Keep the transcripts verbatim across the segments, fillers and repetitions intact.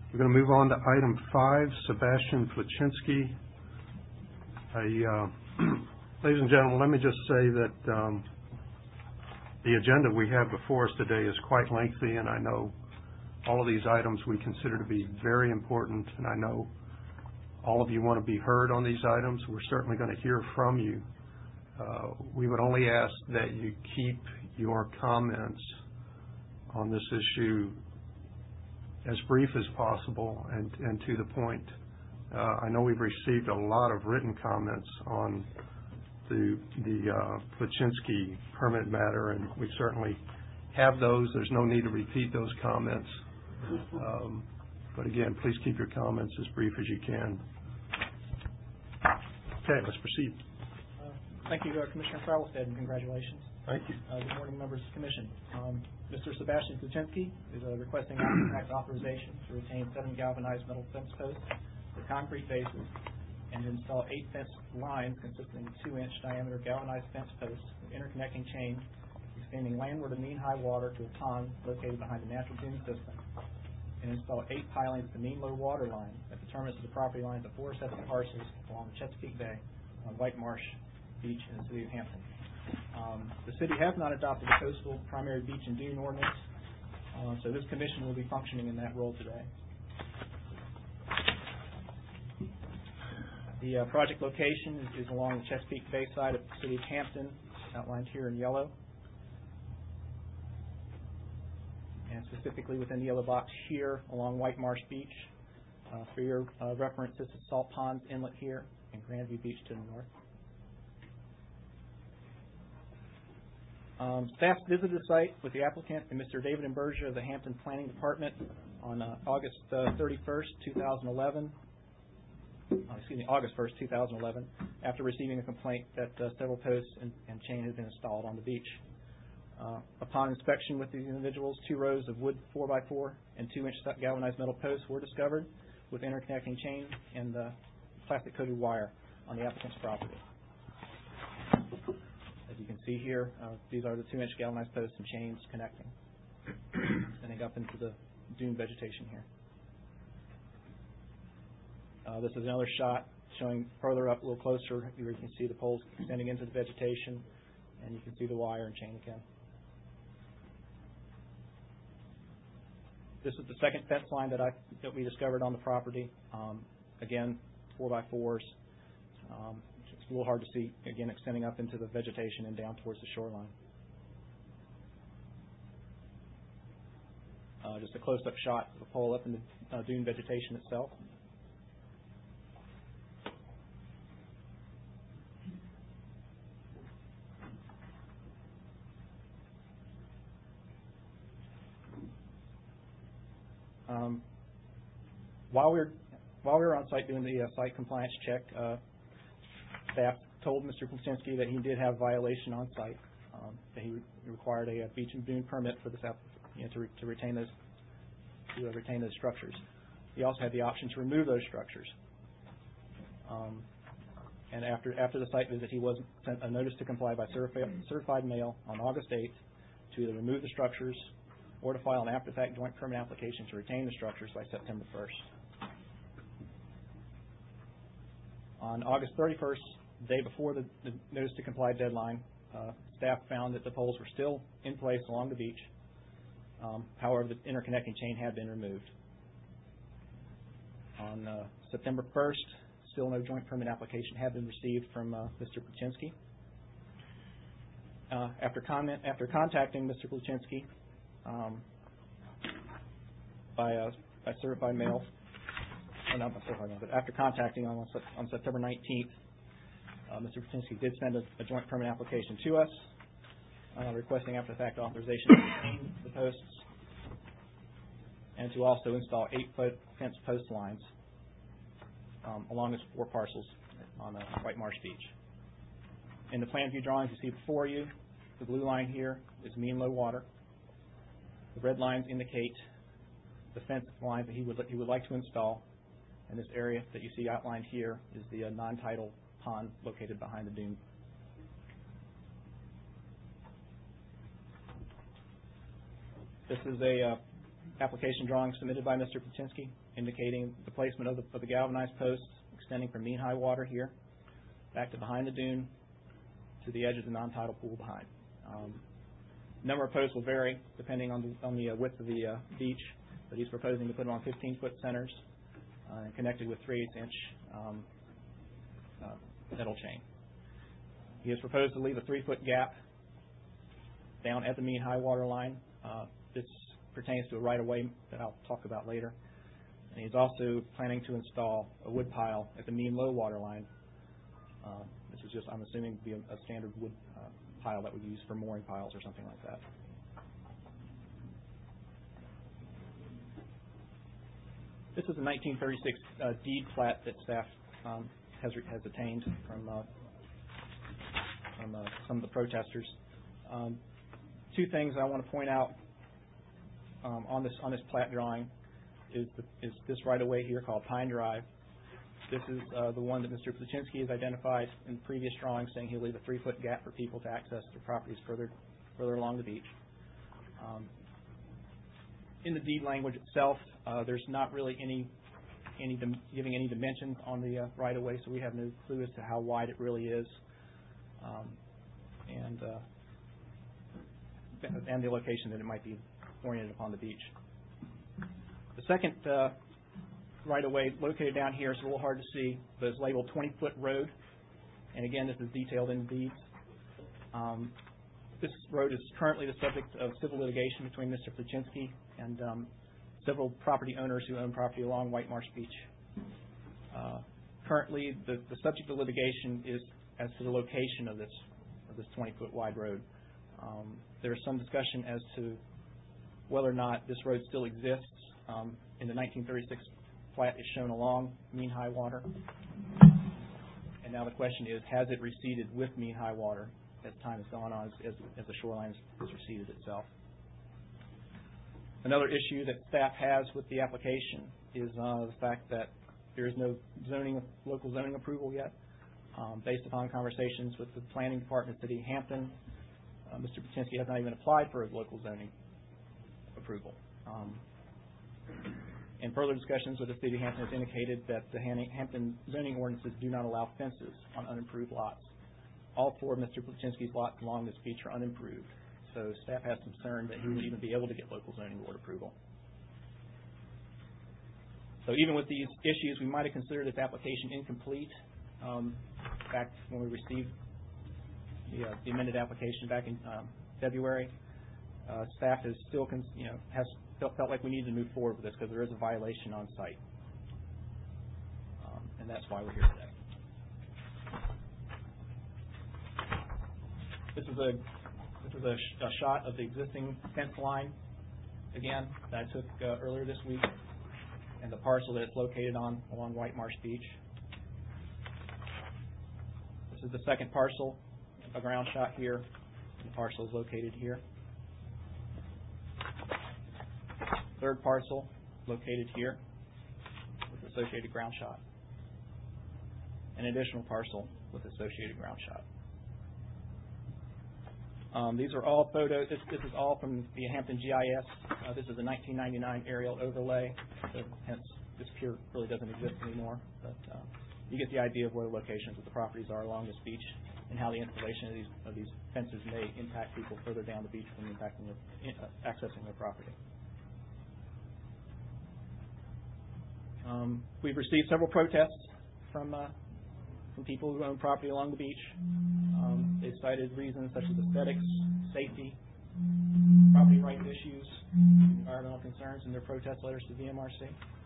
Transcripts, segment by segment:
We're going to move on to item five, Sebastian Flaczynski. I, uh, ladies and gentlemen, let me just say that um, the agenda we have before us today is quite lengthy, and I know all of these items we consider to be very important, and I know all of you want to be heard on these items. We're certainly going to hear from you. Uh, we would only ask that you keep your comments on this issue as brief as possible and, and to the point. Uh, I know we've received a lot of written comments on the, the uh, Flaczynski permit matter, and we certainly have those. There's no need to repeat those comments. Um, but again, please keep your comments as brief as you can. Okay, let's proceed. Uh, thank you, uh, Commissioner Farlestead, and congratulations. Thank you. Uh, good morning, members of the Commission. Um, Mister Sebastian Flaczynski is uh, requesting after-tax authorization to retain seven galvanized metal fence posts with concrete bases and install eight fence lines consisting of two-inch diameter galvanized fence posts with interconnecting chain extending landward of mean high water to a pond located behind the natural dune system, and install eight pilings at the mean low water line that determines the property lines of four separate parcels along the Chesapeake Bay on White Marsh Beach in the city of Hampton. Um, the city has not adopted the coastal primary beach and dune ordinance, uh, so this commission will be functioning in that role today. The uh, project location is, is along the Chesapeake Bay side of the city of Hampton, outlined here in yellow. And specifically within the yellow box here along White Marsh Beach. Uh, for your uh, reference, this is Salt Ponds Inlet here and Grandview Beach to the north. Um, staff visited the site with the applicant and Mister David Imbergia of the Hampton Planning Department on uh, August uh, thirty-first, two thousand eleven. Oh, excuse me, August first, two thousand eleven, after receiving a complaint that uh, several posts and, and chain had been installed on the beach. Uh, upon inspection with these individuals, two rows of wood four by four and two-inch galvanized metal posts were discovered with interconnecting chain and uh, plastic-coated wire on the applicant's property. As you can see here, uh, these are the two-inch galvanized posts and chains connecting, extending up into the dune vegetation here. Uh, this is another shot showing further up a little closer. Here you can see the poles extending into the vegetation, and you can see the wire and chain again. This is the second fence line that I that we discovered on the property. Um, again, four by fours. Um, it's a little hard to see. Again, extending up into the vegetation and down towards the shoreline. Uh, just a close-up shot of the pole up in the uh, dune vegetation itself. Um, while we were while we were on site doing the uh, site compliance check, uh, staff told Mister Flaczynski that he did have violation on site. Um, that he, re he required a, a beach and dune permit for this, app, you know, to, re to retain those to uh, retain those structures. He also had the option to remove those structures. Um, and after after the site visit, he was sent a notice to comply by certified, certified mail on August eighth to either remove the structures or to file an after-fact joint permit application to retain the structures by September first. On August thirty-first, the day before the, the notice to comply deadline, uh, staff found that the poles were still in place along the beach. Um, however, the interconnecting chain had been removed. On uh, September first, still no joint permit application had been received from uh, Mister Flaczynski. Uh, after, comment, after contacting Mister Flaczynski, Um, by, uh, by certified mail, or not by certified mail, but after contacting on, on September nineteenth, uh, Mister Flaczynski did send a, a joint permit application to us, uh, requesting after-the-fact authorization to retain the posts and to also install eight foot fence post lines um, along its four parcels on uh, White Marsh Beach. In the plan view drawings you see before you, the blue line here is mean low water. The red lines indicate the fence lines that he would he would like to install, and this area that you see outlined here is the uh, non-tidal pond located behind the dune. This is a uh, application drawing submitted by Mister Plachinsky indicating the placement of the, of the galvanized posts extending from mean high water here back to behind the dune to the edge of the non-tidal pool behind. Um, number of posts will vary depending on the, on the uh, width of the uh, beach, but he's proposing to put them on fifteen foot centers uh, and connected with three eighths inch um, uh, metal chain. He has proposed to leave a three foot gap down at the mean high water line. Uh, this pertains to a right-of-way that I'll talk about later. And he's also planning to install a wood pile at the mean low water line. Uh, this is just, I'm assuming, to be a, a standard wood uh, pile that we use for mooring piles or something like that. This is a nineteen thirty-six uh, deed plat that staff um, has, has attained from, uh, from uh, some of the protesters. Um, two things I want to point out um, on this on this plat drawing is, the, is this right-of-way here called Pine Drive. This is uh, the one that Mister Plachinsky has identified in the previous drawing, saying he'll leave a three-foot gap for people to access their properties further further along the beach. Um, in the deed language itself, uh, there's not really any any dim giving any dimensions on the uh, right-of-way, so we have no clue as to how wide it really is, um, and uh, and the location that it might be oriented upon the beach. The second uh, right-of-way located down here is a little hard to see, but it's labeled twenty foot road. And again, this is detailed in the deeds. Um, this road is currently the subject of civil litigation between Mister Plachinsky and um, several property owners who own property along White Marsh Beach. Uh, currently, the, the subject of litigation is as to the location of this of this twenty foot wide road. Um, there is some discussion as to whether or not this road still exists. Um, in the nineteen thirty-six plat, is shown along mean high water. And now the question is, has it receded with mean high water as time has gone on, as, as the shoreline has receded itself? Another issue that staff has with the application is uh, the fact that there is no zoning, local zoning approval yet. Um, based upon conversations with the planning department of City of Hampton, uh, Mister Plachinsky has not even applied for a local zoning approval. Um, and further discussions with the City of Hampton has indicated that the Hampton zoning ordinances do not allow fences on unimproved lots. All four of Mister Plachinsky's lots along this beach are unimproved, so staff has concern that he would even be able to get local zoning board approval. So even with these issues, we might have considered this application incomplete um, back when we received the, uh, the amended application back in um, February. Uh, staff is still, con you know, has felt, felt like we need to move forward with this because there is a violation on site, um, and that's why we're here today. This is a this is a, sh a shot of the existing fence line, again, that I took uh, earlier this week, and the parcel that it's located on along White Marsh Beach. This is the second parcel, a ground shot here. The parcel is located here. Third parcel located here with associated ground shot. An additional parcel with associated ground shot. Um, these are all photos. This, this is all from the Hampton G I S. Uh, this is a nineteen ninety-nine aerial overlay, so hence this pier really doesn't exist anymore. But uh, you get the idea of where the locations of the properties are along this beach and how the installation of these of these fences may impact people further down the beach from impacting their, uh, accessing their property. Um, we've received several protests from uh, from people who own property along the beach. Um, they cited reasons such as aesthetics, safety, property rights issues, environmental concerns in their protest letters to V M R C.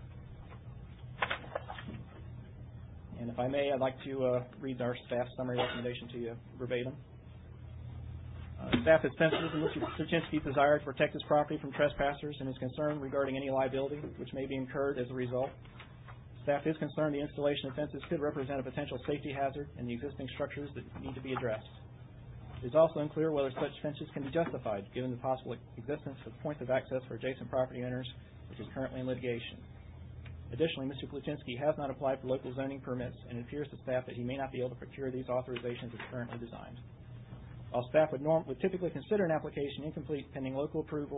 And if I may, I'd like to uh, read our staff summary recommendation to you verbatim. Uh, staff is sensitive to Mister Plachinsky's desire to protect his property from trespassers and is concerned regarding any liability which may be incurred as a result. Staff is concerned the installation of fences could represent a potential safety hazard in the existing structures that need to be addressed. It is also unclear whether such fences can be justified given the possible existence of points of access for adjacent property owners, which is currently in litigation. Additionally, Mister Plachinsky has not applied for local zoning permits, and it appears to staff that he may not be able to procure these authorizations as currently designed. While staff would, norm would typically consider an application incomplete pending local approval,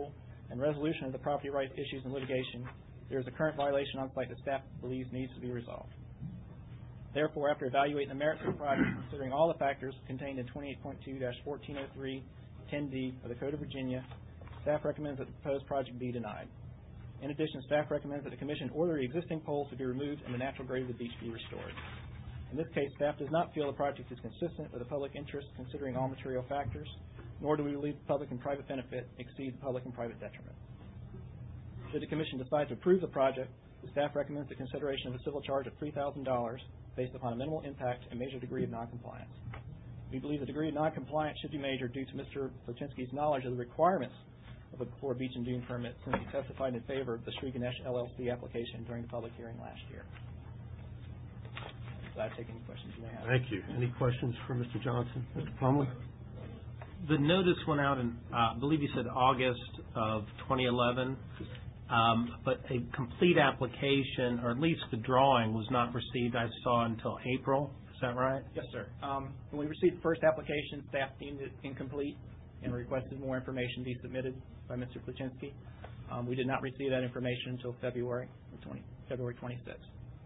and resolution of the property rights issues and litigation, there is a current violation on site that staff believes needs to be resolved. Therefore, after evaluating the merits of the project, considering all the factors contained in twenty-eight point two dash fourteen oh three ten D of the Code of Virginia, staff recommends that the proposed project be denied. In addition, staff recommends that the Commission order the existing poles to be removed and the natural grade of the beach be restored. In this case, staff does not feel the project is consistent with the public interest considering all material factors, nor do we believe the public and private benefit exceed the public and private detriment. Should the Commission decide to approve the project, the staff recommends the consideration of a civil charge of three thousand dollars based upon a minimal impact and major degree of noncompliance. We believe the degree of noncompliance should be measured due to Mister Plachinsky's knowledge of the requirements of a Core Beach and Dune permit since he testified in favor of the Street Ganesh L L C application during the public hearing last year. Glad to take any questions you may have. Thank you. Any questions for Mister Johnson? Mister Plumley? The notice went out in, uh, I believe you said August of twenty eleven, um, but a complete application, or at least the drawing, was not received, I saw, until April. Is that right? Yes, sir. Um, when we received the first application, staff deemed it incomplete and requested more information be submitted by Mister Plachinsky. Um, we did not receive that information until February February twenty-sixth.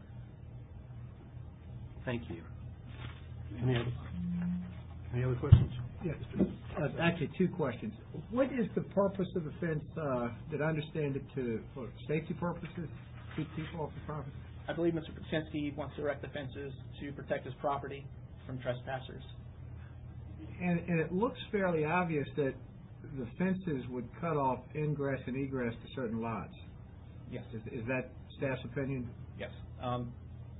Thank you. Any other, any other questions? Yes, uh, actually two questions. What is the purpose of the fence? Uh, did I understand it to, for safety purposes, keep people off the property? I believe Mister Plachinsky wants to erect the fences to protect his property from trespassers. And, and it looks fairly obvious that the fences would cut off ingress and egress to certain lots. Yes. Is, is that staff's opinion? Yes. Um,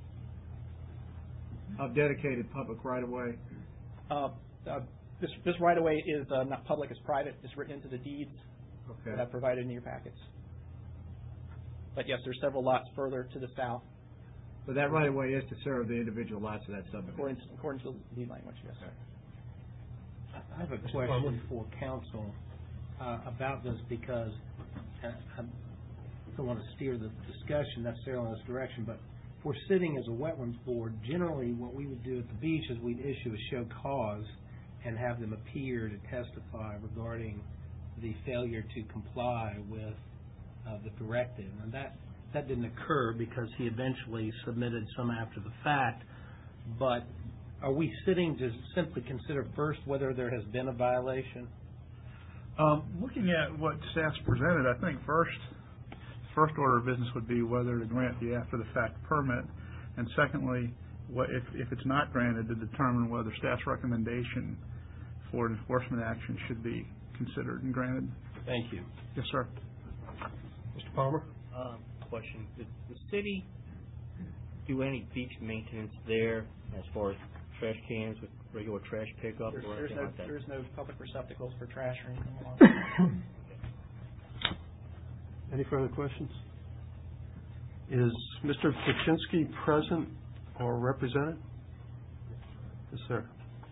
of dedicated public right-of-way? uh, uh, this, this right-of-way is uh, not public, it's private. It's written into the deeds Okay. that I've provided in your packets. But yes, there's several lots further to the south. But that right-of-way is to serve the individual lots of that subdivision? According to, according to the deed language, yes, sir. I have a question for council uh, about this because I, I don't want to steer the discussion necessarily in this direction, but if we're sitting as a wetlands board, generally what we would do at the beach is we'd issue a show cause and have them appear to testify regarding the failure to comply with uh, the directive. And that, that didn't occur because he eventually submitted some after the fact. But are we sitting to simply consider first whether there has been a violation? Um, looking at what staff's presented, I think first first order of business would be whether to grant the after-the-fact permit, and secondly, what if, if it's not granted, to determine whether staff's recommendation for an enforcement action should be considered and granted. Thank you. Yes, sir. Mister Palmer? Um, question: Does the city do any beach maintenance there, as far as trash cans with regular trash pickup There's, or there's, anything no, like that? there's no public receptacles for trash or anything along that. Any further questions? Is Mister Plachinsky present or represented? Yes, sir.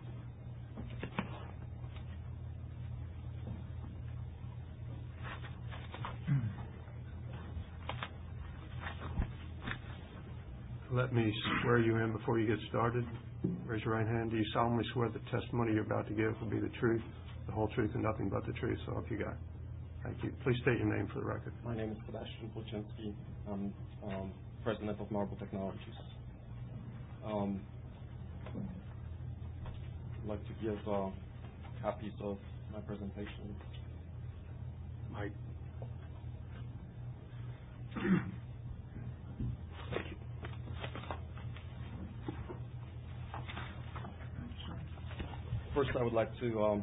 Let me swear you in before you get started. Raise your right hand. Do you solemnly swear the testimony you're about to give will be the truth, the whole truth, and nothing but the truth? So help you God. Thank you. Please state your name for the record. My name is Sebastian Plachinsky. I'm um, president of Marble Technologies. Um, I'd like to give uh, copies of my presentation. Mike. First, I would like to um,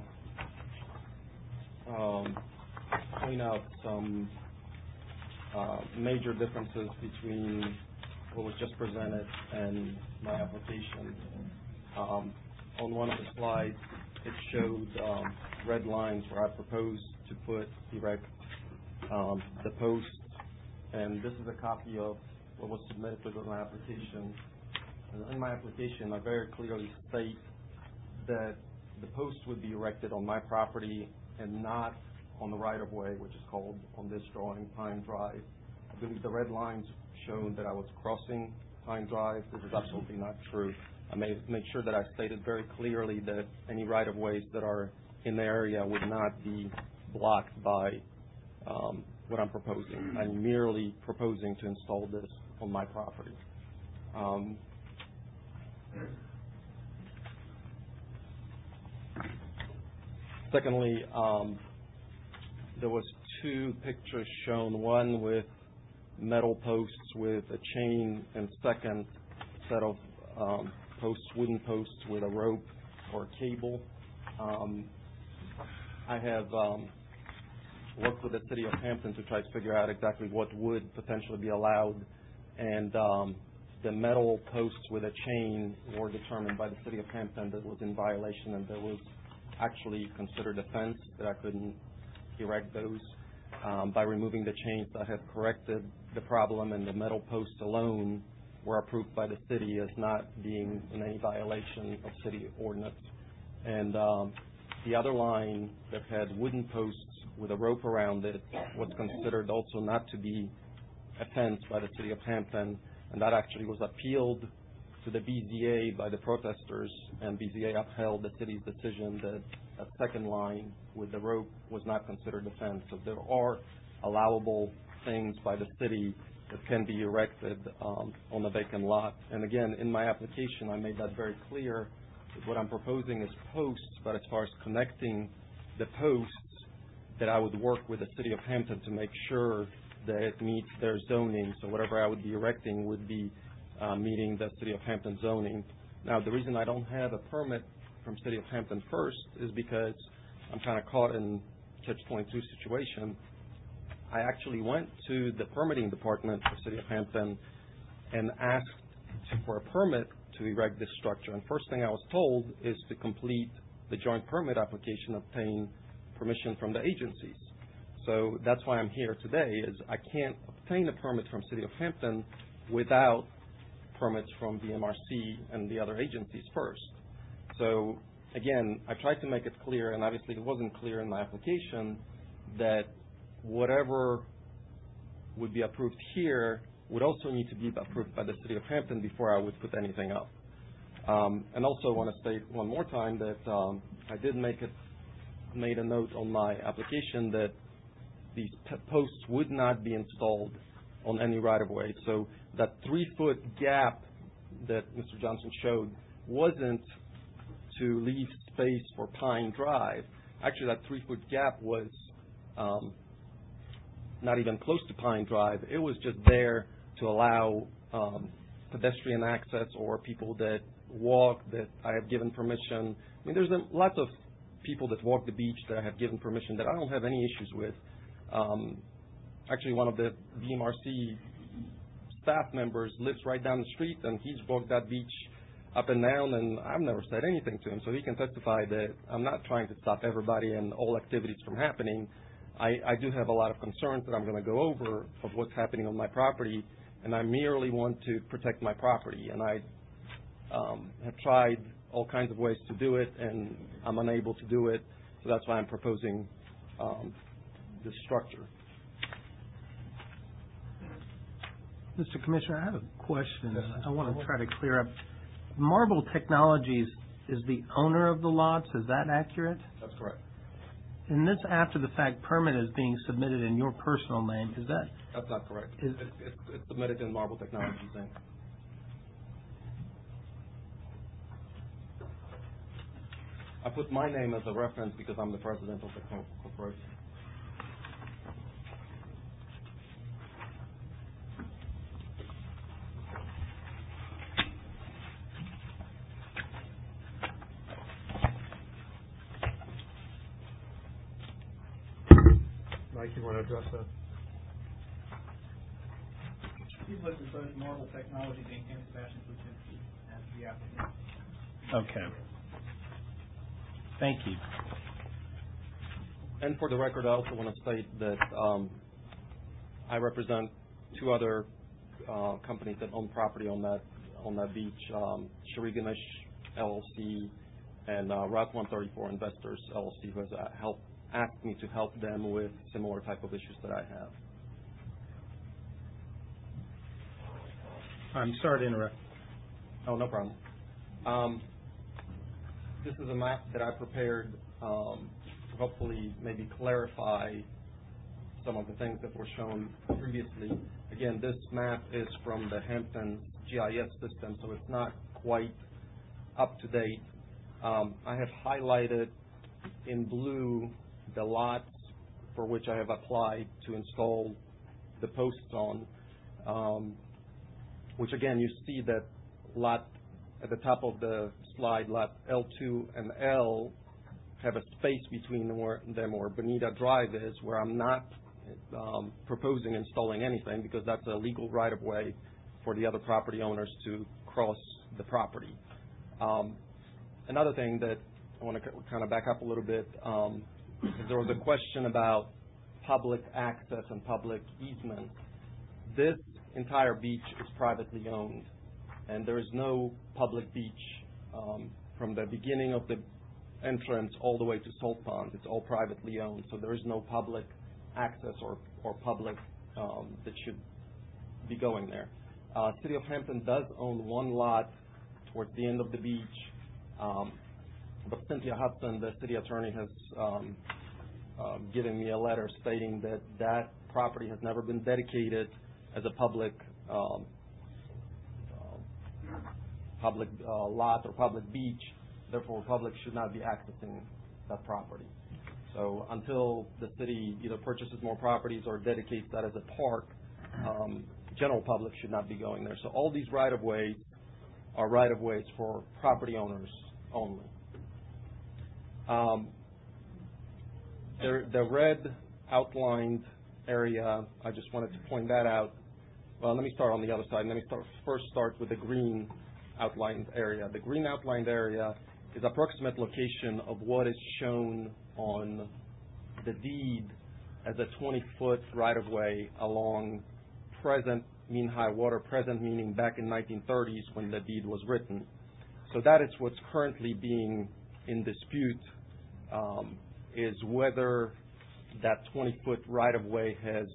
um, point out some uh, major differences between what was just presented and my application. Um, on one of the slides, it showed um, red lines where I proposed to put erect um, the post, and this is a copy of what was submitted with my application. And in my application, I very clearly state that the post would be erected on my property and not on the right-of-way, which is called on this drawing Pine Drive. I believe the red lines showed that I was crossing Pine Drive. This is absolutely not true. I made make sure that I stated very clearly that any right-of-ways that are in the area would not be blocked by um, what I'm proposing. I'm merely proposing to install this on my property. Um, secondly, um, there was two pictures shown, one with metal posts with a chain, and second set of um, posts, wooden posts with a rope or a cable. Um, I have um, worked with the city of Hampton to try to figure out exactly what would potentially be allowed, and um, the metal posts with a chain were determined by the city of Hampton that was in violation, and that was actually considered a fence, that I couldn't erect those. Um, by removing the chains, I have corrected the problem, and the metal posts alone were approved by the city as not being in any violation of city ordinance. And um, the other line that had wooden posts with a rope around it was considered also not to be a fence by the city of Hampton, and that actually was appealed to the B Z A by the protesters, and B Z A upheld the city's decision that that second line with the rope was not considered a fence. So there are allowable things by the city that can be erected um, on a vacant lot. And again, in my application, I made that very clear. What I'm proposing is posts, but as far as connecting the posts, that I would work with the city of Hampton to make sure that it meets their zoning. So whatever I would be erecting would be uh, meeting the city of Hampton zoning. Now, the reason I don't have a permit from city of Hampton first is because I'm kind of caught in catch twenty-two situation. I actually went to the permitting department for city of Hampton and asked to, for a permit to erect this structure. And first thing I was told is to complete the joint permit application, obtain permission from the agencies. So that's why I'm here today, is I can't obtain a permit from city of Hampton without permits from the M R C and the other agencies first. So again, I tried to make it clear, and obviously it wasn't clear in my application, that whatever would be approved here would also need to be approved by the city of Hampton before I would put anything up. Um, and also want to state one more time that um, I did make it made a note on my application that these p- posts would not be installed on any right-of-way. So that three-foot gap that Mister Johnson showed wasn't to leave space for Pine Drive. Actually, that three-foot gap was um, not even close to Pine Drive. It was just there to allow um, pedestrian access or people that walk that I have given permission. I mean, there's a, lots of people that walk the beach that I have given permission that I don't have any issues with. Um, actually, one of the B M R C staff members lives right down the street, and he's walked that beach up and down, and I've never said anything to him, so he can testify that I'm not trying to stop everybody and all activities from happening. I, I do have a lot of concerns that I'm going to go over of what's happening on my property, and I merely want to protect my property, and I um, have tried all kinds of ways to do it, and I'm unable to do it, so that's why I'm proposing um, this structure. Mister Commissioner, I have a question. I want to try to clear up. Marble Technologies is the owner of the lots. Is that accurate? That's correct. And this after-the-fact permit is being submitted in your personal name. Is that? That's not correct. Is, it's, it's, it's submitted in Marble Technologies, Incorporated. I put my name as a reference because I'm the president of the co- corporation. Mike, you want to address that? You've listed both Marble Technologies and Sebastian Fluczynski as the applicant. okay. Thank you. And for the record, I also want to state that um, I represent two other uh, companies that own property on that on that beach, um, Shari Ganesh L L C and uh, Route one thirty-four Investors L L C, who has uh, helped asked me to help them with similar type of issues that I have. I'm sorry to interrupt. Oh, no problem. Um, this is a map that I prepared um, to hopefully maybe clarify some of the things that were shown previously. Again, this map is from the Hamptons G I S system, so it's not quite up to date. Um, I have highlighted in blue the lots for which I have applied to install the posts on, um, which again, you see that lot at the top of the slide, lot L two and L have a space between them where, them where Bonita Drive is, where I'm not um, proposing installing anything because that's a legal right-of-way for the other property owners to cross the property. Um, another thing that I want to kind of back up a little bit, um, there was a question about public access and public easement. This entire beach is privately owned, and there is no public beach um, from the beginning of the entrance all the way to Salt Pond. It's all privately owned, so there is no public access or, or public um, that should be going there. Uh, City of Hampton does own one lot towards the end of the beach, um, but Cynthia Hudson, the city attorney, has um, uh, given me a letter stating that that property has never been dedicated as a public um, uh, public uh, lot or public beach. Therefore, public should not be accessing that property. So until the city either purchases more properties or dedicates that as a park, um, general public should not be going there. So all these right-of-ways are right-of-ways for property owners only. Um, the, the red outlined area, I just wanted to point that out. Well, let me start on the other side. Let me start, first start with the green outlined area. The green outlined area is approximate location of what is shown on the deed as a twenty-foot right-of-way along present mean high water, present meaning back in nineteen thirties when the deed was written. So that is what's currently being in dispute, um, is whether that twenty-foot right-of-way has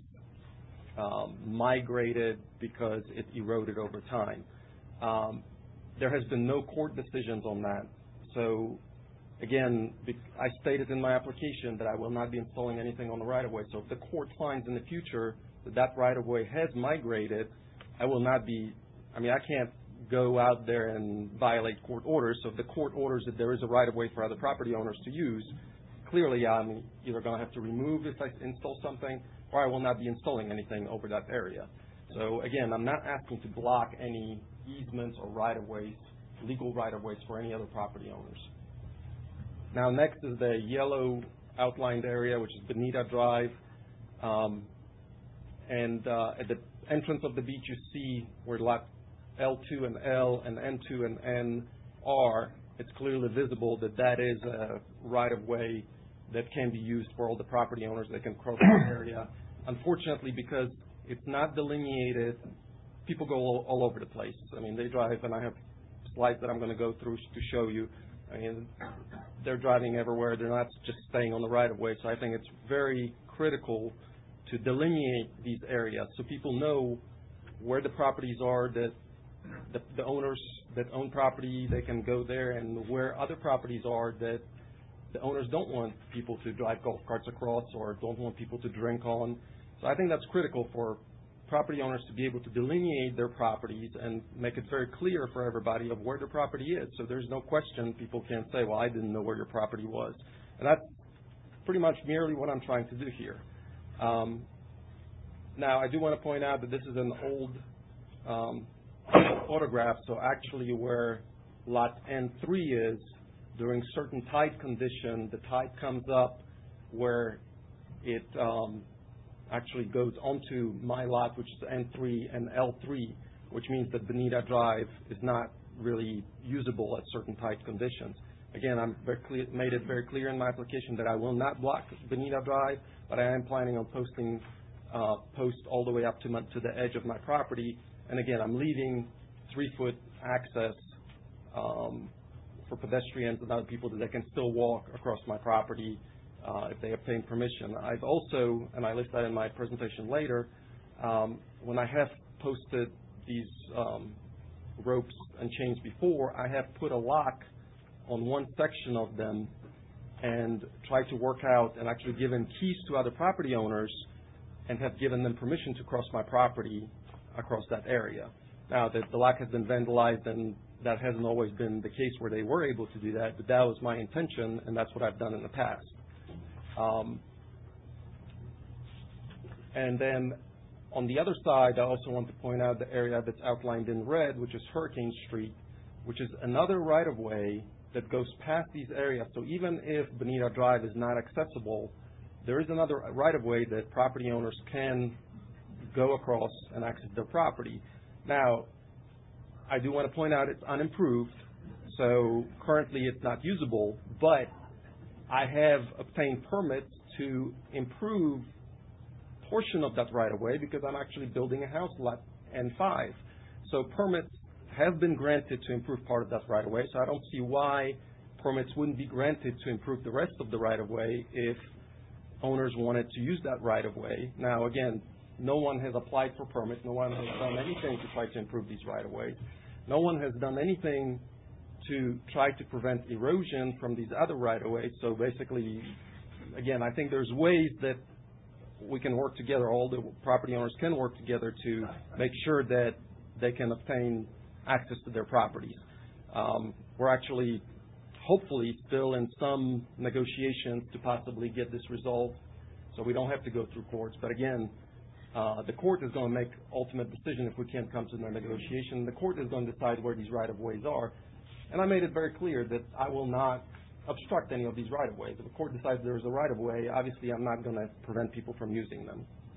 um, migrated because it eroded over time. Um, there has been no court decisions on that. So again, I stated in my application that I will not be installing anything on the right-of-way. So if the court finds in the future that that right-of-way has migrated, I will not be, I mean, I can't go out there and violate court orders. So if the court orders that there is a right-of-way for other property owners to use, clearly I'm either going to have to remove if I install something, or I will not be installing anything over that area. So again, I'm not asking to block any easements or right-of-ways, legal right-of-ways for any other property owners. Now next is the yellow outlined area, which is Bonita Drive. Um, and uh, at the entrance of the beach, you see where lot L two and L and N two and N are. It's clearly visible that that is a right-of-way that can be used for all the property owners that can cross that area. Unfortunately, because it's not delineated, people go all, all over the place. I mean, they drive, and I have slides that I'm going to go through to show you. I mean, they're driving everywhere. They're not just staying on the right-of-way. So I think it's very critical to delineate these areas so people know where the properties are, that the, the owners that own property, they can go there, and where other properties are that the owners don't want people to drive golf carts across or don't want people to drink on. So I think that's critical for property owners to be able to delineate their properties and make it very clear for everybody of where their property is. So there's no question. People can't say, well, I didn't know where your property was. And that's pretty much merely what I'm trying to do here. Um, now, I do want to point out that this is an old um, photograph. So actually where lot N three is, during certain tide condition, the tide comes up where it um, actually goes onto my lot, which is N three and L three, which means that Bonita Drive is not really usable at certain tide conditions. Again, I'm very clear, made it very clear in my application that I will not block Bonita Drive, but I am planning on posting uh, posts all the way up to, my, to the edge of my property. And again, I'm leaving three-foot access um, for pedestrians and other people that they can still walk across my property uh, if they obtain permission. I've also, and I list that in my presentation later, um, when I have posted these um, ropes and chains before, I have put a lock on one section of them and tried to work out and actually given keys to other property owners and have given them permission to cross my property across that area. Now, the, the lot has been vandalized, and that hasn't always been the case where they were able to do that, but that was my intention, and that's what I've done in the past. Um, and then on the other side, I also want to point out the area that's outlined in red, which is Hurricane Street, which is another right-of-way that goes past these areas. So even if Bonita Drive is not accessible, there is another right-of-way that property owners can go across and access their property. Now, I do want to point out it's unimproved, so currently it's not usable, but I have obtained permits to improve a portion of that right-of-way because I'm actually building a house, lot N five. So permits have been granted to improve part of that right-of-way, so I don't see why permits wouldn't be granted to improve the rest of the right-of-way if owners wanted to use that right-of-way. Now, again, no one has applied for permits. No one has done anything to try to improve these right-of-ways. No one has done anything to try to prevent erosion from these other right-of-ways. So basically, again, I think there's ways that we can work together, all the property owners can work together to make sure that they can obtain access to their properties. Um, we're actually, hopefully, still in some negotiations to possibly get this resolved so we don't have to go through courts. But again, Uh, the court is going to make ultimate decision if we can't come to a negotiation. The court is going to decide where these right-of-ways are. And I made it very clear that I will not obstruct any of these right-of-ways. If the court decides there's a right-of-way, obviously I'm not going to prevent people from using them.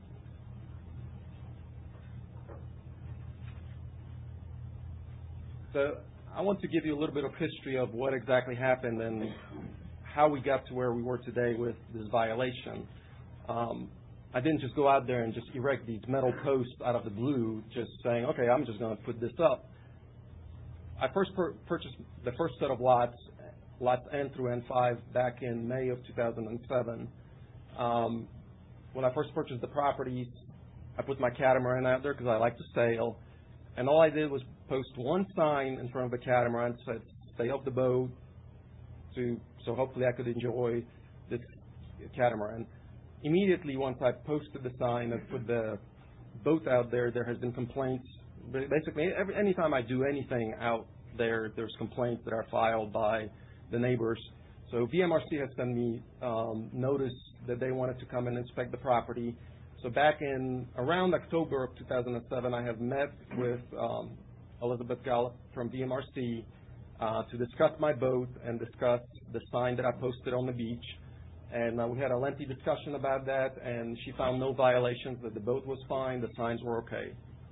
So I want to give you a little bit of history of what exactly happened and how we got to where we were today with this violation. Um, I didn't just go out there and just erect these metal posts out of the blue, just saying, okay, I'm just going to put this up. I first pur- purchased the first set of lots, lots N through N five, back in May of two thousand seven. Um, when I first purchased the properties, I put my catamaran out there because I like to sail, and all I did was post one sign in front of the catamaran that said, stay off the boat, to, so hopefully I could enjoy this catamaran. Immediately, once I posted the sign and put the boat out there, there has been complaints. Basically, every, anytime I do anything out there, there's complaints that are filed by the neighbors. So V M R C has sent me um, notice that they wanted to come and inspect the property. So back in around October of two thousand seven, I have met with um, Elizabeth Gallup from V M R C uh, to discuss my boat and discuss the sign that I posted on the beach. And uh, we had a lengthy discussion about that, and she found no violations, that the boat was fine, the signs were okay.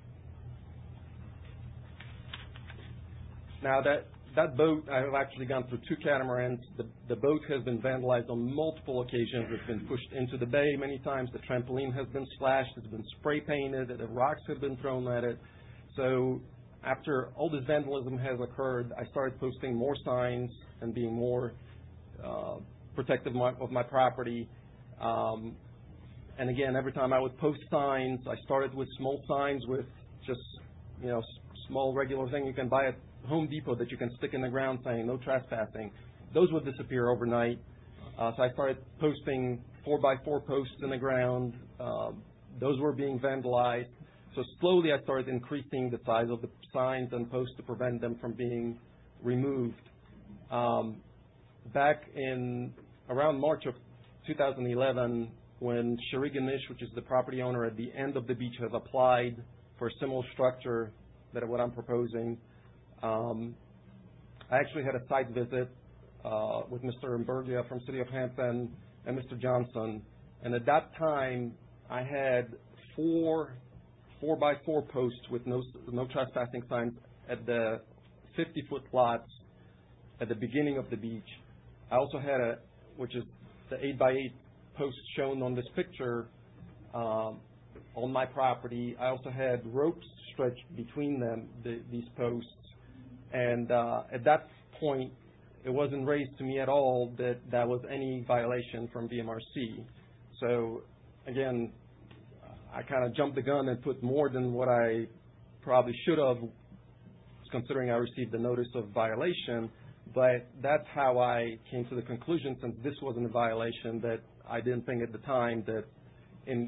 Now, that, that boat, I've actually gone through two catamarans. The, the boat has been vandalized on multiple occasions. It's been pushed into the bay many times. The trampoline has been slashed. It's been spray painted. The rocks have been thrown at it. So after all this vandalism has occurred, I started posting more signs and being more uh, protective of my property. Um, and again, every time I would post signs, I started with small signs with just, you know, small regular thing you can buy at Home Depot that you can stick in the ground saying no trespassing. Those would disappear overnight. Uh, so I started posting four by four posts in the ground. Uh, those were being vandalized. So slowly I started increasing the size of the signs and posts to prevent them from being removed. Um, back in around March of two thousand eleven, when Cherie Ganesh, which is the property owner at the end of the beach, has applied for a similar structure that what I'm proposing, um, I actually had a site visit uh, with Mister Imburgia from City of Hampton and Mister Johnson, and at that time I had four four by four posts with no no trespassing signs at the fifty foot lots at the beginning of the beach. I also had a, which is the eight by eight post shown on this picture um, on my property. I also had ropes stretched between them, the, these posts. And uh, at that point, it wasn't raised to me at all that that was any violation from V M R C. So again, I kind of jumped the gun and put more than what I probably should have, considering I received the notice of violation. But that's how I came to the conclusion, since this wasn't a violation, that I didn't think at the time that in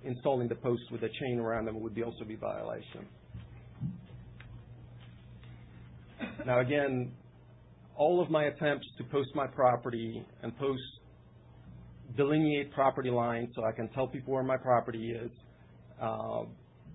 installing the posts with a chain around them would be also be violation. Now again, all of my attempts to post my property and post, delineate property lines so I can tell people where my property is, uh,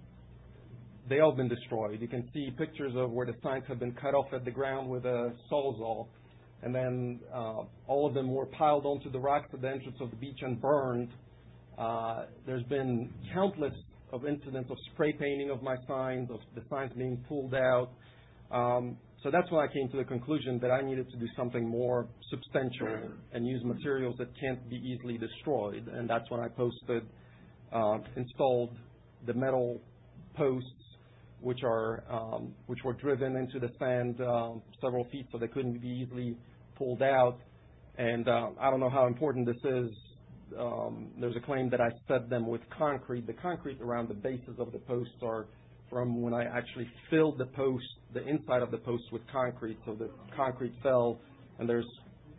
they all been destroyed. You can see pictures of where the signs have been cut off at the ground with a sawzall, and then uh, all of them were piled onto the rocks at the entrance of the beach and burned. Uh, there's been countless of incidents of spray painting of my signs, of the signs being pulled out. Um, so that's when I came to the conclusion that I needed to do something more substantial and use materials that can't be easily destroyed. And that's when I posted, uh, installed the metal posts, which are um, which were driven into the sand um, several feet, so they couldn't be easily pulled out. And uh, I don't know how important this is. Um, there's a claim that I set them with concrete. The concrete around the bases of the posts are from when I actually filled the post, the inside of the post with concrete, so the concrete fell, and there's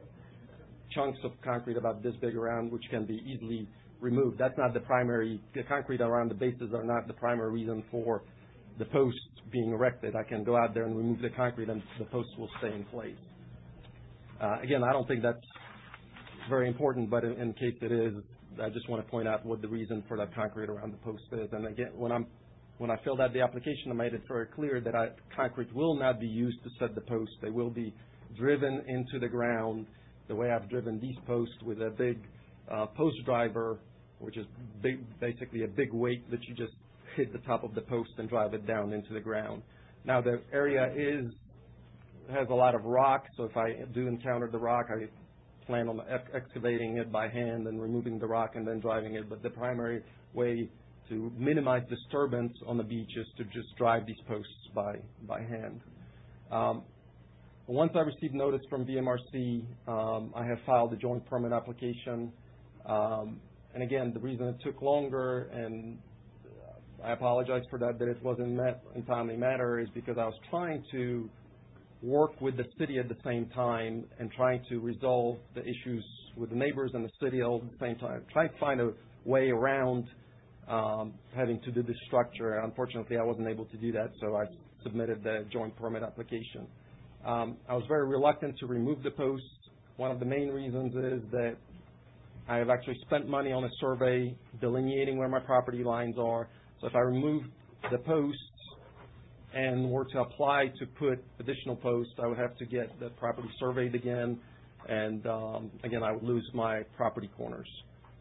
chunks of concrete about this big around which can be easily removed. That's not the primary, the concrete around the bases are not the primary reason for the posts being erected. I can go out there and remove the concrete and the posts will stay in place. Uh, again, I don't think that's very important, but in, in case it is, I just want to point out what the reason for that concrete around the post is. And again, when I'm when I filled out the application, I made it very clear that I, concrete will not be used to set the posts. They will be driven into the ground the way I've driven these posts with a big uh, post driver, which is big, basically a big weight that you just hit the top of the post and drive it down into the ground. Now the area is has a lot of rock, so if I do encounter the rock, I plan on ex- excavating it by hand and removing the rock and then driving it. But the primary way to minimize disturbance on the beach is to just drive these posts by by hand. Um, once I received notice from V M R C, um, I have filed a joint permit application. Um, and again, the reason it took longer, and I apologize for that, that it wasn't met in timely manner, is because I was trying to work with the city at the same time and trying to resolve the issues with the neighbors and the city all at the same time, trying to find a way around um, having to do this structure. Unfortunately, I wasn't able to do that, so I submitted the joint permit application. Um, I was very reluctant to remove the posts. One of the main reasons is that I have actually spent money on a survey delineating where my property lines are. So if I remove the posts and were to apply to put additional posts, I would have to get the property surveyed again, and um, again, I would lose my property corners.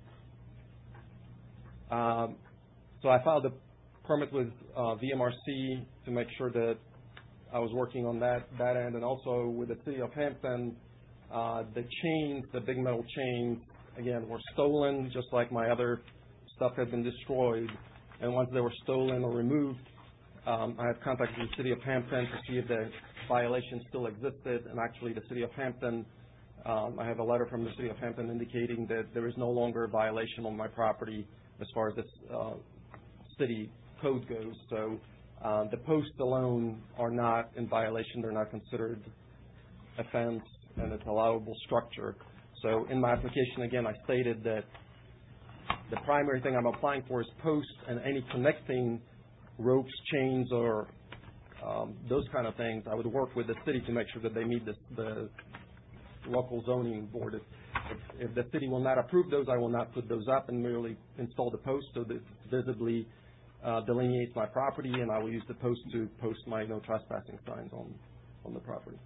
Um, so I filed a permit with uh, V M R C to make sure that I was working on that, that end, and also with the city of Hampton, uh, the chains, the big metal chains, again, were stolen, just like my other stuff had been destroyed. And once they were stolen or removed, um, I have contacted the city of Hampton to see if the violation still existed. And actually, the city of Hampton, um, I have a letter from the city of Hampton indicating that there is no longer a violation on my property as far as this uh, city code goes. So uh, the posts alone are not in violation. They're not considered offense, and it's allowable structure. So in my application, again, I stated that the primary thing I'm applying for is posts and any connecting ropes, chains, or um, those kind of things. I would work with the city to make sure that they meet the, the local zoning board. If, if the city will not approve those, I will not put those up and merely install the post so that it visibly uh, delineates my property, and I will use the post to post my no trespassing signs on, on the property.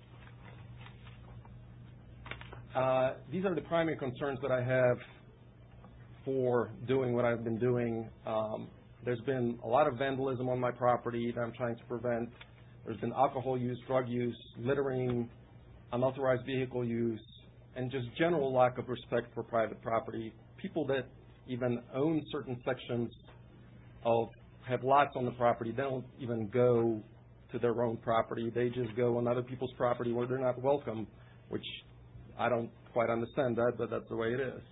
Uh, these are the primary concerns that I have for doing what I've been doing. Um, there's been a lot of vandalism on my property that I'm trying to prevent. There's been alcohol use, drug use, littering, unauthorized vehicle use, and just general lack of respect for private property. People that even own certain sections of, have lots on the property, they don't even go to their own property. They just go on other people's property where they're not welcome, which I don't quite understand that, but that's the way it is.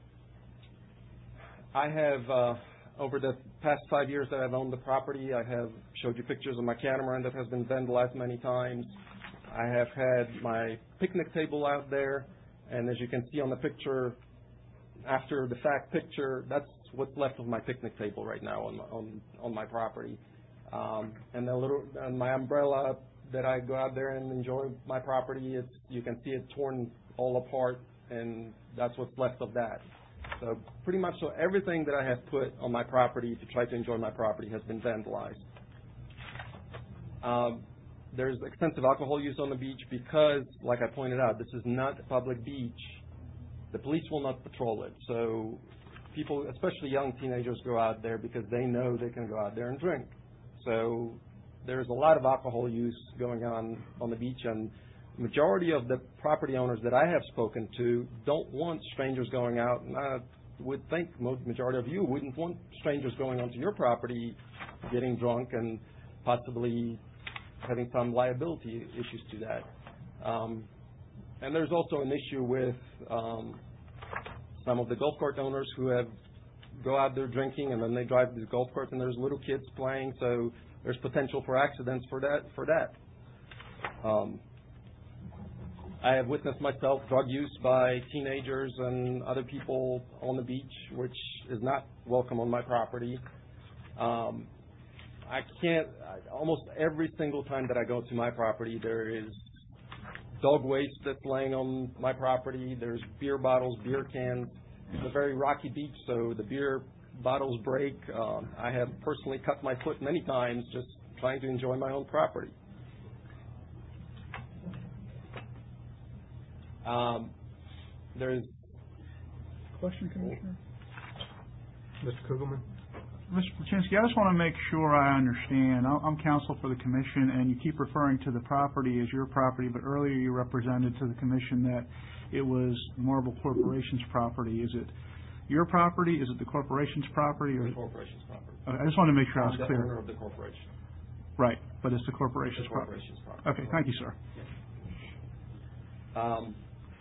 I have, uh, over the past five years that I've owned the property, I have showed you pictures of my catamaran that has been vandalized many times. I have had my picnic table out there, and as you can see on the picture, after the fact picture, that's what's left of my picnic table right now on my, on on my property, um, and the little and my umbrella that I go out there and enjoy my property. It's you can see it torn all apart, and that's what's left of that. So pretty much, so everything that I have put on my property to try to enjoy my property has been vandalized. Um, there's extensive alcohol use on the beach because, like I pointed out, this is not a public beach. The police will not patrol it. So people, especially young teenagers, go out there because they know they can go out there and drink. So there's a lot of alcohol use going on on the beach, and majority of the property owners that I have spoken to don't want strangers going out, and I would think most majority of you wouldn't want strangers going onto your property, getting drunk and possibly having some liability issues to that. Um, and there's also an issue with um, some of the golf cart owners who have go out there drinking and then they drive these golf carts and there's little kids playing, so there's potential for accidents for that. For that. Um, I have witnessed myself drug use by teenagers and other people on the beach, which is not welcome on my property. Um, I can't, I, almost every single time that I go to my property, there is dog waste that's laying on my property. There's beer bottles, beer cans. It's a very rocky beach, so the beer bottles break. Um, I have personally cut my foot many times just trying to enjoy my own property. Um, there's Question, Commissioner? Mister Kugelman? Mister Plachinsky, I just want to make sure I understand. I- I'm counsel for the commission, and you keep referring to the property as your property, but earlier you represented to the commission that it was Marble Corporation's property. Is it your property? Is it the corporation's property? Or the corporation's property. Okay, I just wanted to make sure I I'm was the clear. owner of the corporation. Right, but it's the corporation's The property. corporation's property. Okay, thank you, sir. Um,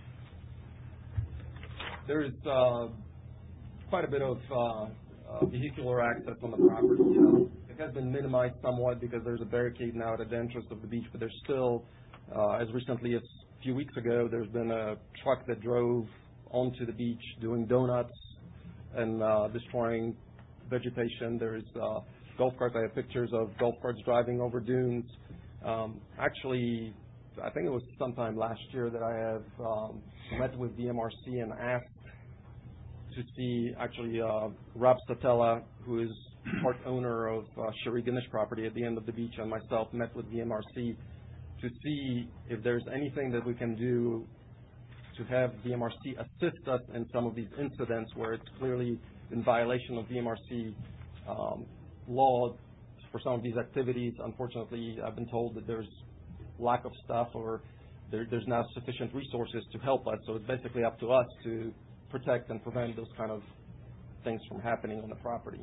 there's uh, quite a bit of uh, uh, vehicular access on the property. Uh, it has been minimized somewhat because there's a barricade now at the entrance of the beach, but there's still, uh, as recently as a few weeks ago, there's been a truck that drove onto the beach doing donuts and uh, destroying vegetation. There's uh, golf carts. I have pictures of golf carts driving over dunes. Um, actually, I think it was sometime last year that I have um, met with D M R C and asked to see actually uh, Rob Statella, who is part owner of uh, Sherry Ganesh property at the end of the beach, and myself met with D M R C to see if there's anything that we can do to have D M R C assist us in some of these incidents where it's clearly in violation of D M R C um, law for some of these activities. Unfortunately, I've been told that there's lack of staff or there, there's not sufficient resources to help us. So it's basically up to us to protect and prevent those kind of things from happening on the property.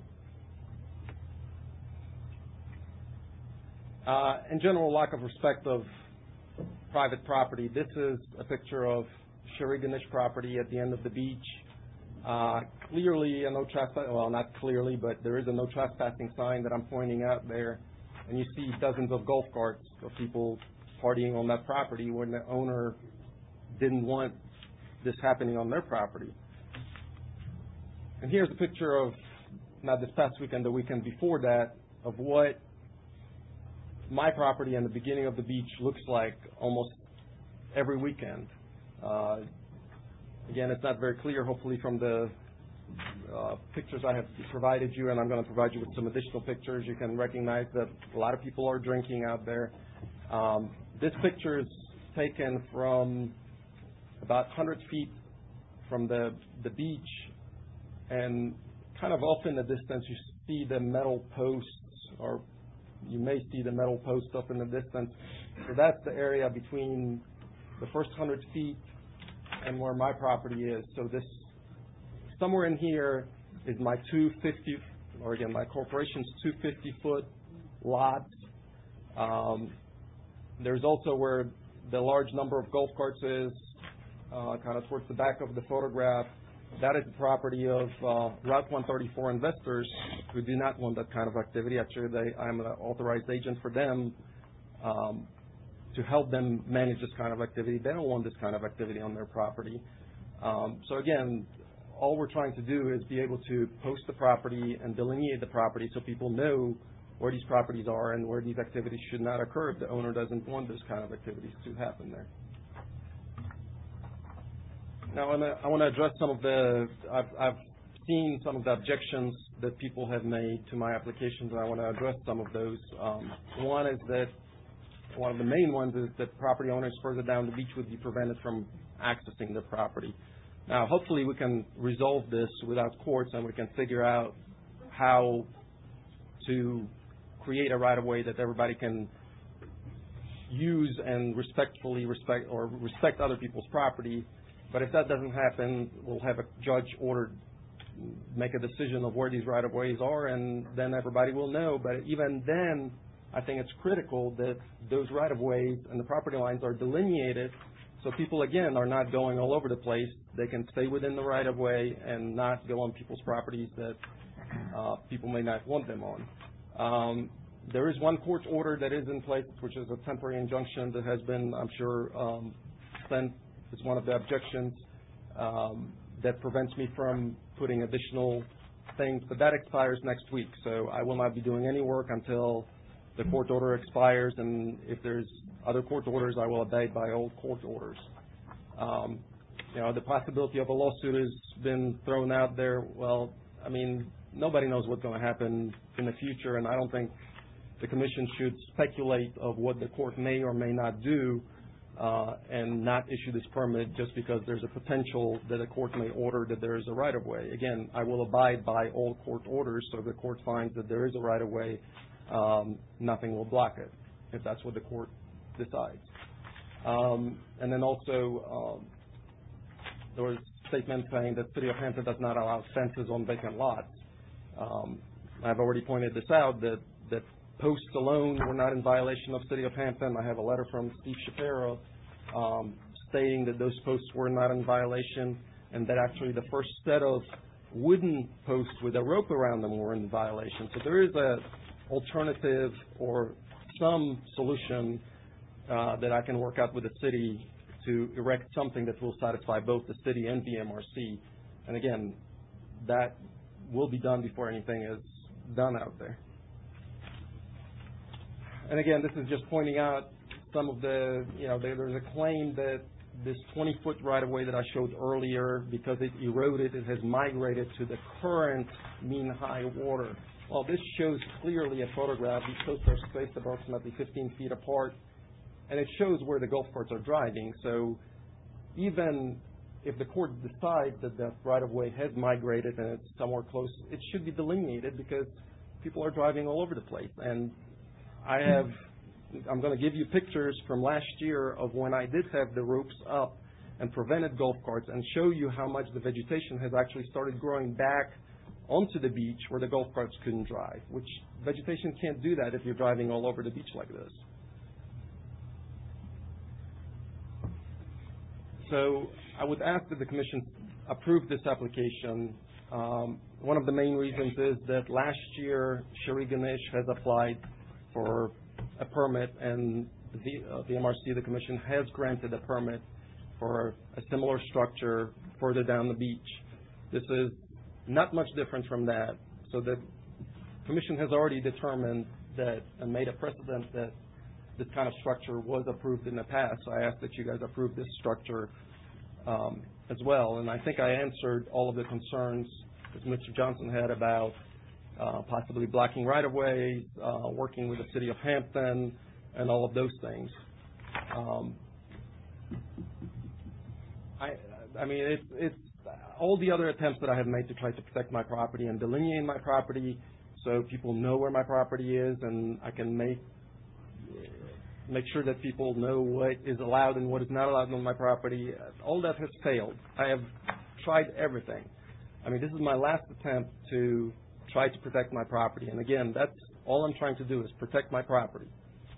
Uh, in general, lack of respect of private property. This is a picture of Sherry Ganesh property at the end of the beach. Uh, clearly a no trespassing, well, not clearly, but there is a no trespassing sign that I'm pointing out there. And you see dozens of golf carts of people partying on that property when the owner didn't want this happening on their property. And here's a picture of, not this past weekend, the weekend before that, of what my property and the beginning of the beach looks like almost every weekend. Uh, again, it's not very clear, hopefully, from the uh, pictures I have provided you, and I'm going to provide you with some additional pictures. You can recognize that a lot of people are drinking out there. Um, this picture is taken from about one hundred feet from the, the beach, and kind of off in the distance you see the metal posts, or you may see the metal posts up in the distance. So that's the area between the first one hundred feet and where my property is. So this, somewhere in here is my two fifty, or again, my corporation's two fifty-foot lots. Um, there's also where the large number of golf carts is, uh, kind of towards the back of the photograph. That is the property of uh, Route one thirty-four investors who do not want that kind of activity. Actually, they, I'm an authorized agent for them um, to help them manage this kind of activity. They don't want this kind of activity on their property. Um, so again, all we're trying to do is be able to post the property and delineate the property so people know where these properties are and where these activities should not occur if the owner doesn't want those kind of activities to happen there. Now, I want to address some of the, I've, I've seen some of the objections that people have made to my applications, and I want to address some of those. Um, one is that, one of the main ones is that property owners further down the beach would be prevented from accessing the property. Now, hopefully we can resolve this without courts, and we can figure out how to create a right-of-way that everybody can use and respectfully respect or respect other people's property. But if that doesn't happen, we'll have a judge ordered make a decision of where these right-of-ways are, and then everybody will know. But even then, I think it's critical that those right-of-ways and the property lines are delineated so people, again, are not going all over the place. They can stay within the right-of-way and not go on people's properties that uh, people may not want them on. Um, there is one court order that is in place, which is a temporary injunction that has been, I'm sure, um, sent as one of the objections um, that prevents me from putting additional things, but that expires next week, so I will not be doing any work until the court order expires, and if there's other court orders, I will abide by old court orders. Um, you know, the possibility of a lawsuit has been thrown out there. Well, I mean, nobody knows what's going to happen in the future, and I don't think the commission should speculate of what the court may or may not do uh, and not issue this permit just because there's a potential that a court may order that there is a right-of-way. Again, I will abide by all court orders, so if the court finds that there is a right-of-way, um, nothing will block it, if that's what the court decides. Um, and then also, um, there was a statement saying that City of Hampton does not allow fences on vacant lots. Um, I've already pointed this out, that, that posts alone were not in violation of City of Hampton. I have a letter from Steve Shapiro um, stating that those posts were not in violation, and that actually the first set of wooden posts with a rope around them were in violation. So there is a alternative or some solution uh, that I can work out with the city to erect something that will satisfy both the city and V M R C. And again, that will be done before anything is done out there. And again, this is just pointing out some of the, you know, there, there's a claim that this twenty-foot right-of-way that I showed earlier, because it eroded, it has migrated to the current mean high water. Well, this shows clearly a photograph. These posts are spaced approximately fifteen feet apart, and it shows where the golf carts are driving. So even if the court decides that the right-of-way has migrated and it's somewhere close, it should be delineated because people are driving all over the place. And I have, I'm going to give you pictures from last year of when I did have the ropes up and prevented golf carts, and show you how much the vegetation has actually started growing back onto the beach where the golf carts couldn't drive, which vegetation can't do that if you're driving all over the beach like this. So I would ask that the Commission approve this application. Um, one of the main reasons is that last year Shari Ganesh has applied for a permit, and the uh, V M R C, the Commission, has granted a permit for a similar structure further down the beach. This is not much different from that. So the Commission has already determined that and made a precedent that this kind of structure was approved in the past. So I ask that you guys approve this structure um, as well. And I think I answered all of the concerns that Mister Johnson had about uh, possibly blocking right-of-ways, uh, working with the City of Hampton, and all of those things. Um, I, I mean, it's, it's all the other attempts that I have made to try to protect my property and delineate my property so people know where my property is, and I can make make sure that people know what is allowed and what is not allowed on my property. All that has failed. I have tried everything. I mean, this is my last attempt to try to protect my property. And again, that's all I'm trying to do, is protect my property.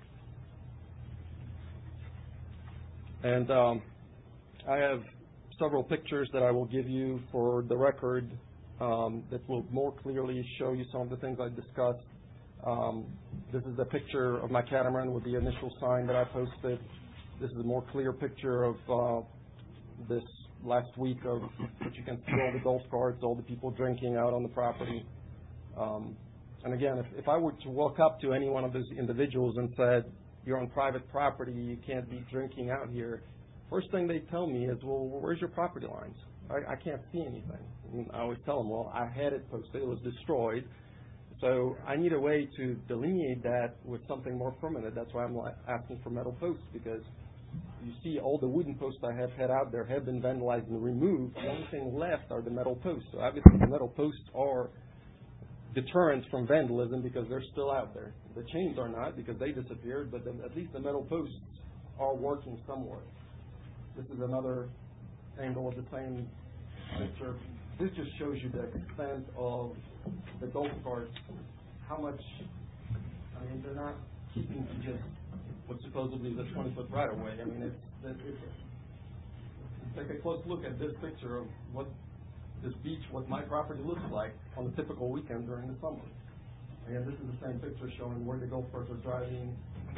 And um, I have several pictures that I will give you for the record um, that will more clearly show you some of the things I discussed. Um, this is the picture of my catamaran with the initial sign that I posted. This is a more clear picture of uh, this last week of what you can see, all the golf carts, all the people drinking out on the property. Um, and again, if, if I were to walk up to any one of those individuals and said, you're on private property, you can't be drinking out here, first thing they tell me is, well, where's your property lines? I, I can't see anything. And I always tell them, well, I had it posted, it was destroyed. So I need a way to delineate that with something more permanent. That's why I'm asking for metal posts, because you see all the wooden posts I have had out there have been vandalized and removed. The only thing left are the metal posts. So obviously the metal posts are deterrents from vandalism because they're still out there. The chains are not because they disappeared, but the, at least the metal posts are working somewhere. This is another angle of the same picture. This just shows you the extent of the golf carts, how much, I mean, they're not keeping to just what supposedly is a twenty-foot right-of-way. I mean, it's, it's, it's, take a close look at this picture of what this beach, what my property looks like on a typical weekend during the summer. Again, this is the same picture showing where the golf carts are driving.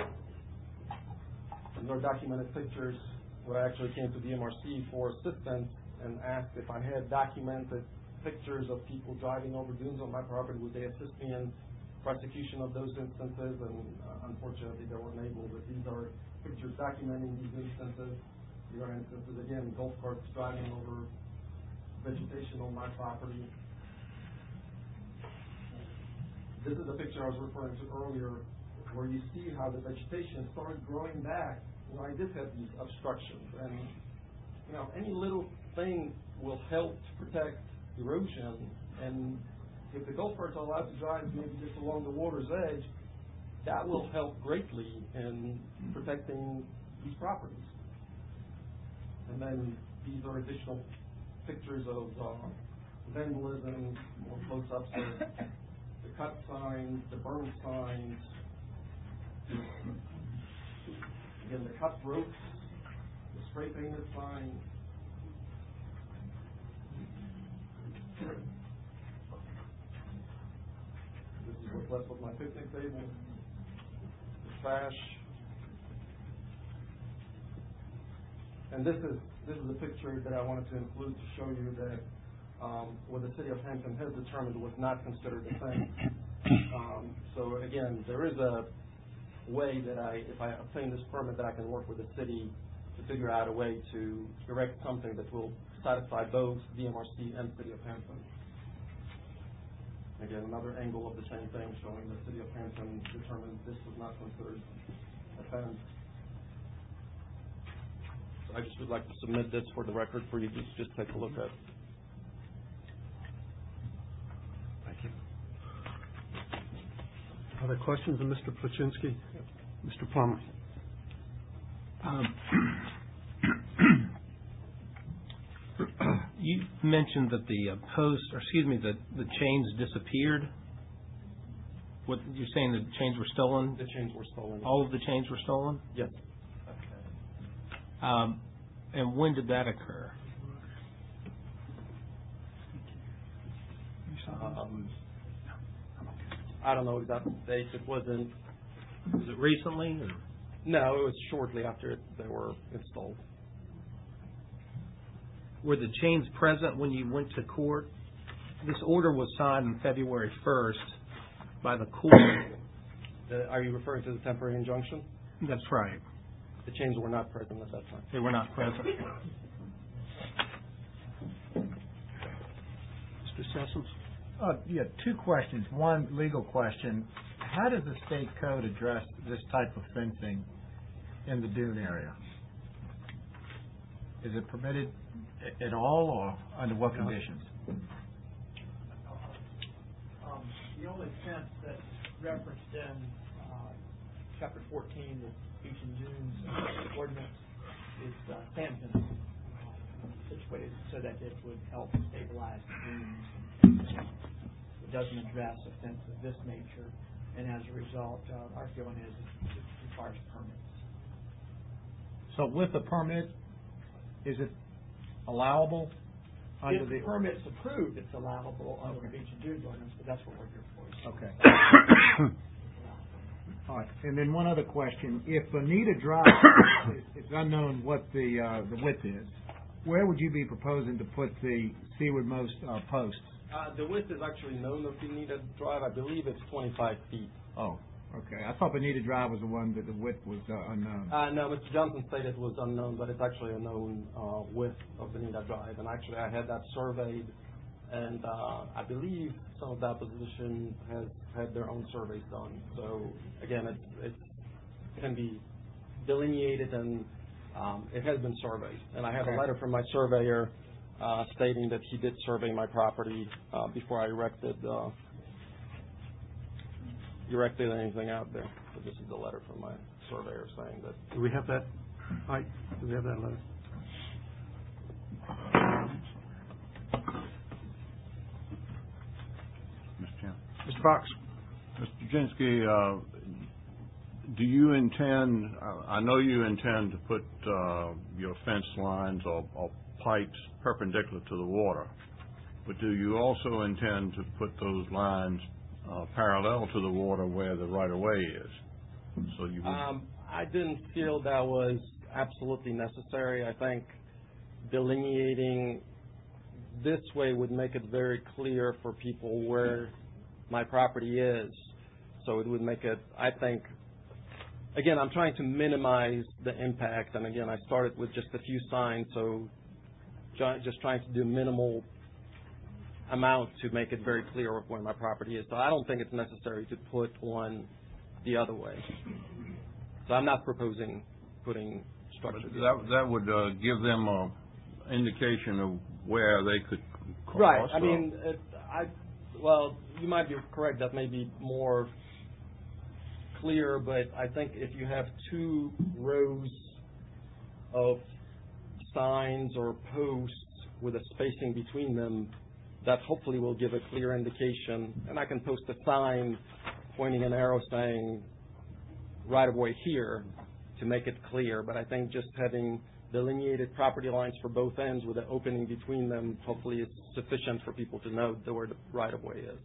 These are documented pictures where I actually came to D M R C for assistance and asked if I had documented pictures of people driving over dunes on my property, would they assist me in prosecution of those instances, and uh, unfortunately they weren't able, but these are pictures documenting these instances. These are instances, again, golf carts driving over vegetation on my property. This is a picture I was referring to earlier where you see how the vegetation started growing back. You know, I did have these obstructions, and you know, any little thing will help to protect erosion, and if the golf carts are allowed to drive maybe just along the water's edge, that will help greatly in protecting these properties. And then these are additional pictures of uh, vandalism, more close-ups of the cut signs, the burn signs, again, the cut ropes, the spray painted signs. This is what's left of my picnic table, the trash. And this is this is a picture that I wanted to include to show you that um, what the city of Hampton has determined was not considered a fence. Um, so again, there is a way that I, if I obtain this permit, that I can work with the city to figure out a way to erect something that will satisfy both D M R C and City of Hampton. Again, another angle of the same thing, showing the City of Hampton determined this was not considered a fence. So I just would like to submit this for the record for you to just take a look at. Thank you. Other questions of Mister Plachinsky? Mister Plummer? Um, you mentioned that the uh, post, or excuse me, the, the chains disappeared. What you're saying, the chains were stolen? The chains were stolen. All of the chains were stolen? Yes. Um, and when did that occur? Um, I don't know exactly the date. It wasn't. Was it recently? Or? No, it was shortly after it, they were installed. Were the chains present when you went to court? This order was signed on February first by the court. The, are you referring to the temporary injunction? That's right. The chains were not present at that time. They were not present. Mister Sessoms? Uh, yeah, two questions. One legal question. How does the state code address this type of fencing in the dune area? Is it permitted a- at all, or under what conditions? Um, the only fence that's referenced in uh, chapter fourteen, the beach and dunes ordinance, is uh, sand fencing, uh, situated so that it would help stabilize the dunes. It doesn't address a fence of this nature, and as a result, uh, our feeling is it requires permits. So with the permit, is it allowable under If the... the permit's approved, it's allowable under the beach and dunes ordinance, but that's what we're here for. Okay. All right. And then one other question. If Bonita Drive, it's- it's unknown what the uh, the width is, where would you be proposing to put the seawardmost uh, posts? Uh, the width is actually known of Bonita Drive. I believe it's twenty-five feet. Oh, okay. I thought Bonita Drive was the one that the width was uh, unknown. Uh, no, Mister Johnson stated it was unknown, but it's actually a known uh, width of Bonita Drive. And actually, I had that surveyed, and uh, I believe some of the opposition has had their own surveys done. So again, it's, it's, it can be delineated, and um, it has been surveyed. And I have Okay. a letter from my surveyor uh, stating that he did survey my property uh, before I erected uh, erected anything out there. So this is a letter from my surveyor saying that. Do we have that, Mike? Do we have that letter? Mister Chairman. Mister Fox? Mister Jasinski, uh, do you intend, I I know you intend to put uh, your fence lines or or pipes perpendicular to the water, but do you also intend to put those lines uh, parallel to the water where the right-of-way is? So you would... Um, I didn't feel that was absolutely necessary. I think delineating this way would make it very clear for people where my property is. So it would make it, I think, again, I'm trying to minimize the impact. And again, I started with just a few signs, so try- just trying to do minimal amount to make it very clear of where my property is. So I don't think it's necessary to put one the other way. So I'm not proposing putting structure. the That other way. that would uh, give them a indication of where they could cross. Right. I or- mean, it, I well, you might be correct. That may be more clear, but I think if you have two rows of signs or posts with a spacing between them, that hopefully will give a clear indication. And I can post a sign pointing an arrow saying right of way here to make it clear. But I think just having delineated property lines for both ends with an opening between them hopefully is sufficient for people to know where the right of way is.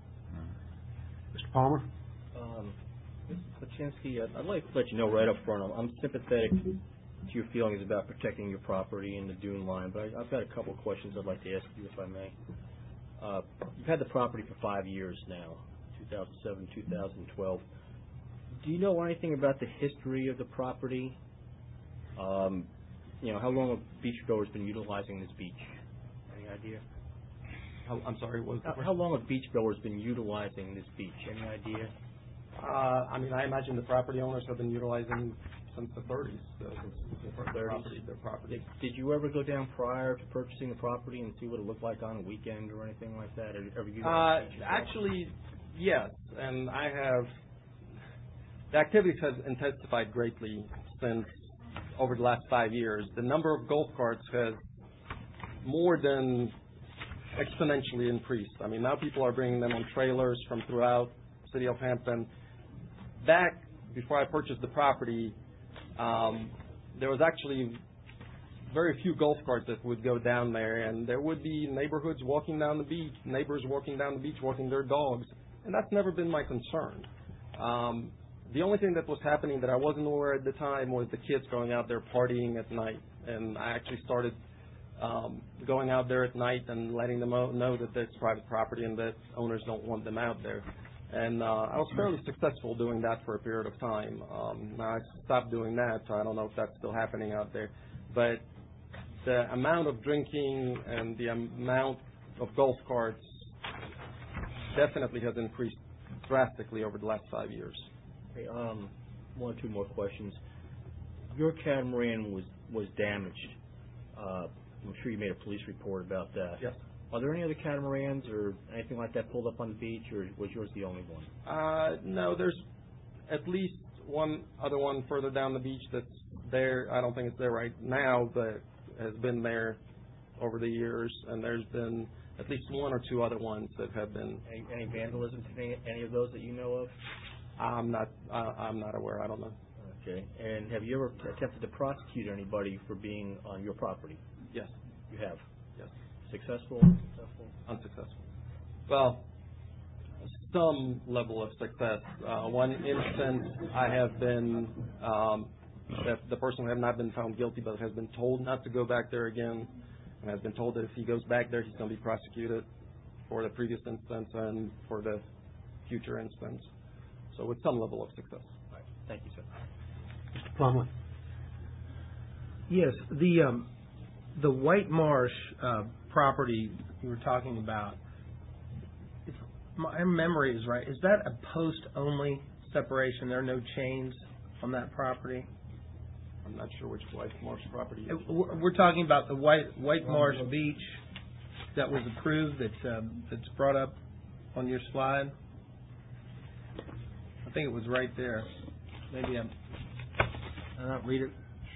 Mister Palmer? Um, Mister Plachinsky, I'd I'd like to let you know right up front, I'm- I'm sympathetic to your feelings about protecting your property and the dune line, but I- I've got a couple of questions I'd like to ask you, if I may. Uh, You've had the property for five years now, two thousand seven, two thousand twelve. Do you know anything about the history of the property? Um, You know, how long have beachgoers been utilizing this beach? Any idea? How, I'm sorry, what was the How, question? how long have beachgoers been utilizing this beach? Any idea? Uh, I mean, I imagine the property owners have been utilizing since the thirties, so it's their thirties? property, their property. Did you ever go down prior to purchasing the property and see what it looked like on a weekend or anything like that? Or ever you Uh, actually, yes, and I have, the activities have intensified greatly since over the last five years. The number of golf carts has more than exponentially increased. I mean, now people are bringing them on trailers from throughout the city of Hampton. Back before I purchased the property, um, there was actually very few golf carts that would go down there, and there would be neighborhoods walking down the beach, neighbors walking down the beach, walking their dogs, and that's never been my concern. Um, the only thing that was happening that I wasn't aware at the time was the kids going out there partying at night, and I actually started um, going out there at night and letting them o- know that it's private property and that owners don't want them out there. And uh, I was fairly successful doing that for a period of time. Um, now I stopped doing that, so I don't know if that's still happening out there. But the amount of drinking and the amount of golf carts definitely has increased drastically over the last five years. Okay, um, one or two more questions. Your catamaran was, was damaged. Uh, I'm sure you made a police report about that. Yes. Are there any other catamarans or anything like that pulled up on the beach, or was yours the only one? Uh, no, there's at least one other one further down the beach that's there. I don't think it's there right now, but has been there over the years. And there's been at least one or two other ones that have been. Any, any vandalism to any, any of those that you know of? I'm not. Uh, I'm not aware. I don't know. Okay. And have you ever attempted to prosecute anybody for being on your property? Yes. You have. Yes. Successful? Unsuccessful? Unsuccessful. Well, some level of success. Uh, one instance, I have been um, that the person has not been found guilty but has been told not to go back there again, and has been told that if he goes back there, he's going to be prosecuted for the previous instance and for the future instance. So with some level of success. Thank you, sir. Mister Plumley? Yes, the, um, the White Marsh, uh, property you were talking about, if my memory is right, is that a post-only separation? There are no chains on that property? I'm not sure which White Marsh property is. Uh, We're we're talking about the White, White Marsh Beach that was approved, that, um, that's brought up on your slide. I think it was right there. Maybe I'm, I don't read it.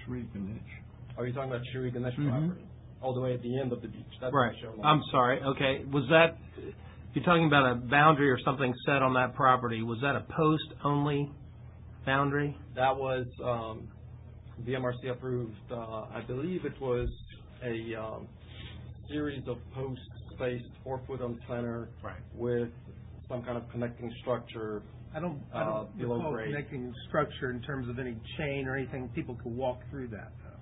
Are you talking about Sherry Ganesh Mhm. property? All the way at the end of the beach? That's Right. the show. I'm sorry. Okay. Was that, you're talking about a boundary or something set on that property. Was that a post-only boundary? That was um, V M R C approved. Uh, I believe it was a um, series of posts spaced four foot on center, Right. with some kind of connecting structure. I don't, I Uh, don't below recall grade. connecting structure in terms of any chain or anything. People could walk through that, though.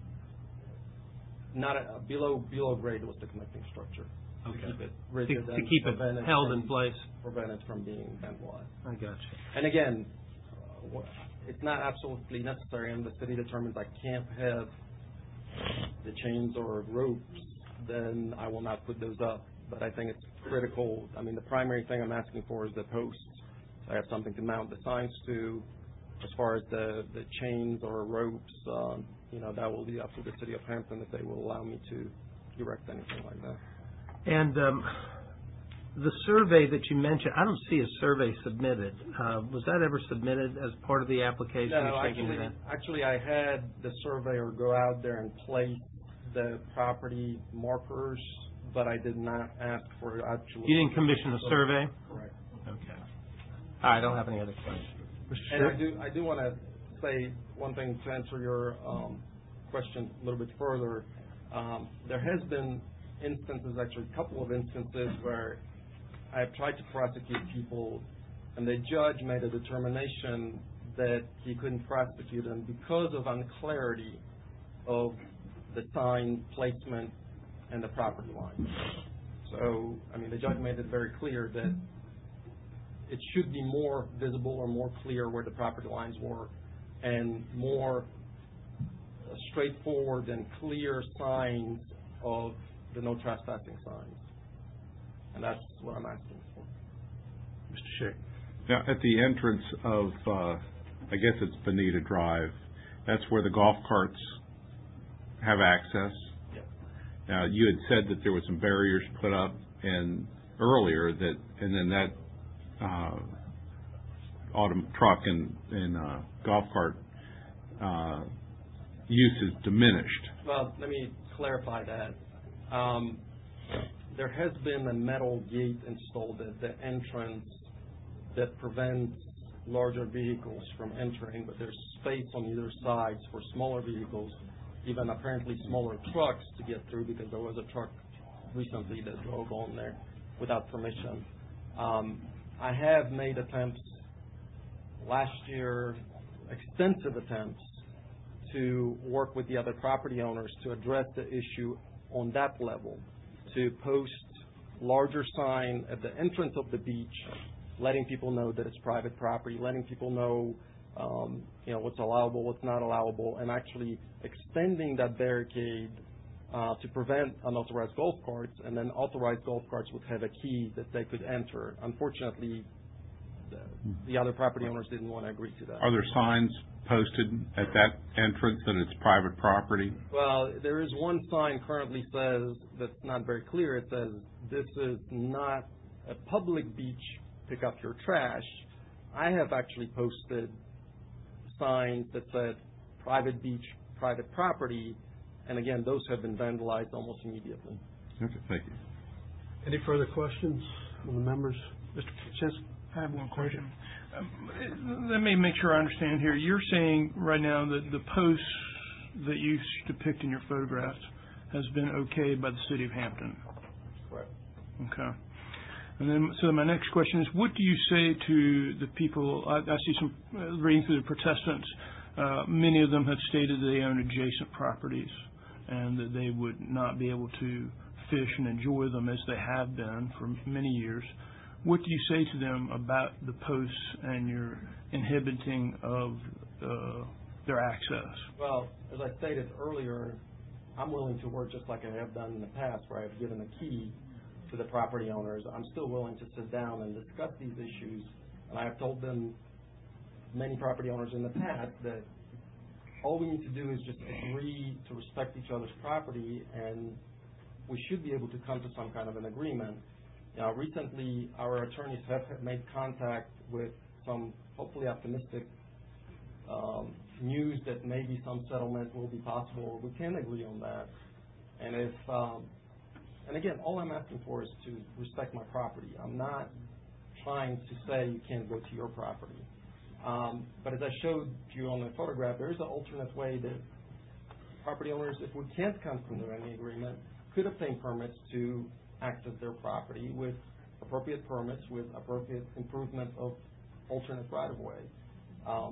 Not a, below below grade was the connecting structure. Okay. To keep it To, rigid to and keep prevent it held from, in place. prevent it from being vandalized. I got you. And again, uh, wha- it's not absolutely necessary, and the city determines I can't have the chains or ropes, then I will not put those up. But I think it's critical. I mean, the primary thing I'm asking for is the posts. I have something to mount the signs to. As far as the, the chains or ropes, um, you know, that will be up to the city of Hampton if they will allow me to erect anything like that. And um, the survey that you mentioned, I don't see a survey submitted. Uh, was that ever submitted as part of the application? No, You're shaking actually, your head. actually, I had the surveyor go out there and place the property markers, but I did not ask for actual. You didn't commission a survey? Correct. Okay. All right, I don't have any other questions. And I do, I do want to say one thing to answer your um, question a little bit further. Um, there has been instances, actually a couple of instances, where I have tried to prosecute people, and the judge made a determination that he couldn't prosecute them because of unclarity of the sign placement and the property line. So, I mean, the judge made it very clear that it should be more visible or more clear where the property lines were, and more straightforward and clear signs of the no trespassing signs. And that's what I'm asking for. Mister Shea? Now, at the entrance of, uh, I guess it's Bonita Drive, that's where the golf carts have access. Yes. Now, you had said that there were some barriers put up and earlier that, and then that uh, autumn truck and, and uh, golf cart uh, use is diminished. Well, let me clarify that. Um, there has been a metal gate installed at the entrance that prevents larger vehicles from entering, but there's space on either sides for smaller vehicles, even apparently smaller trucks to get through, because there was a truck recently that drove on there without permission. Um, I have made attempts last year, extensive attempts, to work with the other property owners to address the issue on that level, to post larger sign at the entrance of the beach, letting people know that it's private property, letting people know, um, you know, what's allowable, what's not allowable, and actually extending that barricade uh, to prevent unauthorized golf carts, and then authorized golf carts would have a key that they could enter. Unfortunately, the, the other property owners didn't want to agree to that. Are there signs posted at that entrance that it's private property? Well, there is one sign currently says, that's not very clear, it says, this is not a public beach, pick up your trash. I have actually posted signs that said private beach, private property, and again, those have been vandalized almost immediately. Okay, thank you. Any further questions from the members? Mister Kuczynski? I have one question. Um, let me make sure I understand here. You're saying right now that the posts that you depict in your photographs has been okayed by the city of Hampton. Correct. Okay. And then, so my next question is, what do you say to the people? I, I see some uh, reading through the protestants uh, many of them have stated they own adjacent properties and that they would not be able to fish and enjoy them as they have been for many years. What do you say to them about the posts and your inhibiting of uh, their access? Well, as I stated earlier, I'm willing to work just like I have done in the past, where I've given a key to the property owners. I'm still willing to sit down and discuss these issues, and I have told them, many property owners in the past, that all we need to do is just agree to respect each other's property, and we should be able to come to some kind of an agreement. Now, recently, our attorneys have made contact with some hopefully optimistic um, news that maybe some settlement will be possible. We can agree on that. And if, um, and again, all I'm asking for is to respect my property. I'm not trying to say you can't go to your property. Um, but as I showed you on the photograph, there is an alternate way that property owners, if we can't come to any agreement, could obtain permits to access their property with appropriate permits, with appropriate improvement of alternate right-of-way. Um,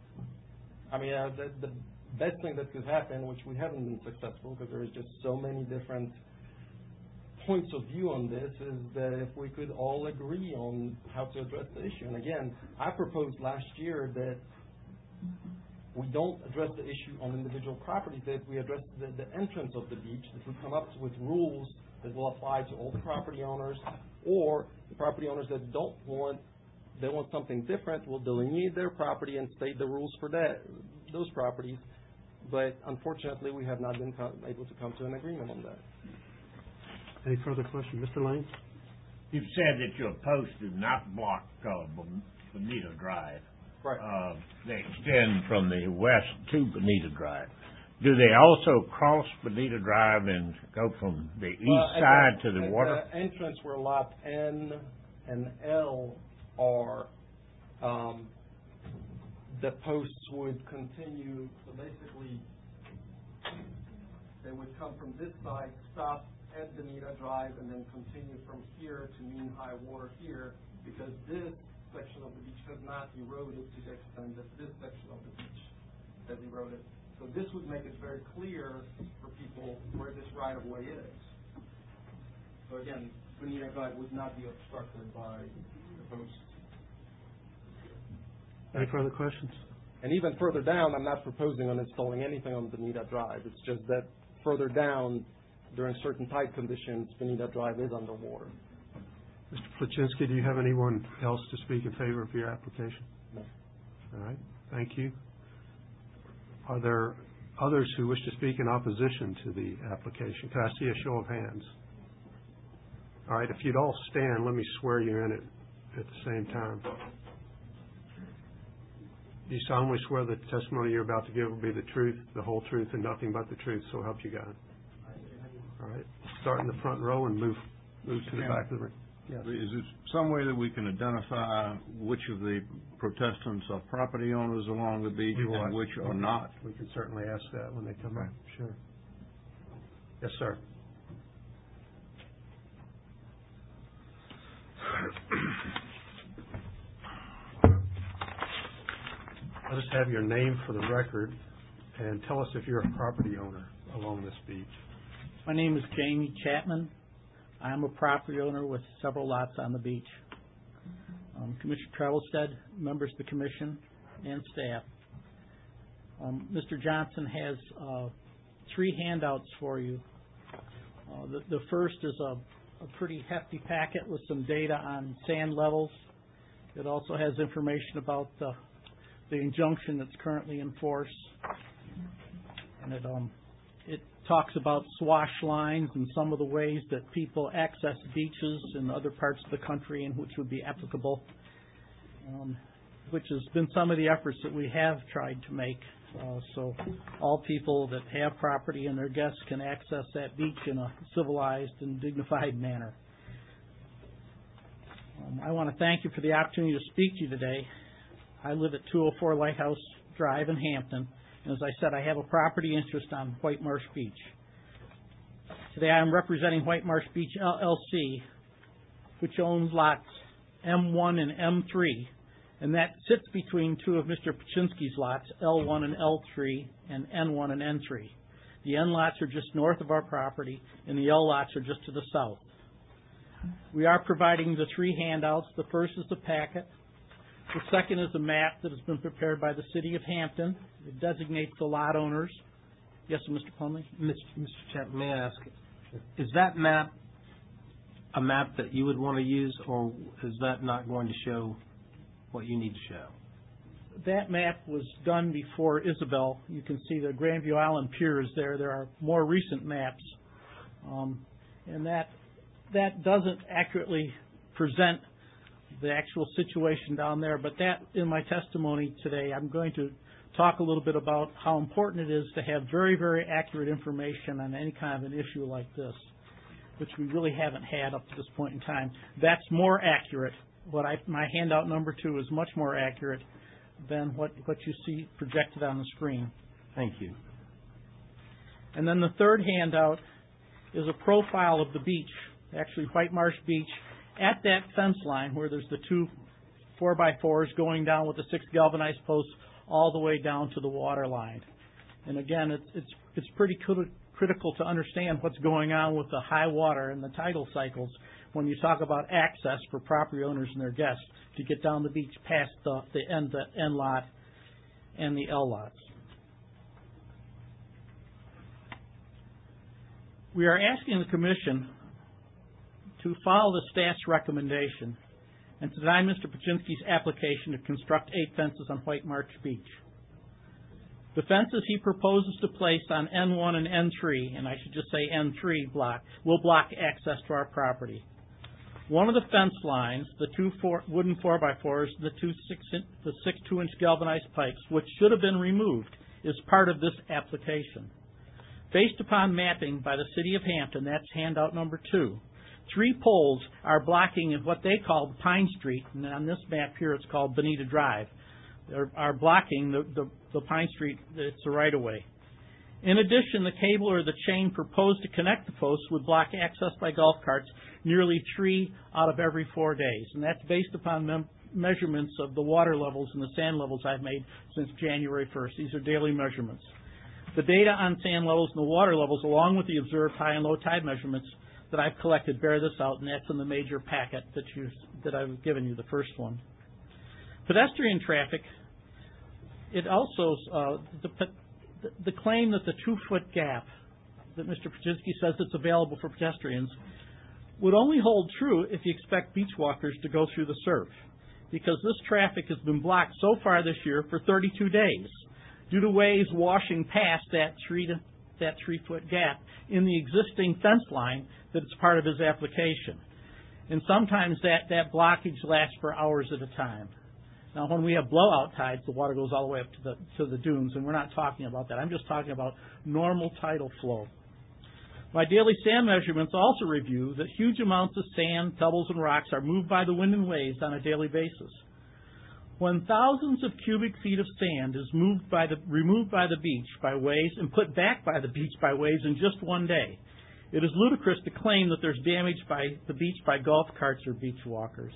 I mean, uh, the, the best thing that could happen, which we haven't been successful because there is just so many different points of view on this, is that if we could all agree on how to address the issue. And again, I proposed last year that we don't address the issue on individual properties, that we address the, the entrance of the beach, that we come up with rules that will apply to all the property owners, or the property owners that don't want, they want something different, will delineate their property and state the rules for that, those properties. But unfortunately, we have not been co- able to come to an agreement on that. Any further questions? Mister Lane? You've said that your posts do not block uh, Bonita Drive. Right. Uh, they extend from the west to Bonita Drive. Do they also cross Bonita Drive and go from the east Well, side the, to the at water? The entrance where lot N and L are, um, the posts would continue. So basically, they would come from this side, stop at Bonita Drive, and then continue from here to mean high water here, because this section of the beach has not eroded to the extent that this section of the beach has eroded. So this would make it very clear for people where this right-of-way is. So again, Bonita Drive would not be obstructed by the posts. Any further questions? And even further down, I'm not proposing on installing anything on Bonita Drive. It's just that further down, during certain tide conditions, Bonita Drive is underwater. Mister Plachinsky, do you have anyone else to speak in favor of your application? No. All right. Thank you. Are there others who wish to speak in opposition to the application? Can I see a show of hands? All right. If you'd all stand, let me swear you in at, at the same time. Do you solemnly swear that the testimony you're about to give will be the truth, the whole truth, and nothing but the truth, so help you God? All right. Start in the front row and move move to the back of the ring. Yes. Is there some way that we can identify which of the protestants are property owners along the beach We will and ask- which are not? We can certainly ask that when they come Okay. up. Sure. Yes, sir. Let us have your name for the record and tell us if you're a property owner along this beach. My name is Jamie Chapman. I am a property owner with several lots on the beach. Um, Commissioner Travelstead, members of the commission, and staff. Um, Mister Johnson has uh, three handouts for you. Uh, the, the first is a, a pretty hefty packet with some data on sand levels. It also has information about the, the injunction that's currently in force. And it um, it talks about swash lines and some of the ways that people access beaches in other parts of the country and which would be applicable, um, which has been some of the efforts that we have tried to make. Uh, so all people that have property and their guests can access that beach in a civilized and dignified manner. Um, I want to thank you for the opportunity to speak to you today. I live at two oh four Lighthouse Drive in Hampton. And as I said, I have a property interest on White Marsh Beach. Today I am representing White Marsh Beach L L C, which owns lots M one and M three and that sits between two of Mister Paczynski's lots, L one and L three, and N one and N three. The N lots are just north of our property, and the L lots are just to the south. We are providing the three handouts. The first is the packet. The second is a map that has been prepared by the City of Hampton. It designates the lot owners. Yes, sir, Mister Plumley? Mister Chapman, may I ask, is that map a map that you would want to use, or is that not going to show what you need to show? That map was done before Isabel. You can see the Grandview Island Pier is there. There are more recent maps. Um, and that that doesn't accurately present the actual situation down there. But that, in my testimony today, I'm going to talk a little bit about how important it is to have very, very accurate information on any kind of an issue like this, which we really haven't had up to this point in time. That's more accurate. What I, my handout number two is much more accurate than what, what you see projected on the screen. Thank you. And then the third handout is a profile of the beach, actually White Marsh Beach, at that fence line where there's the two four by fours going down with the six galvanized posts all the way down to the water line. And again, it's, it's, it's pretty critical to understand what's going on with the high water and the tidal cycles when you talk about access for property owners and their guests to get down the beach past the, the N, the N lot and the L lots. We are asking the Commission to follow the staff's recommendation and to deny Mister Paczynski's application to construct eight fences on White Marsh Beach. The fences he proposes to place on N one and N three, and I should just say N three block, will block access to our property. One of the fence lines, the two four, wooden four by fours, the two six in, the six two-inch galvanized pipes, which should have been removed, is part of this application. Based upon mapping by the City of Hampton, that's handout number two, three poles are blocking what they call Pine Street, and on this map here it's called Bonita Drive. They are blocking the, the, the Pine Street, it's a right-of-way. In addition, the cable or the chain proposed to connect the posts would block access by golf carts nearly three out of every four days. And that's based upon mem- measurements of the water levels and the sand levels I've made since January first. These are daily measurements. The data on sand levels and the water levels, along with the observed high and low tide measurements that I've collected, bear this out, and that's in the major packet that, you, that I've given you, the first one. Pedestrian traffic, it also, uh, the, the claim that the two-foot gap that Mister Paczynski says it's available for pedestrians would only hold true if you expect beach walkers to go through the surf, because this traffic has been blocked so far this year for thirty-two days due to waves washing past that three to that three-foot gap in the existing fence line that's part of his application. And sometimes that, that blockage lasts for hours at a time. Now, when we have blowout tides, the water goes all the way up to the to the dunes, and we're not talking about that. I'm just talking about normal tidal flow. My daily sand measurements also review that huge amounts of sand, pebbles, and rocks are moved by the wind and waves on a daily basis. When thousands of cubic feet of sand is moved by the, removed by the beach by waves and put back by the beach by waves in just one day, it is ludicrous to claim that there's damage by the beach by golf carts or beach walkers.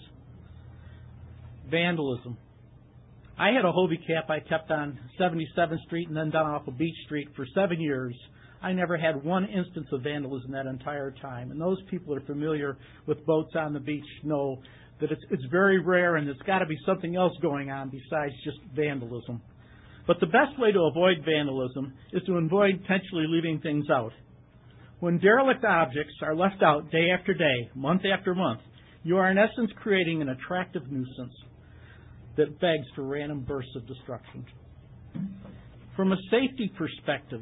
Vandalism. I had a Hobie cap I kept on seventy-seventh Street and then down off of Beach Street for seven years. I never had one instance of vandalism that entire time. And those people who are familiar with boats on the beach know that it's, it's very rare, and there's got to be something else going on besides just vandalism. But the best way to avoid vandalism is to avoid intentionally leaving things out. When derelict objects are left out day after day, month after month, you are in essence creating an attractive nuisance that begs for random bursts of destruction. From a safety perspective,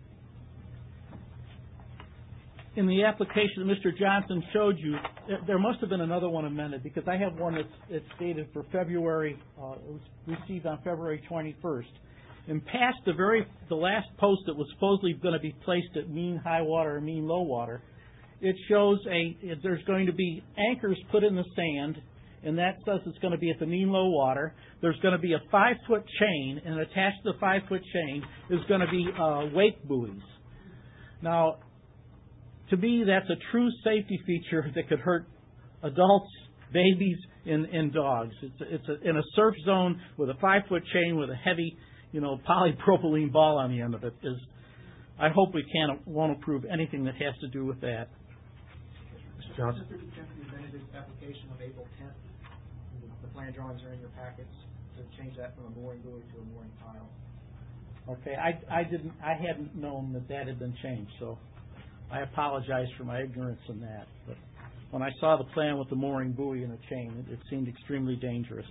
in the application that Mister Johnson showed you, there must have been another one amended, because I have one that's, that's dated for February, uh, it was received on February twenty-first. And past the very, the last post that was supposedly going to be placed at mean high water or mean low water, it shows a, there's going to be anchors put in the sand, and that says it's going to be at the mean low water. There's going to be a five-foot chain, and attached to the five-foot chain is going to be uh, wake buoys. Now, to me, that's a true safety feature that could hurt adults, babies, in, in dogs. It's, a, it's a, in a surf zone with a five-foot chain with a heavy, you know, polypropylene ball on the end of it. Is, I hope we can't, won't approve anything that has to do with that. Mister Johnson? Mister Kuczynski presented his application on April tenth. The plan drawings are in your packets to change that from a mooring buoy to a mooring pile. Okay, I, I didn't, I hadn't known that that had been changed, so I apologize for my ignorance in that. But when I saw the plan with the mooring buoy and a chain, it, it seemed extremely dangerous.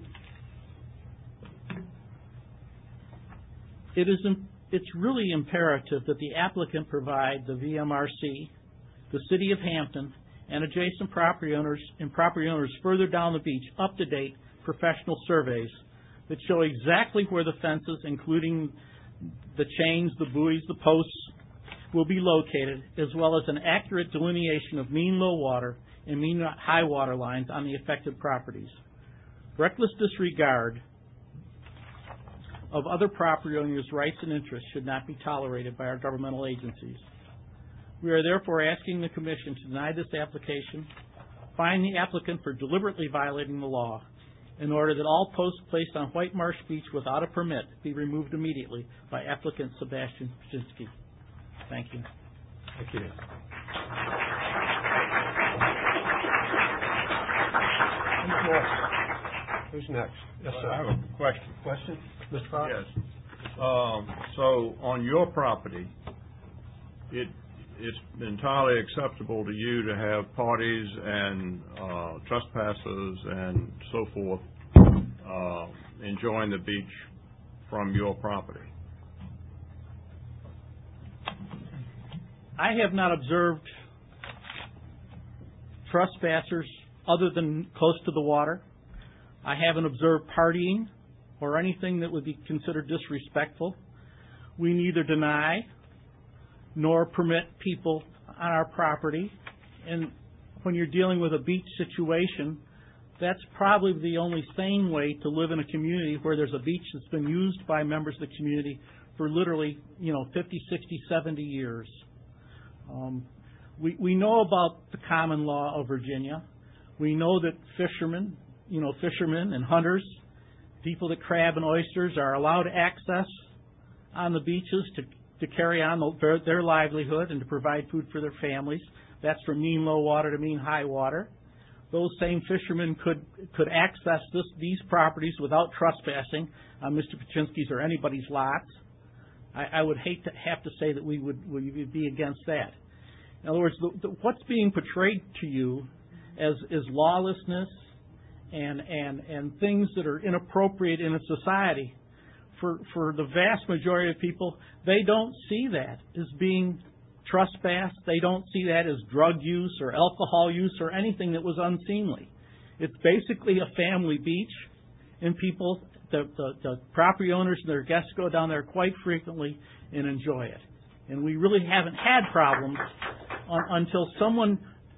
It is, it's really imperative that the applicant provide the V M R C, the City of Hampton, and adjacent property owners and property owners further down the beach up-to-date professional surveys that show exactly where the fences, including the chains, the buoys, the posts, will be located, as well as an accurate delineation of mean low water and mean high water lines on the affected properties. Reckless disregard of other property owners' rights and interests should not be tolerated by our governmental agencies. We are therefore asking the Commission to deny this application, fine the applicant for deliberately violating the law, in order that all posts placed on White Marsh Beach without a permit be removed immediately by applicant Sebastian Kuczynski. Thank you. Thank you. Who's next? Yes, sir. I have a question. Question? Mister Fox? Yes. Um, so on your property, it it's entirely acceptable to you to have parties and uh, trespassers and so forth uh, enjoying the beach from your property? I have not observed trespassers other than close to the water. I haven't observed partying or anything that would be considered disrespectful. We neither deny nor permit people on our property. And when you're dealing with a beach situation, that's probably the only sane way to live in a community where there's a beach that's been used by members of the community for literally, you know, fifty, sixty, seventy years. Um, we, we know about the common law of Virginia. We know that fishermen, you know, fishermen and hunters, people that crab and oysters are allowed access on the beaches to, to carry on the, their, their livelihood and to provide food for their families. That's from mean low water to mean high water. Those same fishermen could could access this, these properties without trespassing on Mister Kuczynski's or anybody's lots. I, I would hate to have to say that we would, we would be against that. In other words, the, the, what's being portrayed to you as is lawlessness and, and, and things that are inappropriate in a society. For, for the vast majority of people, they don't see that as being trespassed. They don't see that as drug use or alcohol use or anything that was unseemly. It's basically a family beach, and people, the, the, the property owners and their guests go down there quite frequently and enjoy it. And we really haven't had problems on, until someone,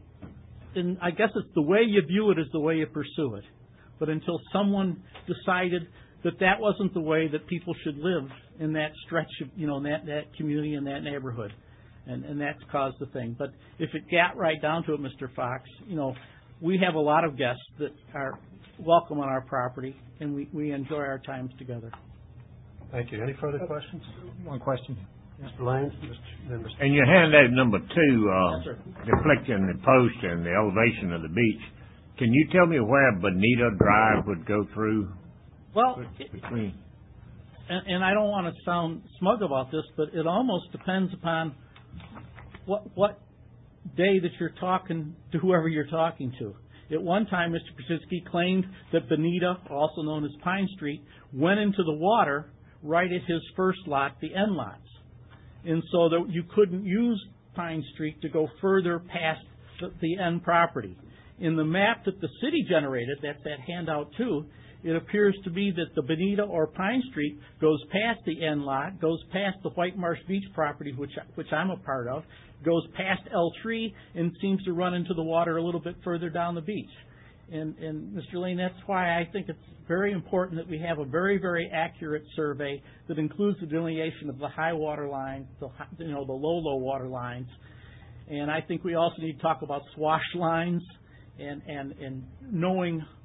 and I guess it's the way you view it is the way you pursue it, but until someone decided that that wasn't the way that people should live in that stretch of, you know, in that, that community, in that neighborhood. And, and that's caused the thing. But if it got right down to it, Mister Fox, you know, we have a lot of guests that are welcome on our property, and we, we enjoy our times together. Thank you. Any further questions? One question. Mister Lane? Then Mister And your handout number two, uh, Yes, sir. reflecting the post and the elevation of the beach, can you tell me where Bonita Drive would go through? Well, Between? and, and I don't want to sound smug about this, but it almost depends upon what what day that you're talking to whoever you're talking to. At one time, Mister Kuczynski claimed that Bonita, also known as Pine Street, went into the water right at his first lot, the end lots. And so that you couldn't use Pine Street to go further past the, the end property. In the map that the city generated, that's that handout too, it appears to be that the Bonita or Pine Street goes past the end lot, goes past the White Marsh Beach property, which which I'm a part of, goes past L three, and seems to run into the water a little bit further down the beach. And, and Mister Lane, that's why I think it's very important that we have a very, very accurate survey that includes the delineation of the high water lines, the high, you know, the low, low water lines. And I think we also need to talk about swash lines and, and, and knowing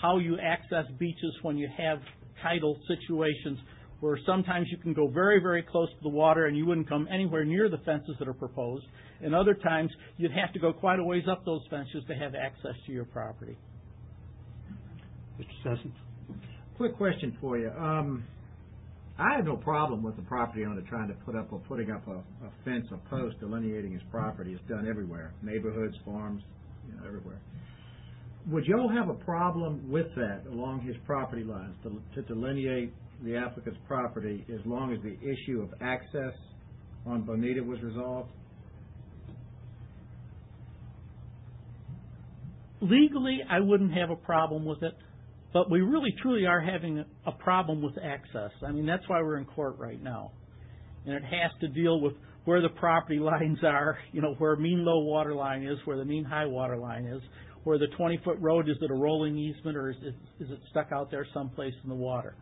how you access beaches when you have tidal situations where sometimes you can go very, very close to the water and you wouldn't come anywhere near the fences that are proposed, and other times you'd have to go quite a ways up those fences to have access to your property. Mister Sessions? Quick question for you. Um, I have no problem with the property owner trying to put up or putting up a, a fence, a post delineating his property. It's done everywhere, neighborhoods, farms, you know, everywhere. Would y'all have a problem with that along his property lines to, to delineate the applicant's property as long as the issue of access on Bonita was resolved? Legally, I wouldn't have a problem with it, but we really truly are having a problem with access. I mean, that's why we're in court right now. And it has to deal with where the property lines are, you know, where mean low water line is, where the mean high water line is, where the twenty-foot road, is it a rolling easement or is it, is it stuck out there someplace in the water?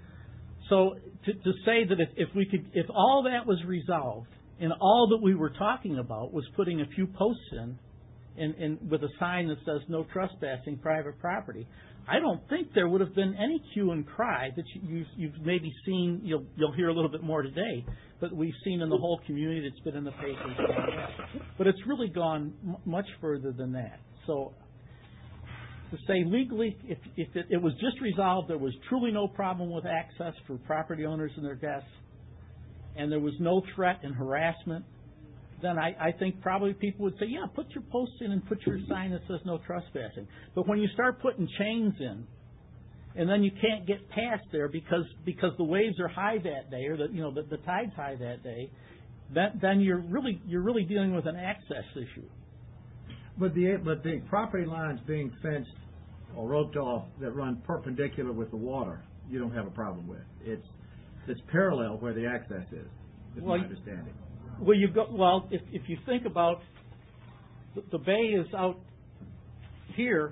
So to, to say that if, if we could, if all that was resolved and all that we were talking about was putting a few posts in, and, and with a sign that says no trespassing private property, I don't think there would have been any hue and cry that you, you've, you've maybe seen. You'll, you'll hear a little bit more today, but we've seen in the whole community that's been in the papers. And all that. But it's really gone m- much further than that. So to say legally, if, if it, it was just resolved, there was truly no problem with access for property owners and their guests, and there was no threat and harassment, then I, I think probably people would say, yeah, put your posts in and put your sign that says no trespassing. But when you start putting chains in, and then you can't get past there because because the waves are high that day, or the you know the, the tide's high that day, then then you're really you're really dealing with an access issue. But the but the property lines being fenced or roped off that run perpendicular with the water, you don't have a problem with. It's it's parallel where the access is. Is Well, my understanding. Well, you go well if if you think about the, the bay is out here.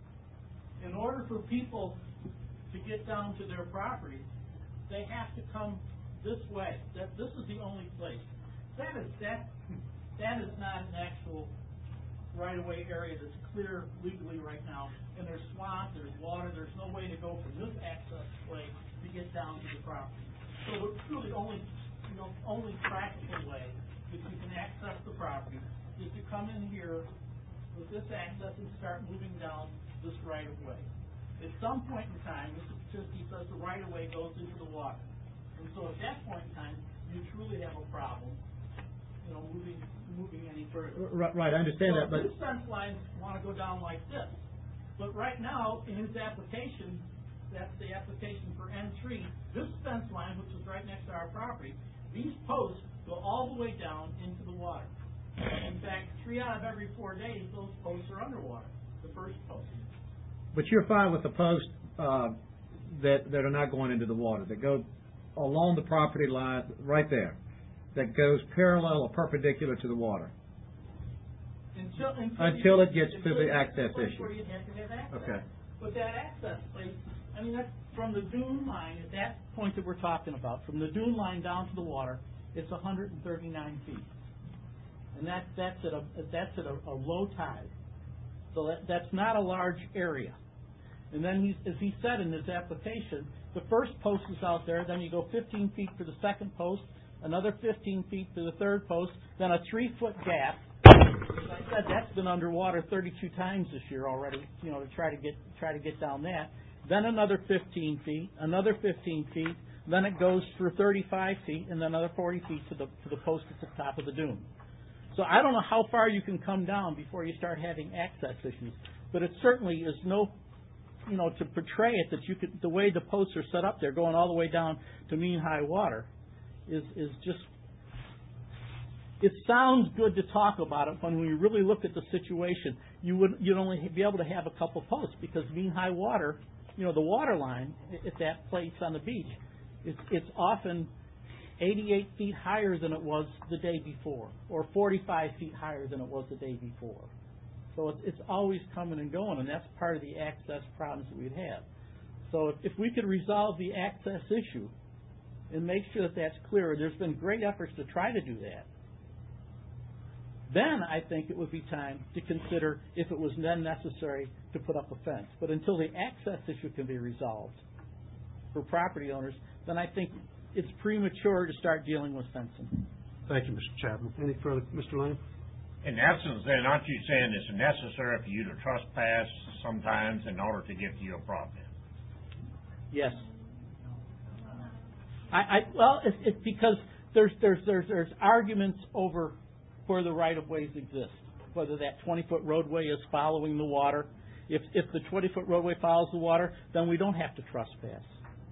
In order for people to get down to their property, they have to come this way. That this is the only place. That is that that is not an actual right-of-way area that's clear legally right now. And there's swamp, there's water, there's no way to go from this access way to get down to the property. So it's really only, you know, only practical way that you can access the property is to come in here with this access and start moving down this right-of-way. At some point in time, Mister Paczynski says the right-of-way goes into the water. And so at that point in time, you truly have a problem, you know, moving moving any further. Right, right, I understand so that, but this fence lines want to go down like this. But right now, in his application, that's the application for N three, this fence line, which is right next to our property, these posts go all the way down into the water. In fact, three out of every four days, those posts are underwater, the first post. but you're fine with the posts uh, that that are not going into the water, that go along the property line right there, that goes parallel or perpendicular to the water. Until, until, Until you, it gets to until the you get access to the place issue. where you have to have access. Okay. But that access place, I mean, that's from the dune line, at that point that we're talking about, from the dune line down to the water, it's one hundred thirty-nine feet. And that, that's at a that's at a, a low tide. So that, that's not a large area. And then, he's, as he said in his application, the first post is out there, then you go fifteen feet for the second post, another fifteen feet for the third post, then a three-foot gap. As I said, that's been underwater thirty-two times this year already, you know, to try to get try to get down that. Then another fifteen feet, another fifteen feet, then it goes for thirty-five feet, and then another forty feet to the to the post at the top of the dune. So I don't know how far you can come down before you start having access issues, but it certainly is no, you know, to portray it that you could, the way the posts are set up there, going all the way down to mean high water, is is just. It sounds good to talk about it, but when you really look at the situation, you would you'd only be able to have a couple posts because mean high water, you know, the water line at that place on the beach, it's, it's often eighty-eight feet higher than it was the day before, or forty-five feet higher than it was the day before. So it's, it's always coming and going, and that's part of the access problems that we'd have. So if, if we could resolve the access issue and make sure that that's clear, there's been great efforts to try to do that. then I think it would be time to consider if it was then necessary to put up a fence. But until the access issue can be resolved for property owners, then I think it's premature to start dealing with fencing. Thank you, Mister Chapman. Any further, Mister Lane? In essence, then, aren't you saying it's necessary for you to trespass sometimes in order to get to your property? Yes. I, I well, it's, it's because there's there's there's there's arguments over where the right of ways exist, whether that twenty foot roadway is following the water. If if the twenty foot roadway follows the water, then we don't have to trespass.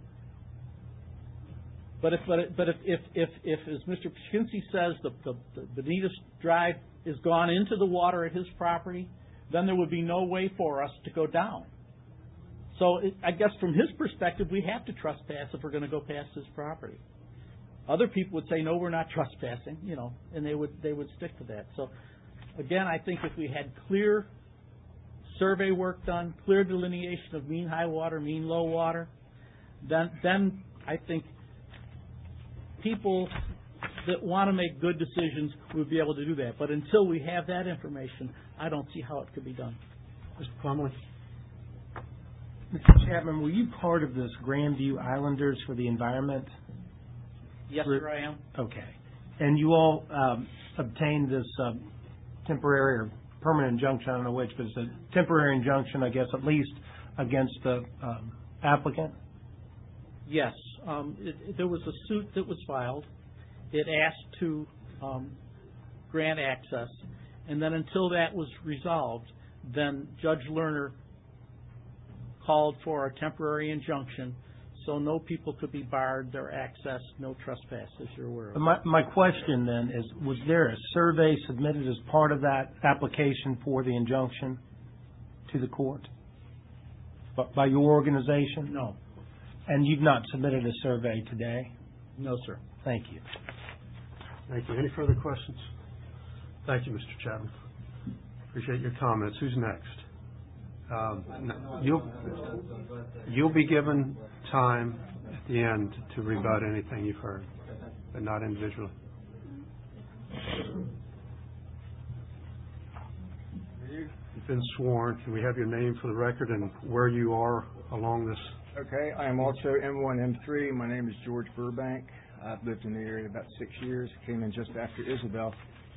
But if but if but if if if, if as Mister Pczynski says, the, the the Benitez Drive is gone into the water at his property, then there would be no way for us to go down. So it, I guess from his perspective, we have to trespass if we're going to go past his property. Other people would say, no, we're not trespassing, you know, and they would they would stick to that. So again, I think if we had clear survey work done, clear delineation of mean high water, mean low water, then then I think people that want to make good decisions would be able to do that. But until we have that information, I don't see how it could be done. Mister Plumlee? Mister Chapman, were you part of this Grandview Islanders for the Environment? Yes, sir, I am. Okay. And you all um, obtained this uh, temporary or permanent injunction, I don't know which, but it's a temporary injunction, I guess, at least against the um, applicant? Yes. Um, it, it, there was a suit that was filed. It asked to um, grant access, and then until that was resolved, then Judge Lerner called for a temporary injunction so no people could be barred their access, no trespass, as you're aware of. My, my question then is, was there a survey submitted as part of that application for the injunction to the court by, by your organization? No. And you've not submitted a survey today? No, sir. Thank you. Thank you. Any further questions? Thank you, Mister Chapman. Appreciate your comments. Who's next? Um, you'll, you'll be given time at the end to rebut anything you've heard, but not individually. You've been sworn. Can we have your name for the record and where you are along this? Okay, I am also M one, M three. My name is George Burbank. I've lived in the area about six years. Came in just after Isabel.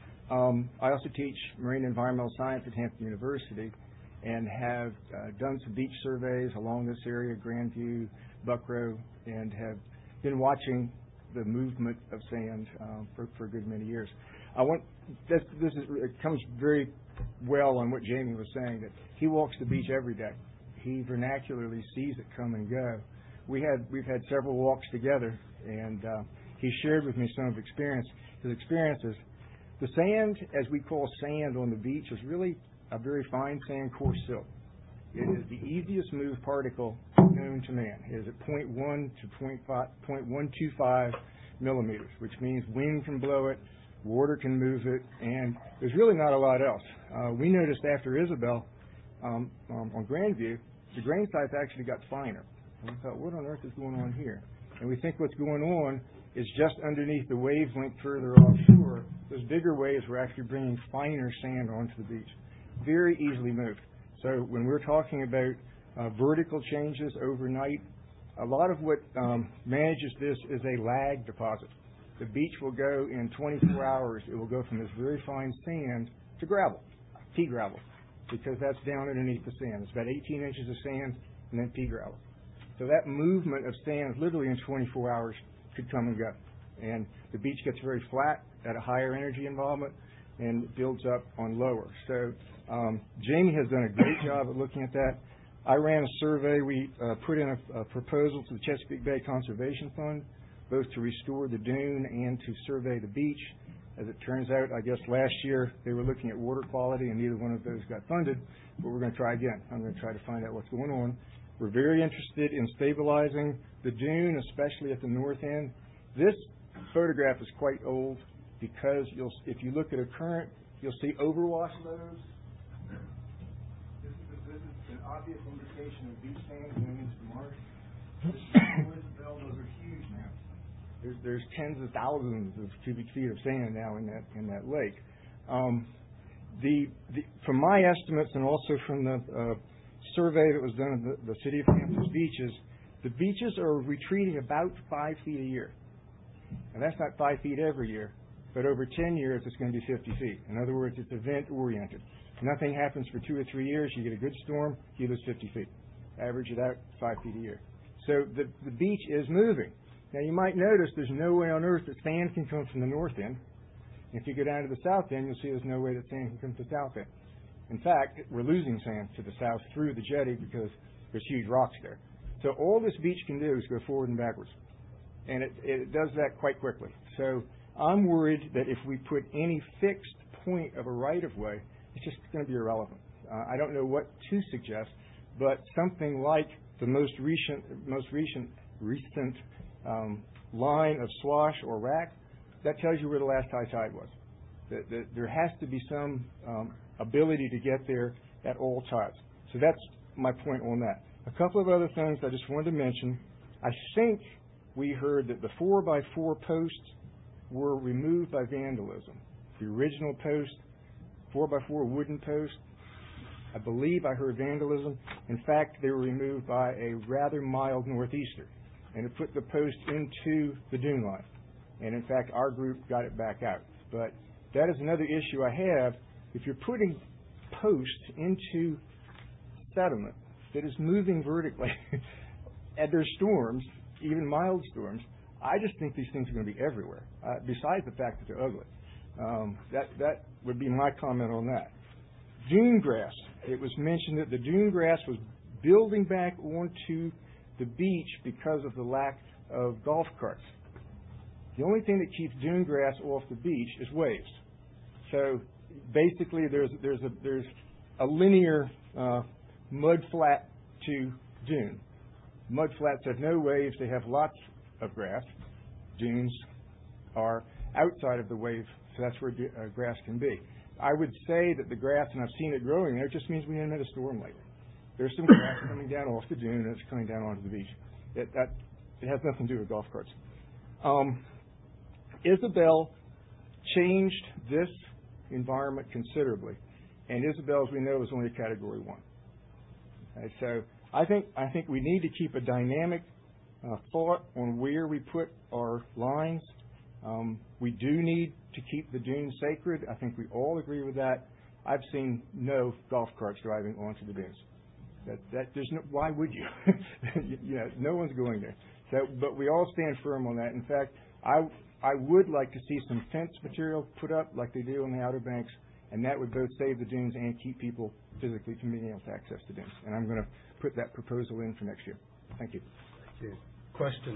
Um, I also teach marine environmental science at Hampton University and have uh, done some beach surveys along this area, Grandview, Buckrow, and have been watching the movement of sand um, for, for a good many years. I want this, this is, it comes very well on what Jamie was saying, that he walks the beach every day. He vernacularly sees it come and go. We had we've had several walks together, and uh, he shared with me some of experience his experiences. The sand, as we call sand on the beach, is really a very fine sand, coarse silt. It is the easiest move particle known to man. It is at zero point one to zero point one two five millimeters, which means wind can blow it, water can move it, and there's really not a lot else. Uh, we noticed after Isabel um, um, on Grandview, the grain size actually got finer. And we thought, what on earth is going on here? And we think what's going on is just underneath the wavelength further offshore, those bigger waves were actually bringing finer sand onto the beach. Very easily moved. So when we're talking about uh, vertical changes overnight, a lot of what um, manages this is a lag deposit. The beach will go in twenty-four hours, it will go from this very fine sand to gravel, pea gravel, because that's down underneath the sand. It's about eighteen inches of sand and then pea gravel. So that movement of sand literally in twenty-four hours could come and go. And the beach gets very flat at a higher energy involvement and builds up on lower. So um, Jamie has done a great job at looking at that. I ran a survey. We uh, put in a, a proposal to the Chesapeake Bay Conservation Fund, both to restore the dune and to survey the beach. As it turns out, I guess last year they were looking at water quality and neither one of those got funded, but we're going to try again. I'm going to try to find out what's going on. We're very interested in stabilizing the dune, especially at the north end. This photograph is quite old because you'll, if you look at a current, you'll see overwash lows. This is, a, this is an obvious indication of beach sand going into the marsh. Those are huge now. There's, there's tens of thousands of cubic feet of sand now in that in that lake. Um, the, the, from my estimates and also from the uh, survey that was done of the, the City of Hampton's beaches, the beaches are retreating about five feet a year. And that's not five feet every year, but over ten years it's going to be fifty feet. In other words, it's event-oriented. Nothing happens for two or three years. You get a good storm, you lose fifty feet. Average it out, five feet a year. So the, the beach is moving. Now you might notice there's no way on earth that sand can come from the north end. If you go down to the south end, you'll see there's no way that sand can come to the south end. In fact, we're losing sand to the south through the jetty because there's huge rocks there. So all this beach can do is go forward and backwards. And it, it does that quite quickly. So I'm worried that if we put any fixed point of a right-of-way, it's just going to be irrelevant. Uh, I don't know what to suggest, but something like the most recent, most recent, recent um, line of Swash or Rack, that tells you where the last high tide was. That, that there has to be some um, ability to get there at all tides. So that's my point on that. A couple of other things I just wanted to mention. I think we heard that the four by four posts were removed by vandalism. The original post, four by four wooden post, I believe I heard vandalism. In fact, they were removed by a rather mild northeaster, and it put the post into the dune line. And in fact, our group got it back out. But that is another issue I have. If you're putting posts into sediment that is moving vertically, and there's storms, even mild storms, I just think these things are going to be everywhere, uh, besides the fact that they're ugly. Um, that, that would be my comment on that. Dune grass. It was mentioned that the dune grass was building back onto the beach because of the lack of golf carts. The only thing that keeps dune grass off the beach is waves. So basically there's, there's, a, there's a linear uh, mud flat to dune. Mud flats have no waves. They have lots of grass. Dunes are outside of the wave, so that's where uh, grass can be. I would say that the grass, and I've seen it growing there, just means we haven't had a storm lately. There's some grass coming down off the dune, and it's coming down onto the beach. It, that, it has nothing to do with golf carts. Um, Isabel changed this environment considerably, and Isabel, as we know, is only a Category one. Okay, so I think I think we need to keep a dynamic uh, thought on where we put our lines. Um, we do need to keep the dunes sacred. I think we all agree with that. I've seen no golf carts driving onto the dunes. That, that there's no, why would you? you? You know, no one's going there. So, but we all stand firm on that. In fact, I I would like to see some fence material put up like they do on the Outer Banks, and that would both save the dunes and keep people physically from being able to access the dunes. And I'm going to put that proposal in for next year. Thank you. Thank you. Questions?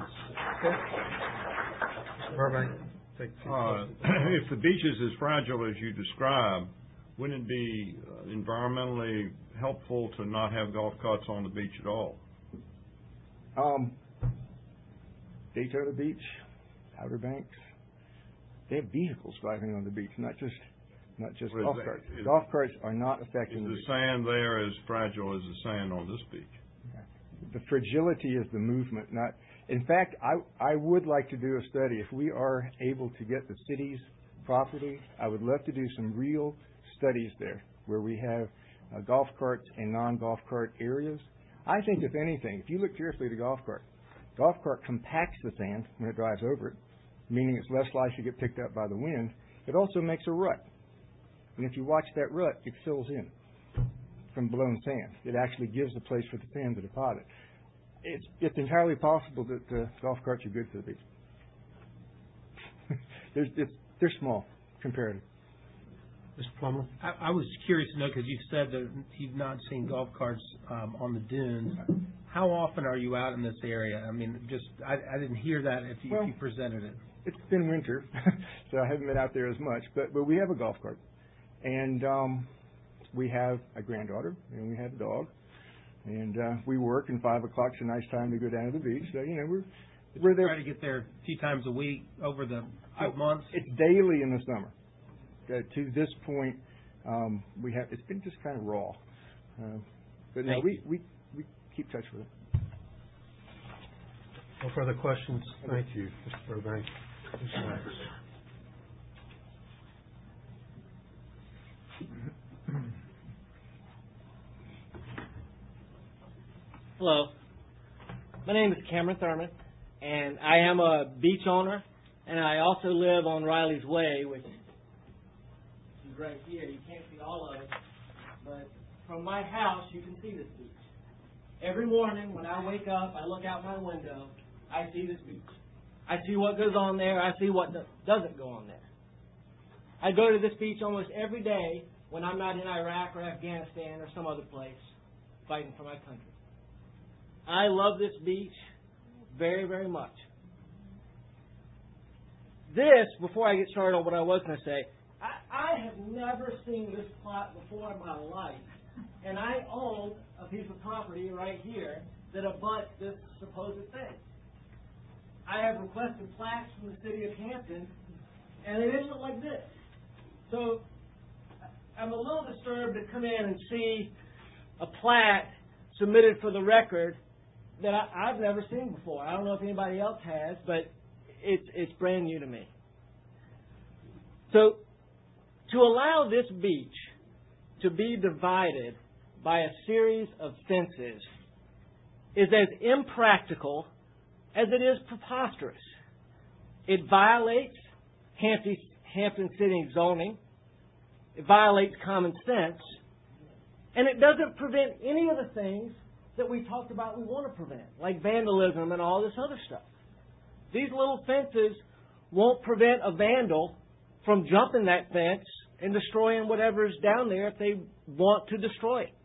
Burbank, take two Uh, questions. if the beach is as fragile as you describe, wouldn't it be uh, environmentally helpful to not have golf carts on the beach at all? Um, Daytona Beach, Outer Banks, they have vehicles driving on the beach, not just not just Well, golf is that- carts. is- Golf carts are not Is affecting the the beach. sand there as fragile as the sand on this beach? The fragility is the movement, not. In fact, I I would like to do a study. If we are able to get the city's property, I would love to do some real studies there where we have uh, golf carts and non-golf cart areas. I think, if anything, if you look carefully at a golf cart, golf cart compacts the sand when it drives over it, meaning it's less likely to get picked up by the wind. It also makes a rut. And if you watch that rut, it fills in from blown sand. It actually gives a place for the sand to deposit. It's, it's entirely possible that uh, golf carts are good for the beach. There's, it's, they're small, comparatively. Mister Plummer? I, I was curious to know, because you've said that you've not seen golf carts um, on the dunes. How often are you out in this area? I mean, just I, I didn't hear that if you, Well, if you presented it. It's been winter, so I haven't been out there as much. But but we have a golf cart, and um, we have a granddaughter, and we have a dog, and uh, we work. And five o'clock's a nice time to go down to the beach. So you know we're Did we're you there. try to get there a few times a week over the twelve months? It's daily in the summer. Uh, to this point, um, we have it's been just kind of raw. Uh, but no, Thank we, we we keep touch with it. No further questions? Thank you, Mister Burbank. Who's next? Hello. My name is Cameron Thurman, and I am a beach owner, and I also live on Riley's Way, which is right here. You can't see all of it, but from my house, you can see this beach. Every morning when I wake up, I look out my window, I see this beach. I see what goes on there. I see what doesn't go on there. I go to this beach almost every day when I'm not in Iraq or Afghanistan or some other place fighting for my country. I love this beach very, very much. This, before I get started on what I was going to say, I, I have never seen this plot before in my life. And I own a piece of property right here that abuts this supposed thing. I have requested plaques from the city of Hampton, and it isn't like this. So I'm a little disturbed to come in and see a plat submitted for the record that I, I've never seen before. I don't know if anybody else has, but it's it's brand new to me. So to allow this beach to be divided by a series of fences is as impractical as it is preposterous. It violates Hampton, Hampton City zoning. It violates common sense. And it doesn't prevent any of the things that we talked about we want to prevent, like vandalism and all this other stuff. These little fences won't prevent a vandal from jumping that fence and destroying whatever's down there if they want to destroy it.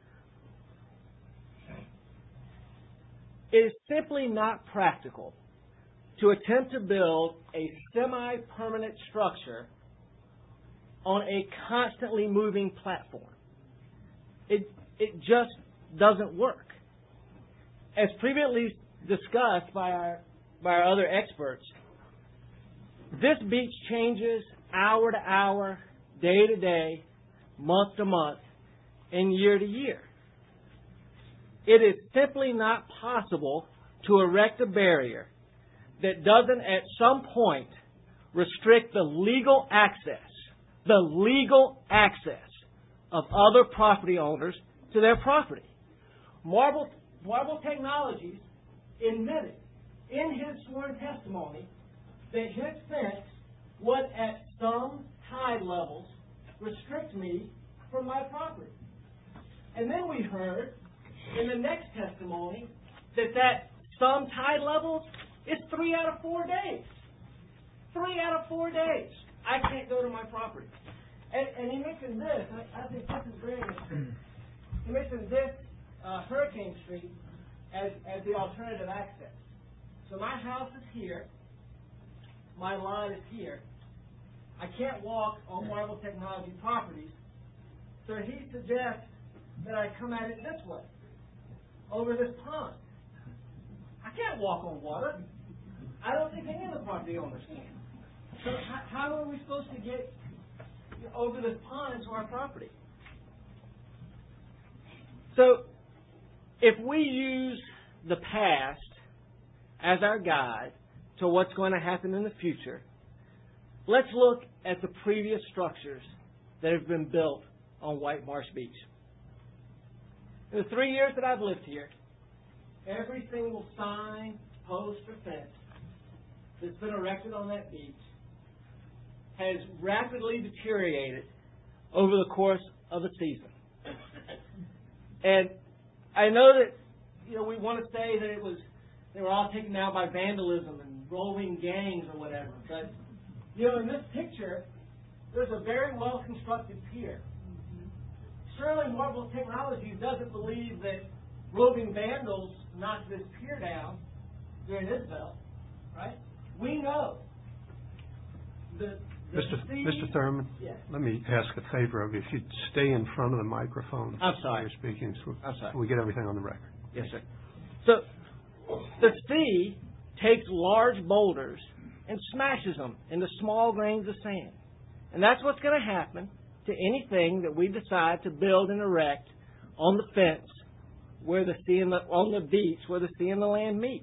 It is simply not practical to attempt to build a semi-permanent structure on a constantly moving platform. It it just doesn't work. As previously discussed by our by our other experts, this beach changes hour to hour, day to day, month to month, and year to year. It is simply not possible to erect a barrier that doesn't at some point restrict the legal access, the legal access of other property owners to their property. Marble, Marble Technologies admitted in his sworn testimony that his fence would at some tide levels restrict me from my property. And then we heard in the next testimony that that some tide levels is three out of four days. Three out of four days. I can't go to my property. And, and he mentioned this. I, I think this is very interesting. He mentioned this uh, Hurricane Street as, as the alternative access. So my house is here. My line is here. I can't walk on Marble Technology properties. So he suggests that I come at it this way, over this pond. I can't walk on water. I don't think any of the property owners can. So how, how are we supposed to get over this pond to our property? So if we use the past as our guide to what's going to happen in the future, let's look at the previous structures that have been built on White Marsh Beach. In the three years that I've lived here, every single sign, post, or fence that's been erected on that beach has rapidly deteriorated over the course of a season. And I know that, you know, we want to say that it was they were all taken down by vandalism and roving gangs or whatever, but you know, in this picture, there's a very well constructed pier. Surely Marble Technologies doesn't believe that roving vandals knocked this pier down during Isabel, right? We know the, the Mister sea, Mister Thurman, yes. Let me ask a favor of you. If you'd stay in front of the microphone I'm sorry. while you're speaking, so I'm sorry. we get everything on the record. Yes, sir. So the sea takes large boulders and smashes them into small grains of sand. And that's what's going to happen to anything that we decide to build and erect on the fence where the sea and the, on the beach where the sea and the land meet.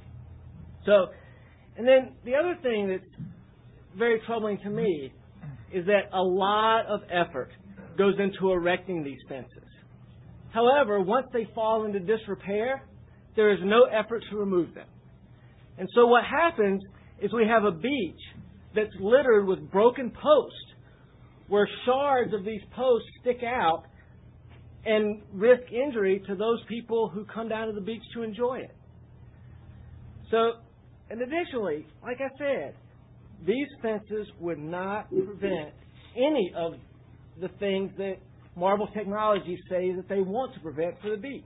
So, and then the other thing that's very troubling to me is that a lot of effort goes into erecting these fences. However, once they fall into disrepair, there is no effort to remove them. And so what happens is we have a beach that's littered with broken posts, where shards of these posts stick out and risk injury to those people who come down to the beach to enjoy it. So, and additionally, like I said, these fences would not prevent any of the things that Marble Technologies say that they want to prevent for the beach.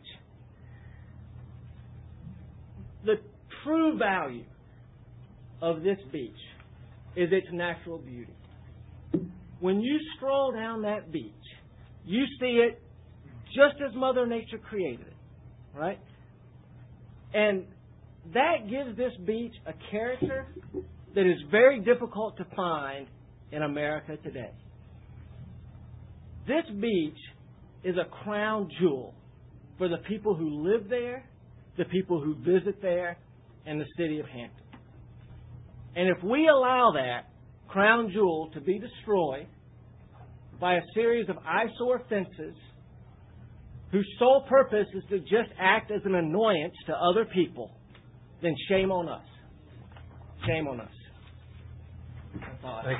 The true value of this beach is its natural beauty. When you stroll down that beach, you see it just as Mother Nature created it, right? And that gives this beach a character that is very difficult to find in America today. This beach is a crown jewel for the people who live there, the people who visit there, and the city of Hampton. And if we allow that crown jewel to be destroyed by a series of eyesore fences whose sole purpose is to just act as an annoyance to other people, then shame on us. Shame on us. That's all I Thank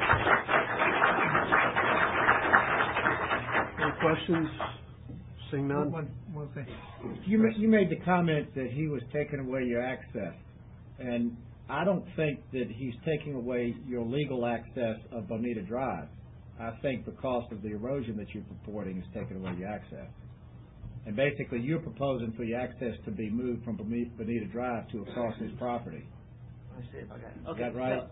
you. Any questions? Seeing none? One, one thing. You, ma- you made the comment that he was taking away your access, and I don't think that he's taking away your legal access of Bonita Drive. I think because of the erosion that you're purporting is taking away your access. And basically, you're proposing for your access to be moved from Bonita Bonita Drive to across his property. Let me see if I got it. Is Okay, that right?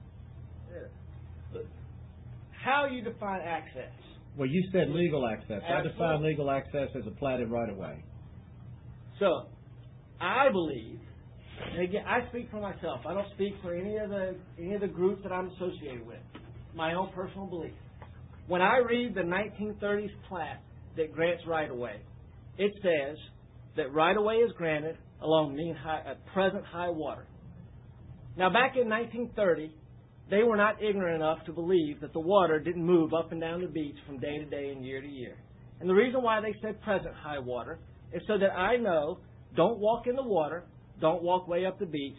so, how you define access? Well, you said legal access. I define Absolutely. legal access as a platted right-of-way. So, I believe, and again, I speak for myself. I don't speak for any of the any of the groups that I'm associated with. My own personal belief. When I read the nineteen thirties plat that grants right-of-way, it says that right-of-way is granted along mean high, uh, present high water. Now, back in nineteen thirty, they were not ignorant enough to believe that the water didn't move up and down the beach from day to day and year to year. And the reason why they said present high water is so that I know, don't walk in the water, don't walk way up the beach,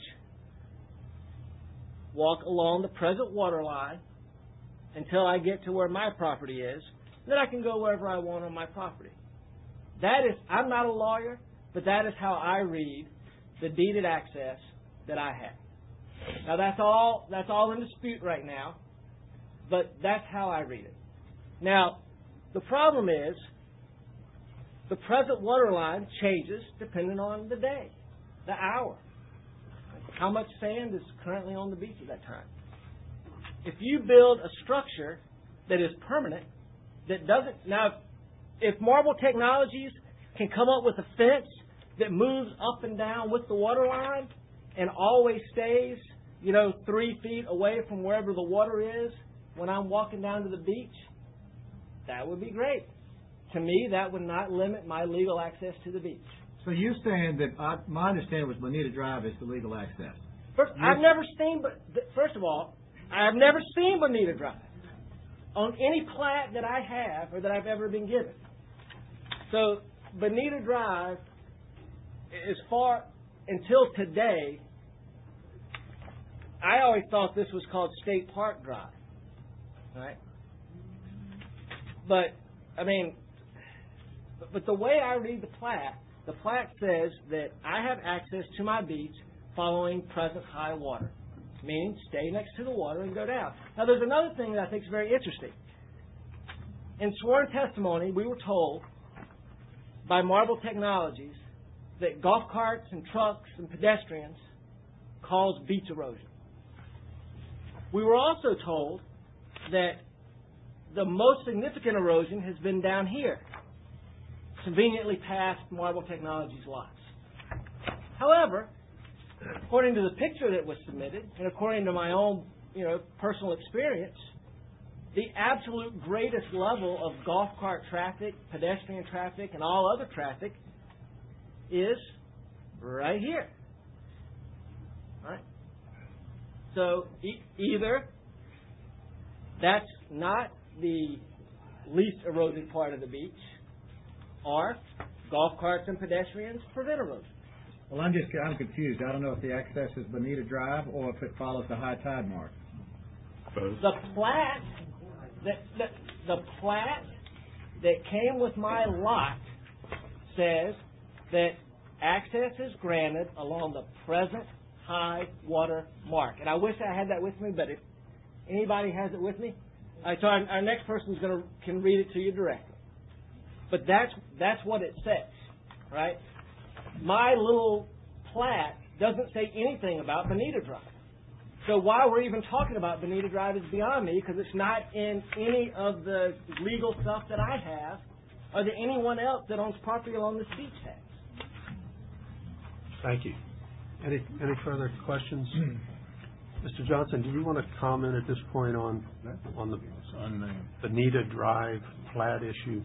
walk along the present water line until I get to where my property is, then I can go wherever I want on my property. That is, I'm not a lawyer, but that is how I read the deeded access that I have. Now that's all, that's all in dispute right now, but that's how I read it. Now, the problem is, the present water line changes depending on the day, the hour, how much sand is currently on the beach at that time. If you build a structure that is permanent, that doesn't, now, if Marble Technologies can come up with a fence that moves up and down with the water line and always stays, you know, three feet away from wherever the water is when I'm walking down to the beach, that would be great. To me, that would not limit my legal access to the beach. So you're saying that, I, my understanding was Bonita Drive is the legal access. First, I've never seen, but first of all, I've never seen Bonita Drive on any plat that I have or that I've ever been given. So Bonita Drive, as far until today, I always thought this was called State Park Drive, right? But I mean, but, but the way I read the plat, the plat says that I have access to my beach following present high water, meaning stay next to the water and go down. Now, there's another thing that I think is very interesting. In sworn testimony, we were told by Marble Technologies that golf carts and trucks and pedestrians cause beach erosion. We were also told that the most significant erosion has been down here, conveniently past Marble Technologies lots. However, according to the picture that was submitted, and according to my own, you know, personal experience, the absolute greatest level of golf cart traffic, pedestrian traffic, and all other traffic is right here. Right? So e- either That's not the least eroded part of the beach, or golf carts and pedestrians prevent erosion. Well, I'm just, I'm confused. I don't know if the access is Bonita Drive or if it follows the high tide mark. The plat, the, the, the plat that came with my lot says that access is granted along the present high water mark. And I wish I had that with me, but if anybody has it with me, I so our, our next person's going to can read it to you directly. But that's that's what it says, right? My little plat doesn't say anything about Bonita Drive. So why we're even talking about Bonita Drive is beyond me, because it's not in any of the legal stuff that I have or that anyone else that owns property along this beach has. Thank you. Any any further questions? Mister Johnson, do you want to comment at this point on on the Bonita Drive plat issue?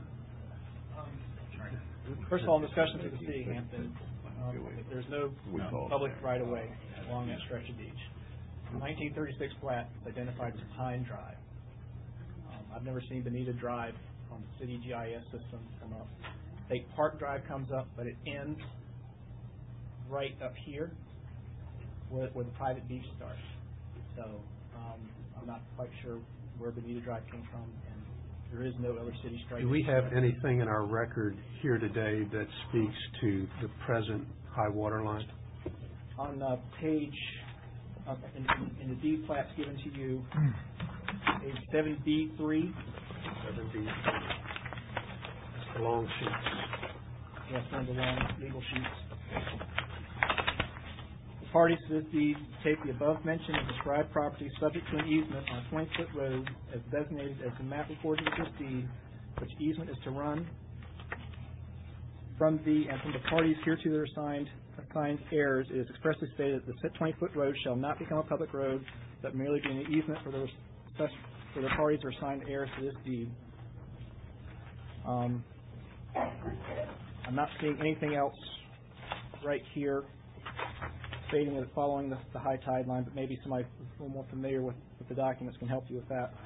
First of all, in discussions with the city of Hampton, um, there's no public right-of-way along that stretch of beach. The nineteen thirty-six plat is identified as Pine Drive. Um, I've never seen Bonita Drive on the city G I S system come up. State Park Drive comes up, but it ends right up here where, where the private beach starts. So um, I'm not quite sure where Bonita Drive came from, and there is no other city strike. Do we have anything in our record here today that speaks to the present high water line? On uh, page, uh, in, in the deed plats given to you, page seven B three. seven B three. That's the long sheets. Yes, one of the long legal sheets. The parties to this deed take the above mentioned and described property subject to an easement on a twenty-foot road as designated as the map recorded with this deed, which easement is to run from the and from the parties hereto their assigned assigned heirs. It is expressly stated that the said twenty-foot road shall not become a public road, but merely be an easement for the for the parties or assigned heirs to this deed. Um, I'm not seeing anything else right here stating that it's following the, the high tide line, but maybe somebody who's a little more familiar with, with the documents can help you with that.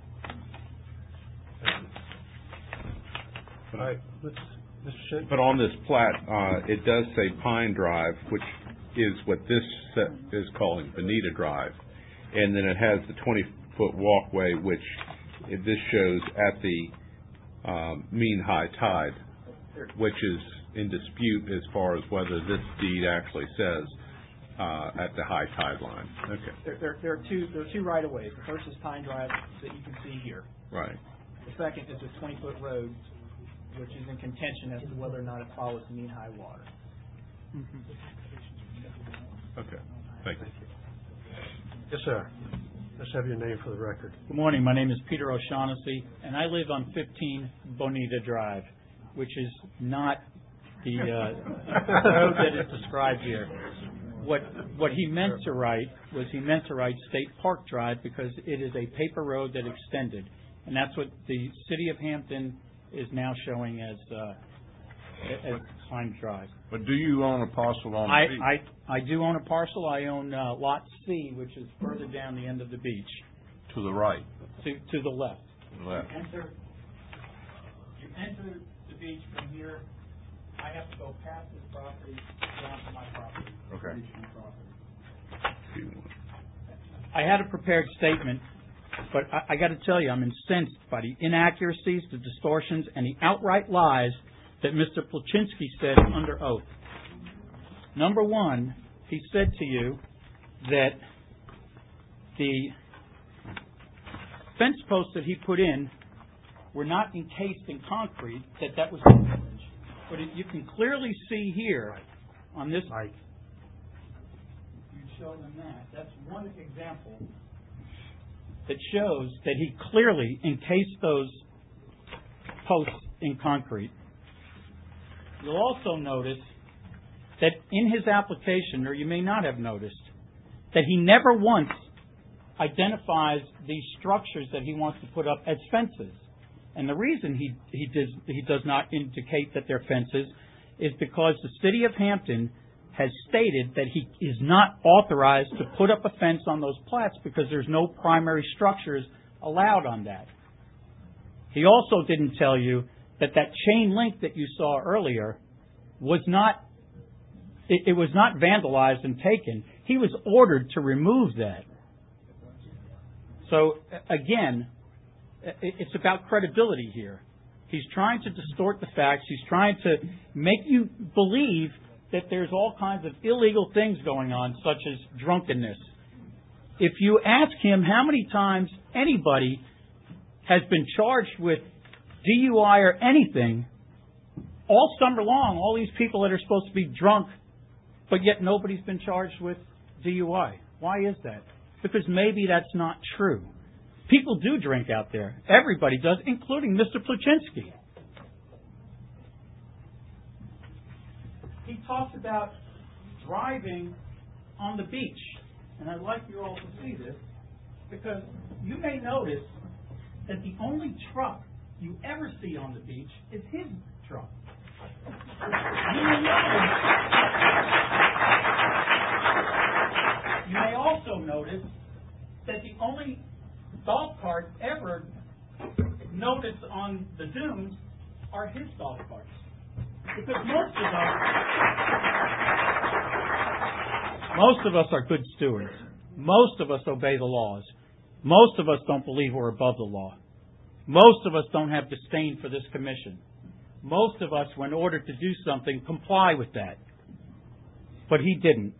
All right, let's, Mister Shinn. But on this plat, uh, it does say Pine Drive, which is what this set is calling Bonita Drive, and then it has the twenty-foot walkway, which it, this shows at the um, mean high tide, which is in dispute as far as whether this deed actually says uh, at the high tide line. Okay. There, there, there are two there are two right of ways. The first is Pine Drive that you can see here. Right. The second is a twenty-foot road, which is in contention as to whether or not it follows the mean high water. Okay. Thank you. Yes, sir. Let's have your name for the record. Good morning. My name is Peter O'Shaughnessy, and I live on fifteen Bonita Drive, which is not the uh, road that is described here. What what he meant to write was he meant to write State Park Drive because it is a paper road that extended, and that's what the City of Hampton is now showing as uh, as Pine Drive. But do you own a parcel on I, the beach? I I do own a parcel. I own uh, Lot C, which is further down the end of the beach. To the right. To to the left. To the left. You enter, you enter the beach from here. I have to go past this property down to my property. Okay. My property. I had a prepared statement, but I, I got to tell you, I'm incensed by the inaccuracies, the distortions, and the outright lies that Mister Plachinsky said under oath. Number one, he said to you that the fence posts that he put in were not encased in concrete, that that was privilege. But it, you can clearly see here on this. Right. You show them that. That's one example that shows that he clearly encased those posts in concrete. You'll also notice that in his application, or you may not have noticed, that he never once identifies these structures that he wants to put up as fences. And the reason he he does he does not indicate that they're fences is because the City of Hampton has stated that he is not authorized to put up a fence on those plats because there's no primary structures allowed on that. He also didn't tell you that that chain link that you saw earlier was not, it, it was not vandalized and taken. He was ordered to remove that. So, again, it's about credibility here. He's trying to distort the facts. He's trying to make you believe that there's all kinds of illegal things going on, such as drunkenness. If you ask him how many times anybody has been charged with D U I or anything, all summer long, all these people that are supposed to be drunk, but yet nobody's been charged with D U I. Why is that? Because maybe that's not true. People do drink out there. Everybody does, including Mister Plachinsky. He talks about driving on the beach. And I'd like you all to see this, because you may notice that the only truck you ever see on the beach is his truck. You may notice, you may also notice that the only golf carts ever noticed on the dunes are his golf carts. Because most of us, most of us are good stewards. Most of us obey the laws. Most of us don't believe we're above the law. Most of us don't have disdain for this commission. Most of us, when ordered to do something, comply with that. But he didn't.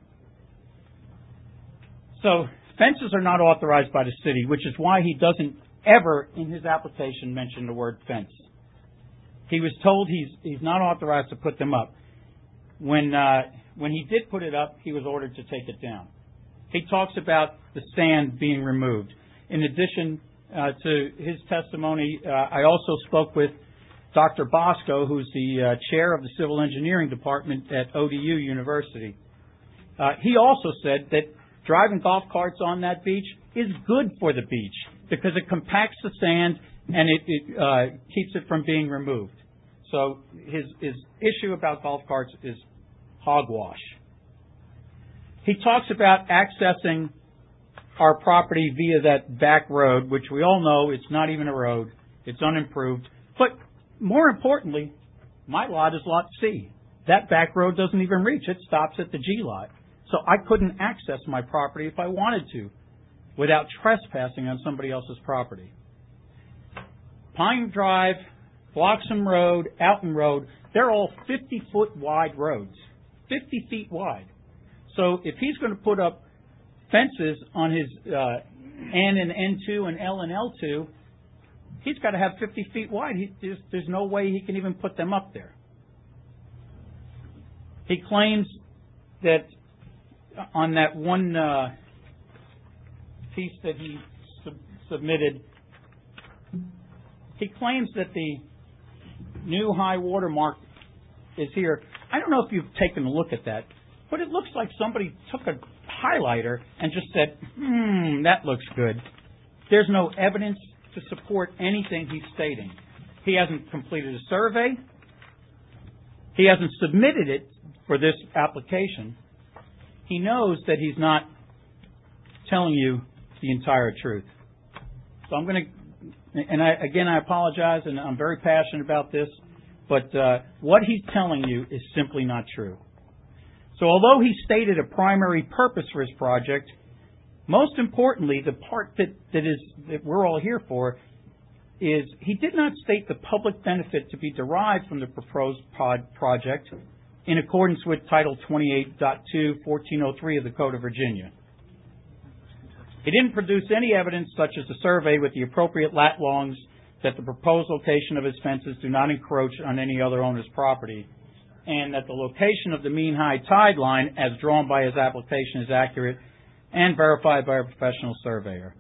So, fences are not authorized by the city, which is why he doesn't ever, in his application, mention the word fence. He was told he's he's not authorized to put them up. When uh, when he did put it up, he was ordered to take it down. He talks about the sand being removed. In addition uh, to his testimony, uh, I also spoke with Doctor Bosco, who's the uh, chair of the Civil Engineering Department at O D U University. Uh, he also said that driving golf carts on that beach is good for the beach because it compacts the sand and it, it uh, keeps it from being removed. So his, his issue about golf carts is hogwash. He talks about accessing our property via that back road, which we all know it's not even a road. It's unimproved. But more importantly, my lot is Lot C. That back road doesn't even reach. It stops at the G lot. So I couldn't access my property if I wanted to without trespassing on somebody else's property. Pine Drive, Bloxham Road, Alton Road, they're all fifty-foot wide roads, fifty feet wide. So if he's going to put up fences on his uh, N and N two and L and L two, he's got to have fifty feet wide. He, there's, there's no way he can even put them up there. He claims that on that one uh, piece that he sub- submitted, he claims that the new high water mark is here. I don't know if you've taken a look at that, but it looks like somebody took a highlighter and just said, hmm, that looks good. There's no evidence to support anything he's stating. He hasn't completed a survey. He hasn't submitted it for this application. He knows that he's not telling you the entire truth. So I'm going to, and I, again, I apologize, and I'm very passionate about this, but uh, what he's telling you is simply not true. So although he stated a primary purpose for his project, most importantly, the part that, that is that we're all here for is he did not state the public benefit to be derived from the proposed pod project in accordance with Title twenty-eight point two, fourteen oh three of the Code of Virginia. He didn't produce any evidence such as a survey with the appropriate lat longs that the proposed location of his fences do not encroach on any other owner's property, and that the location of the mean high tide line as drawn by his application is accurate and verified by a professional surveyor.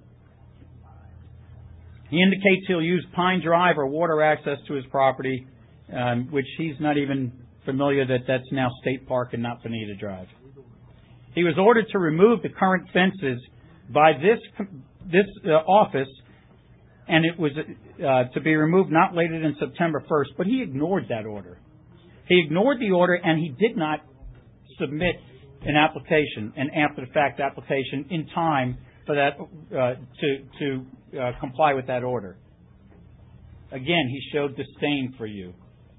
He indicates he'll use Pine Drive or water access to his property, um, which he's not even familiar that that's now State Park and not Bonita Drive. He was ordered to remove the current fences by this this uh, office, and it was uh, to be removed not later than September first, but he ignored that order. He ignored the order, and he did not submit an application, an after-the-fact application, in time for that, uh, to, to uh, comply with that order. Again, he showed disdain for you.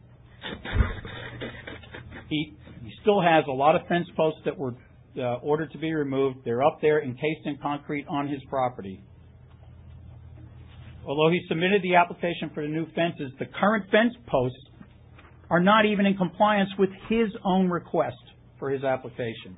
He, he still has a lot of fence posts that were uh, ordered to be removed. They're up there encased in concrete on his property. Although he submitted the application for the new fences, the current fence posts are not even in compliance with his own request for his application.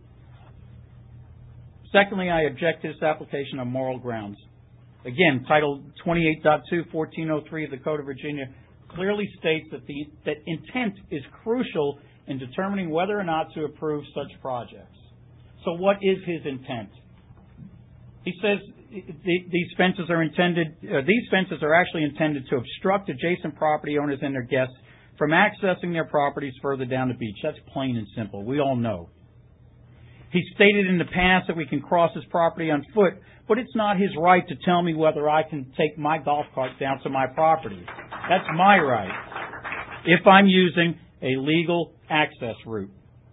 Secondly, I object to this application on moral grounds. Again, Title twenty-eight point two, fourteen oh three of the Code of Virginia clearly states that the that intent is crucial in determining whether or not to approve such projects. So what is his intent? He says these fences are intended, uh, these fences are actually intended to obstruct adjacent property owners and their guests from accessing their properties further down the beach. That's plain and simple. We all know. He stated in the past that we can cross his property on foot, but it's not his right to tell me whether I can take my golf cart down to my property. That's my right if I'm using a legal access route.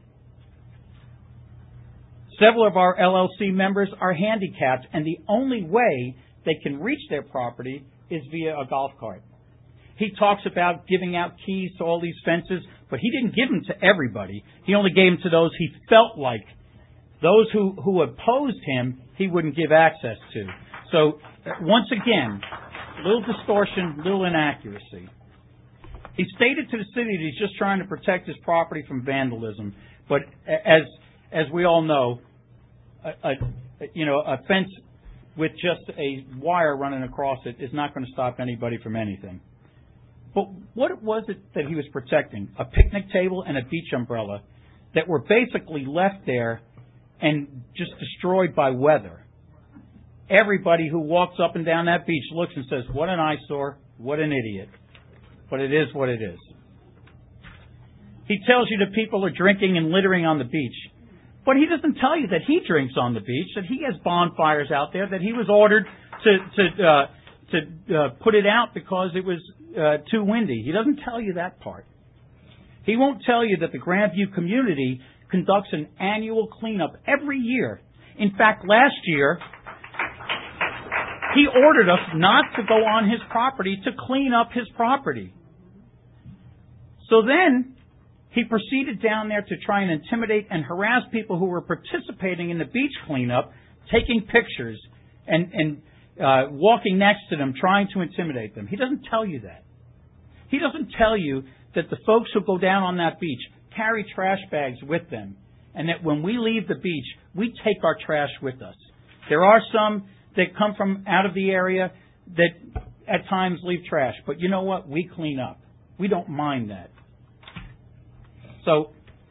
Several of our L L C members are handicapped, and the only way they can reach their property is via a golf cart. He talks about giving out keys to all these fences, but he didn't give them to everybody. He only gave them to those he felt like. Those who, who opposed him, he wouldn't give access to. So, once again, little distortion, little inaccuracy. He stated to the city that he's just trying to protect his property from vandalism, but as as we all know, a, a you know a fence with just a wire running across it is not going to stop anybody from anything. But what was it that he was protecting? A picnic table and a beach umbrella that were basically left there and just destroyed by weather. Everybody who walks up and down that beach looks and says, what an eyesore, what an idiot. But it is what it is. He tells you that people are drinking and littering on the beach. But he doesn't tell you that he drinks on the beach, that he has bonfires out there, that he was ordered to to uh, to uh, put it out because it was uh, too windy. He doesn't tell you that part. He won't tell you that the Grandview community conducts an annual cleanup every year. In fact, last year, he ordered us not to go on his property to clean up his property. So then, he proceeded down there to try and intimidate and harass people who were participating in the beach cleanup, taking pictures and, and uh, walking next to them, trying to intimidate them. He doesn't tell you that. He doesn't tell you that the folks who go down on that beach carry trash bags with them, and that when we leave the beach, we take our trash with us. There are some that come from out of the area that at times leave trash, but you know what? We clean up. We don't mind that. So,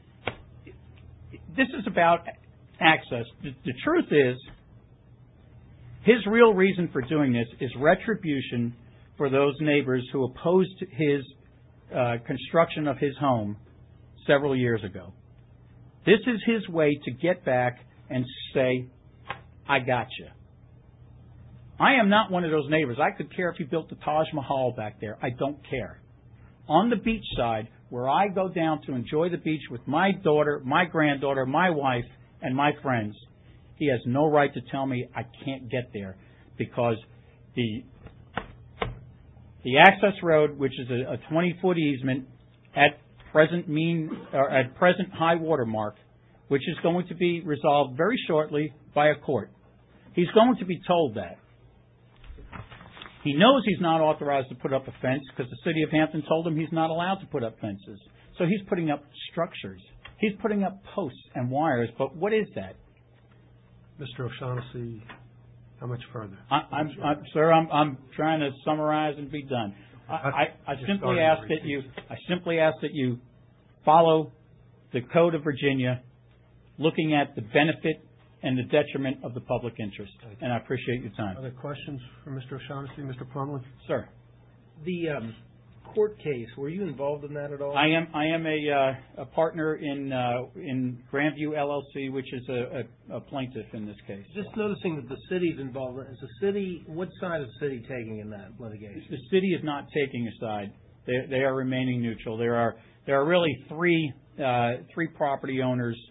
this is about access. The, the truth is, his real reason for doing this is retribution for those neighbors who opposed his uh, construction of his home several years ago. This is his way to get back and say, I got you. I am not one of those neighbors. I could care if he built the Taj Mahal back there. I don't care. On the beach side, where I go down to enjoy the beach with my daughter, my granddaughter, my wife, and my friends, he has no right to tell me I can't get there because the the access road, which is a twenty-foot easement at present mean or at present high water mark, which is going to be resolved very shortly by a court. He's going to be told that. He knows he's not authorized to put up a fence because the city of Hampton told him he's not allowed to put up fences. So he's putting up structures. He's putting up posts and wires. But what is that? Mister O'Shaughnessy, how much further? I, I'm, I'm, sir, I'm, I'm trying to summarize and be done. I, I, I simply ask that you. I simply ask that you follow the Code of Virginia, looking at the benefit and the detriment of the public interest. And I appreciate your time. Other questions for Mister O'Shaughnessy, Mister Plumley? Sir. The um, court case, were you involved in that at all? I am. I am a, uh, a partner in uh, in Grandview L L C, which is a, a, a plaintiff in this case. Just noticing that the city's involved. Is the city? What side is the city taking in that litigation? The city is not taking a side. They, they are remaining neutral. There are there are really three uh, three property owners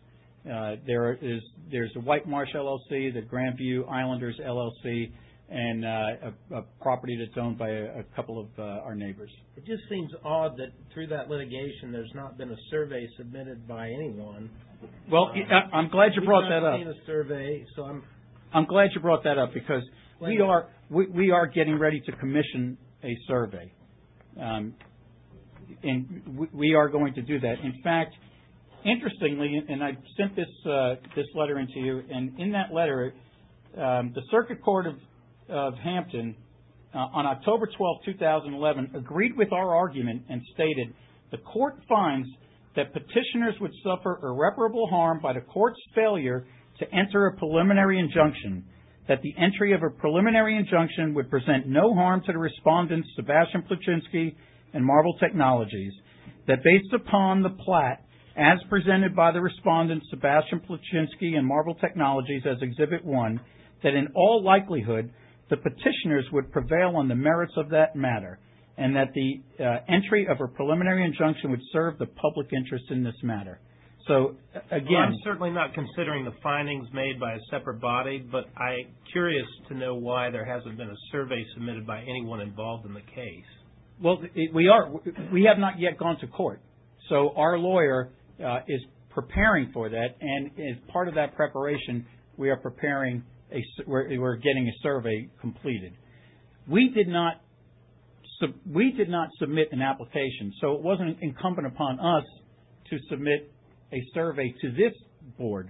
Uh, there is there's the White Marsh L L C, the Grandview Islanders L L C, and uh, a, a property that's owned by a, a couple of uh, our neighbors. It just seems odd that through that litigation, there's not been a survey submitted by anyone. Well, uh, I'm glad you brought that up. We've not seen a survey, so I'm. I'm glad you brought that up because we are we, we are getting ready to commission a survey, um, and we, we are going to do that. In fact, interestingly, and I sent this uh, this letter into you, and in that letter, um, the Circuit Court of of Hampton uh, on October twelfth, two thousand eleven, agreed with our argument and stated the court finds that petitioners would suffer irreparable harm by the court's failure to enter a preliminary injunction, that the entry of a preliminary injunction would present no harm to the respondents, Sebastian Plachinsky and Marvel Technologies, that based upon the plat as presented by the respondents, Sebastian Plachinsky and Marvel Technologies as Exhibit one, that in all likelihood the petitioners would prevail on the merits of that matter, and that the uh, entry of a preliminary injunction would serve the public interest in this matter. So, again... Well, I'm certainly not considering the findings made by a separate body, but I'm curious to know why there hasn't been a survey submitted by anyone involved in the case. Well, it, we are. We have not yet gone to court. So our lawyer uh, is preparing for that, and as part of that preparation, we are preparing a, we're, we're getting a survey completed. We did not, sub, we did not submit an application, so it wasn't incumbent upon us to submit a survey to this board.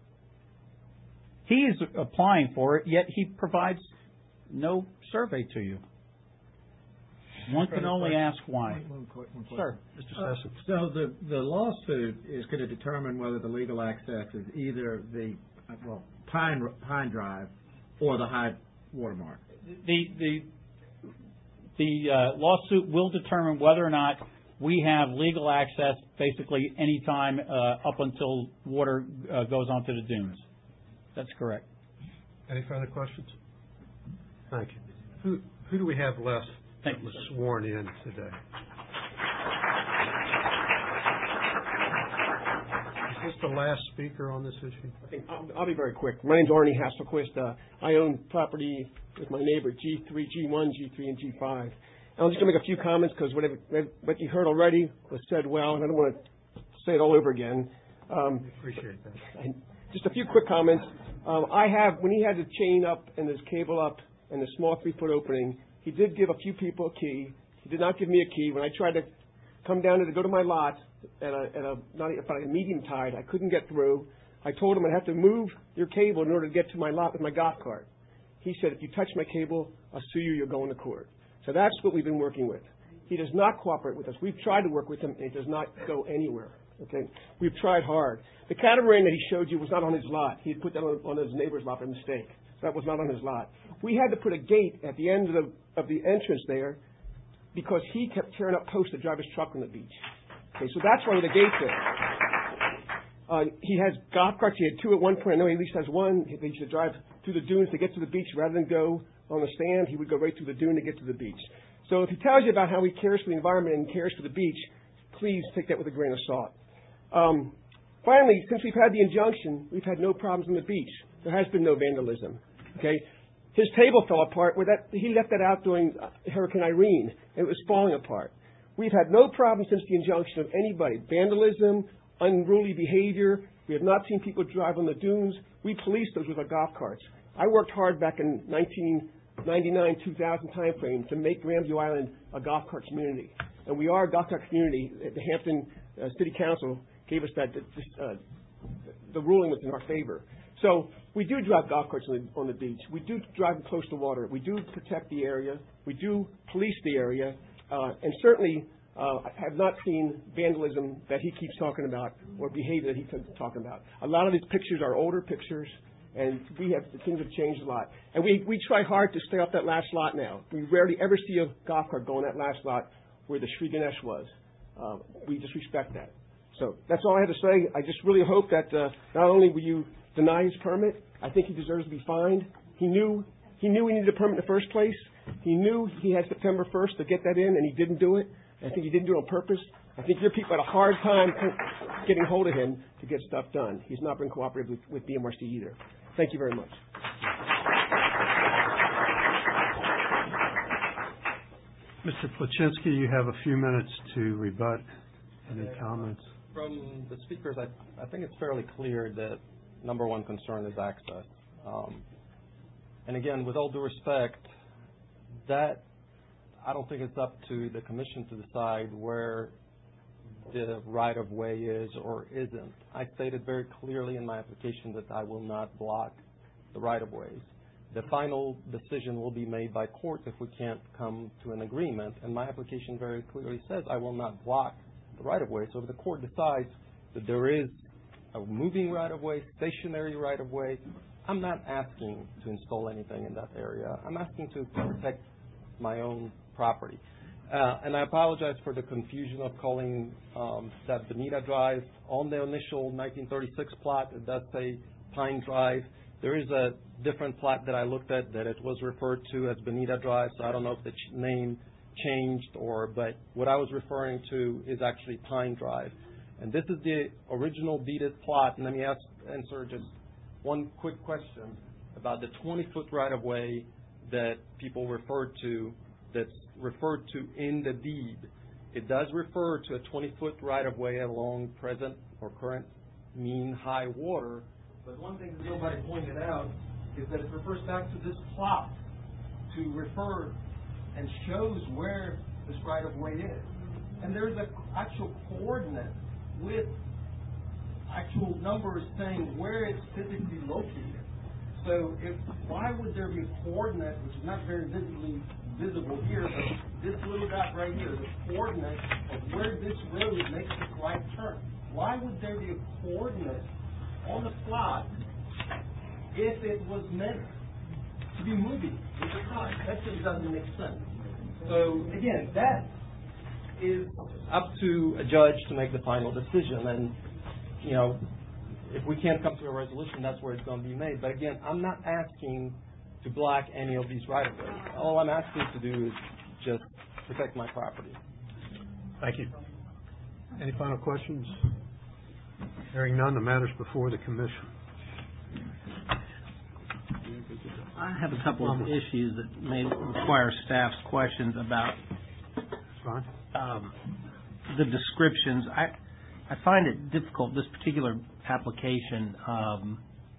He is applying for it, yet he provides no survey to you. One can only ask why. One quick, one quick. Sir. Mister Uh, Sessions. so the, the lawsuit is going to determine whether the legal access is either the, uh, well, Pine, Pine Drive or the high watermark. The, the, the uh, lawsuit will determine whether or not we have legal access basically any time uh, up until water uh, goes onto the dunes. That's correct. Any further questions? Thank you. Who, who do we have left Thank that you, was sir. sworn in today? Is this the last speaker on this issue? I think I'll, I'll be very quick. My name's Arnie Hasselquist. Uh, I own property with my neighbor, G three, G one, G three, and G five. I'm just going to make a few comments because whatever what you heard already was said well, and I don't want to say it all over again. Um, I appreciate that. I, just a few quick comments. Um, I have, when he had the chain up and his cable up and the small three-foot opening, he did give a few people a key. He did not give me a key. When I tried to come down to go to my lot at a, at a not about a medium tide, I couldn't get through. I told him I'd have to move your cable in order to get to my lot with my golf cart. He said, if you touch my cable, I'll sue you, you're going to court. So that's what we've been working with. He does not cooperate with us. We've tried to work with him, and it does not go anywhere. Okay, we've tried hard. The catamaran that he showed you was not on his lot. He had put that on, on his neighbor's lot by mistake. So that was not on his lot. We had to put a gate at the end of the of the entrance there because he kept tearing up posts to drive his truck on the beach. Okay, so that's why the gate's there. Uh, he has golf carts. He had two at one point. I know he at least has one. He used to drive through the dunes to get to the beach rather than go on the stand. He would go right through the dune to get to the beach. So if he tells you about how he cares for the environment and cares for the beach, please take that with a grain of salt. Um, finally, since we've had the injunction, we've had no problems on the beach. There has been no vandalism. Okay, his table fell apart. Where that he left that out during Hurricane Irene, and it was falling apart. We've had no problems since the injunction of anybody. Vandalism, unruly behavior. We have not seen people drive on the dunes. We policed those with our golf carts. I worked hard back in nineteen ninety-nine, two thousand time frame to make Grandview Island a golf cart community. And we are a golf cart community. The Hampton uh, City Council gave us that, uh, the ruling was in our favor. So we do drive golf carts on the, on the beach. We do drive them close to water. We do protect the area. We do police the area. Uh, and certainly uh, have not seen vandalism that he keeps talking about or behavior that he keeps talking about. A lot of these pictures are older pictures, and we have things have changed a lot. And we, we try hard to stay off that last lot now. We rarely ever see a golf cart go on that last lot where the Sri Ganesh was. Uh, we just respect that. So that's all I have to say. I just really hope that uh, not only will you deny his permit, I think he deserves to be fined. He knew he knew he needed a permit in the first place. He knew he had September first to get that in, and he didn't do it. I think he didn't do it on purpose. I think your people had a hard time co- getting hold of him to get stuff done. He's not been cooperative with, with B M R C either. Thank you very much. Mister Plachinsky, you have a few minutes to rebut any comments. From the speakers, I, I think it's fairly clear that number one concern is access. Um, and again, with all due respect, that I don't think it's up to the commission to decide where the right-of-way is or isn't. I stated very clearly in my application that I will not block the right-of-ways. The final decision will be made by court if we can't come to an agreement, and my application very clearly says I will not block the right-of-way. So if the court decides that there is a moving right-of-way, stationary right-of-way, I'm not asking to install anything in that area. I'm asking to protect my own property. Uh, and I apologize for the confusion of calling um, that Bonita Drive. On the initial nineteen thirty-six plot, it does say Pine Drive. There is a different plat that I looked at that it was referred to as Bonita Drive, so I don't know if the ch- name changed or, but what I was referring to is actually Pine Drive. And this is the original deeded plot. And let me ask, answer just one quick question about the twenty-foot right-of-way that people referred to, that's referred to in the deed. It does refer to a twenty-foot right-of-way along present or current mean high water. But one thing that nobody pointed out is that it refers back to this plot to refer and shows where this right-of-way is. And there's an actual coordinate with actual numbers saying where it's physically located. So if why would there be a coordinate, which is not very visibly visible here, but this little dot right here, the coordinate of where this road makes its right turn. Why would there be a coordinate on the plot if it was meant to be moving with the time? That just doesn't make sense. So again, that is up to a judge to make the final decision. And, you know, if we can't come to a resolution, that's where it's going to be made. But again, I'm not asking to block any of these right-of-ways. All I'm asking to do is just protect my property. Thank you. Any final questions? Hearing none, the matter's before the commission. I have a couple of issues that may require staff's questions about um, the descriptions. I I find it difficult, this particular application, um,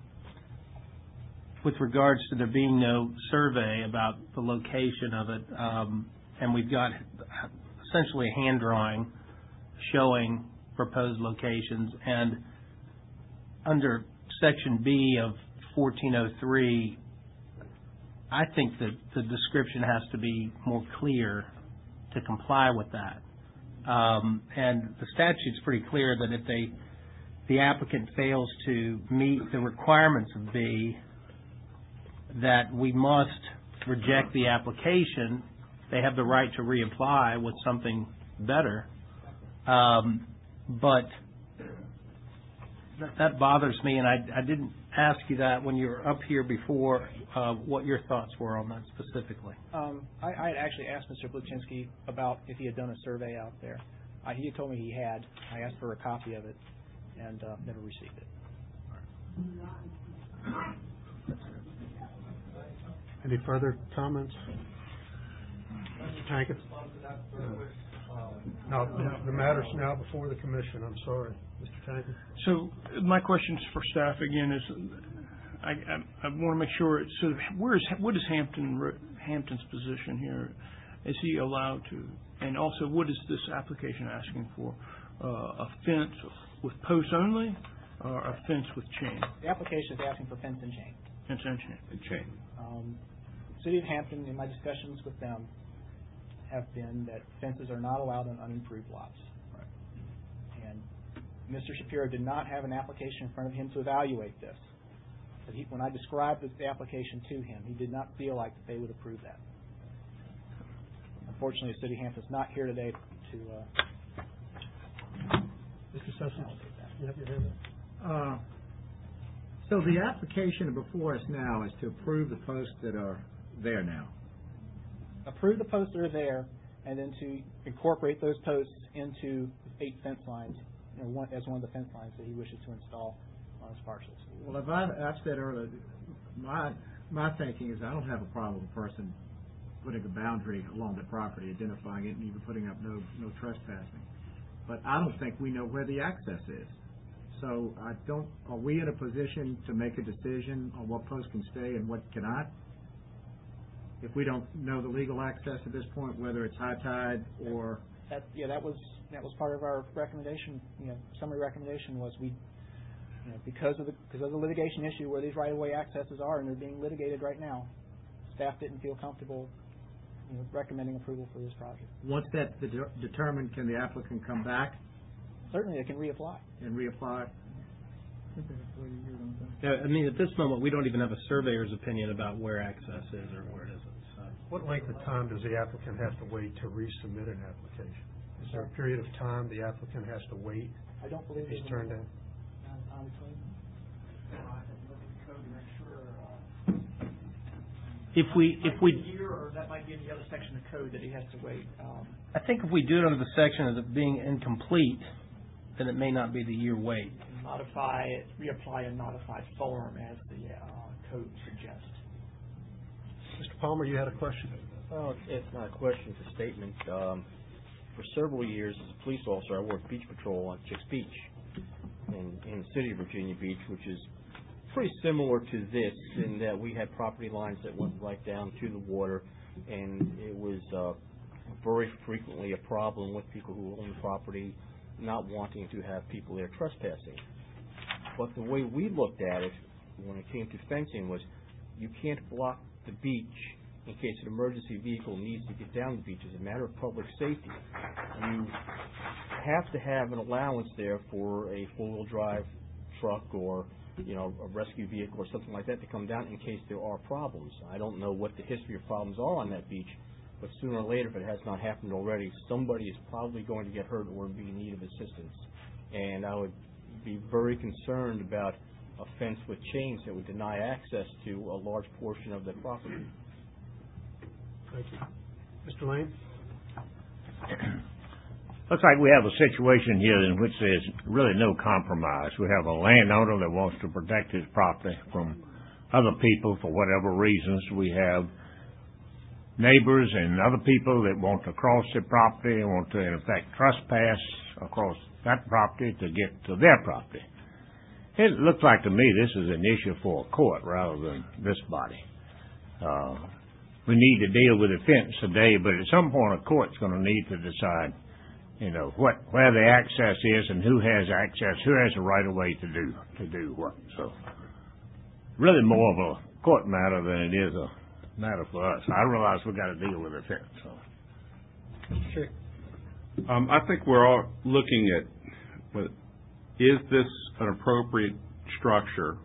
with regards to there being no survey about the location of it, um, and we've got essentially a hand drawing showing proposed locations, and under Section B of fourteen oh three, I think that the description has to be more clear to comply with that. Um, and the statute's pretty clear that if they, the applicant fails to meet the requirements of B, that we must reject the application. They have the right to reapply with something better. Um, but that, that bothers me, and I, I didn't ask you that when you were up here before, uh, what your thoughts were on that specifically. Um, I, I had actually asked Mister Plachinsky about if he had done a survey out there. Uh, he had told me he had. I asked for a copy of it and uh, never received it. Any further comments? Mister Tankett? No, the matter's now before the commission. I'm sorry. Mister Tankett? So my questions for staff again is, I, I, I want to make sure it's sort of, where is, what is Hampton, Hampton's position here? Is he allowed to, and also what is this application asking for? Uh, a fence with posts only, or a fence with chain? The application is asking for fence and chain. Fence and chain. And chain. Um, City of Hampton, in my discussions with them, have been that fences are not allowed on unimproved lots. Right. And Mister Shapiro did not have an application in front of him to evaluate this. But he, when I described the, the application to him, he did not feel like that they would approve that. Unfortunately, the City of Hampton is not here today to. Uh, Mister Sessions, you have your hand up. Uh, so the application before us now is to approve the posts that are there now. Approve the posts that are there and then to incorporate those posts into eight fence lines, you know, one, as one of the fence lines that he wishes to install on his parcels. Well, if I, I said earlier, my my thinking is I don't have a problem with a person putting a boundary along the property, identifying it, and even putting up no no trespassing. But I don't think we know where the access is. So I don't. Are we in a position to make a decision on what posts can stay and what cannot? If we don't know the legal access at this point, whether it's high tide or that, yeah, that was that was part of our recommendation. You know, summary recommendation was we, you know, because of the because of the litigation issue where these right-of-way accesses are and they're being litigated right now, staff didn't feel comfortable, you know, recommending approval for this project. Once that's de- determined, can the applicant come back? Certainly, they can reapply. And reapply. Yeah, I mean, at this moment, we don't even have a surveyor's opinion about where access is or where it isn't. So. What length of time does the applicant have to wait to resubmit an application? Is there a period of time the applicant has to wait? I don't believe he's turned in. If we if we a year, or that might be in the other section of code that he has to wait. Um, I think if we do it under the section of it being incomplete, then it may not be the year wait. modify it, reapply in modified form as the uh, code suggests. Mister Palmer, you had a question? Well, it's, it's not a question, it's a statement. Um, for several years as a police officer, I worked beach patrol on Chicks Beach in, in the city of Virginia Beach, which is pretty similar to this in that we had property lines that went right down to the water, and it was uh, very frequently a problem with people who own the property not wanting to have people there trespassing. But the way we looked at it when it came to fencing was you can't block the beach in case an emergency vehicle needs to get down the beach. As a matter of public safety, you have to have an allowance there for a four-wheel drive truck or you know, a rescue vehicle or something like that to come down in case there are problems. I don't know what the history of problems are on that beach, but sooner or later, if it has not happened already, somebody is probably going to get hurt or be in need of assistance. And I would be very concerned about a fence with chains that would deny access to a large portion of the property. Thank you. Mister Lane? Looks like we have a situation here in which there's really no compromise. We have a landowner that wants to protect his property from other people for whatever reasons. We have neighbors and other people that want to cross their property and want to, in effect, trespass across that property to get to their property. It looks like to me this is an issue for a court rather than this body. Uh, we need to deal with the fence today, but at some point a court's going to need to decide you know, what, where the access is and who has access, who has the right of way to do, to do what. So, really more of a court matter than it is a matter for us. I realize we've got to deal with it here, so. Sure. Um, I think we're all looking at, what, is this an appropriate structure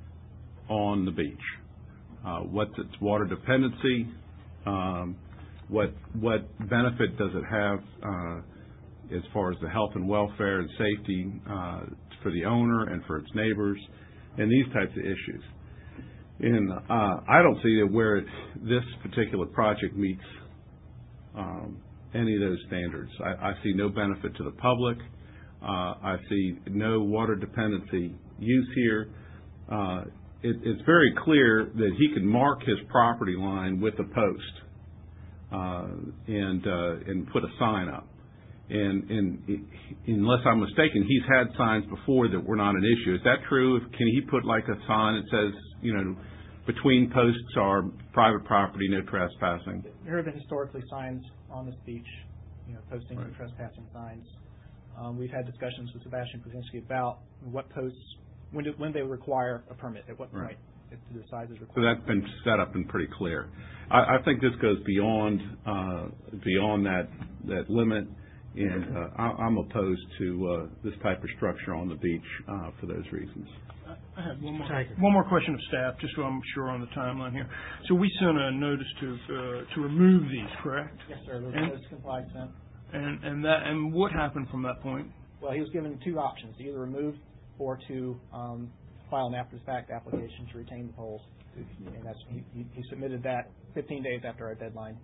on the beach? Uh, what's its water dependency? Um, what, what benefit does it have, uh, as far as the health and welfare and safety uh, for the owner and for its neighbors, and these types of issues. And uh, I don't see that where it, this particular project meets um, any of those standards. I, I see no benefit to the public. Uh, I see no water dependency use here. Uh, it, it's very clear that he can mark his property line with a post uh, and uh, and put a sign up. And, and unless I'm mistaken, he's had signs before that were not an issue. Is that true? Can he put like a sign that says, you know, between posts are private property, no trespassing? There have been historically signs on this beach, you know, posting right. and trespassing signs. Um, we've had discussions with Sebastian Brzezinski about what posts, when, do, when they require a permit, at what point, right. if the size is required. So that's been set up and pretty clear. I, I think this goes beyond uh, beyond that that limit. And uh, I, I'm opposed to uh, this type of structure on the beach uh, for those reasons. I have one more, one more question of staff, just so I'm sure on the timeline here. So we sent a notice to uh, to remove these, correct? Yes, sir. There was and, a notice complied sent. And and that and what happened from that point? Well, he was given two options: to either remove or to um, file an after-the-fact application to retain the poles. And that's he, he, he submitted that fifteen days after our deadline.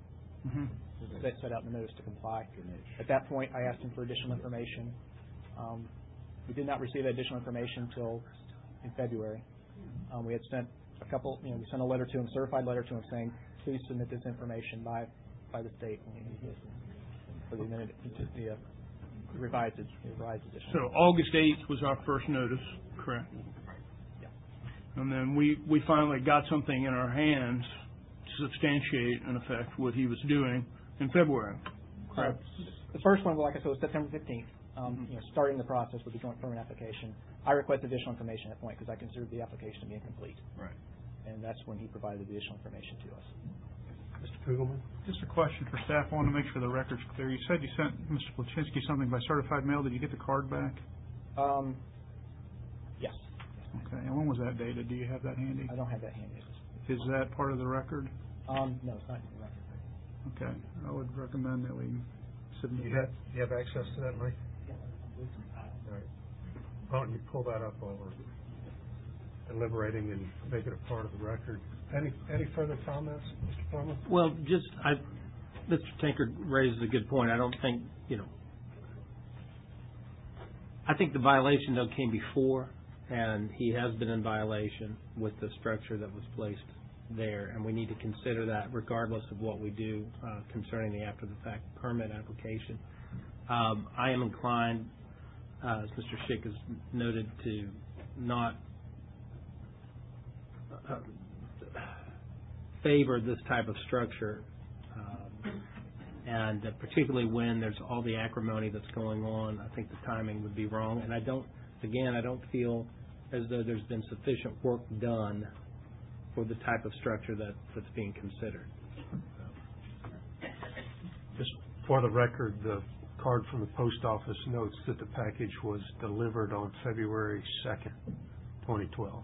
Mhm. That set out in the notice to comply. At that point, I asked him for additional information. Um, we did not receive additional information until in February. Um, we had sent a couple, you know, we sent a letter to him, certified letter to him saying, please submit this information by by the state for the, amended, the uh, revised, revised edition. So August eighth was our first notice, correct? Yeah. And then we, we finally got something in our hands to substantiate, in effect, what he was doing in February, correct? Uh, the first one, like I said, was September fifteenth, um, mm-hmm. you know, starting the process with the joint permit application. I requested additional information at that point because I considered the application to be incomplete. Right. And that's when he provided additional information to us. Mister Kugelman? Just a question for staff. I want to make sure the record's clear. You said you sent Mister Plachinsky something by certified mail. Did you get the card back? Um, yes. Okay. And when was that dated? Do you have that handy? I don't have that handy. Is that part of the record? Um, no, it's not in the record. Okay. I would recommend that we submit You that. have, you have access to that, Mike? All right. Why don't you pull that up while we're deliberating and make it a part of the record? Any any further comments, Mister Plummer? Well, just, I, Mister Tinker raises a good point. I don't think, you know, I think the violation, though, came before, and he has been in violation with the structure that was placed there, and we need to consider that regardless of what we do uh, concerning the after-the-fact permit application. Um, I am inclined, uh, as Mister Schick has noted, to not uh, favor this type of structure, um, and uh, particularly when there's all the acrimony that's going on. I think the timing would be wrong, and I don't, again, I don't feel as though there's been sufficient work done for the type of structure that, that's being considered. Just for the record, the card from the post office notes that the package was delivered on February second, twenty twelve.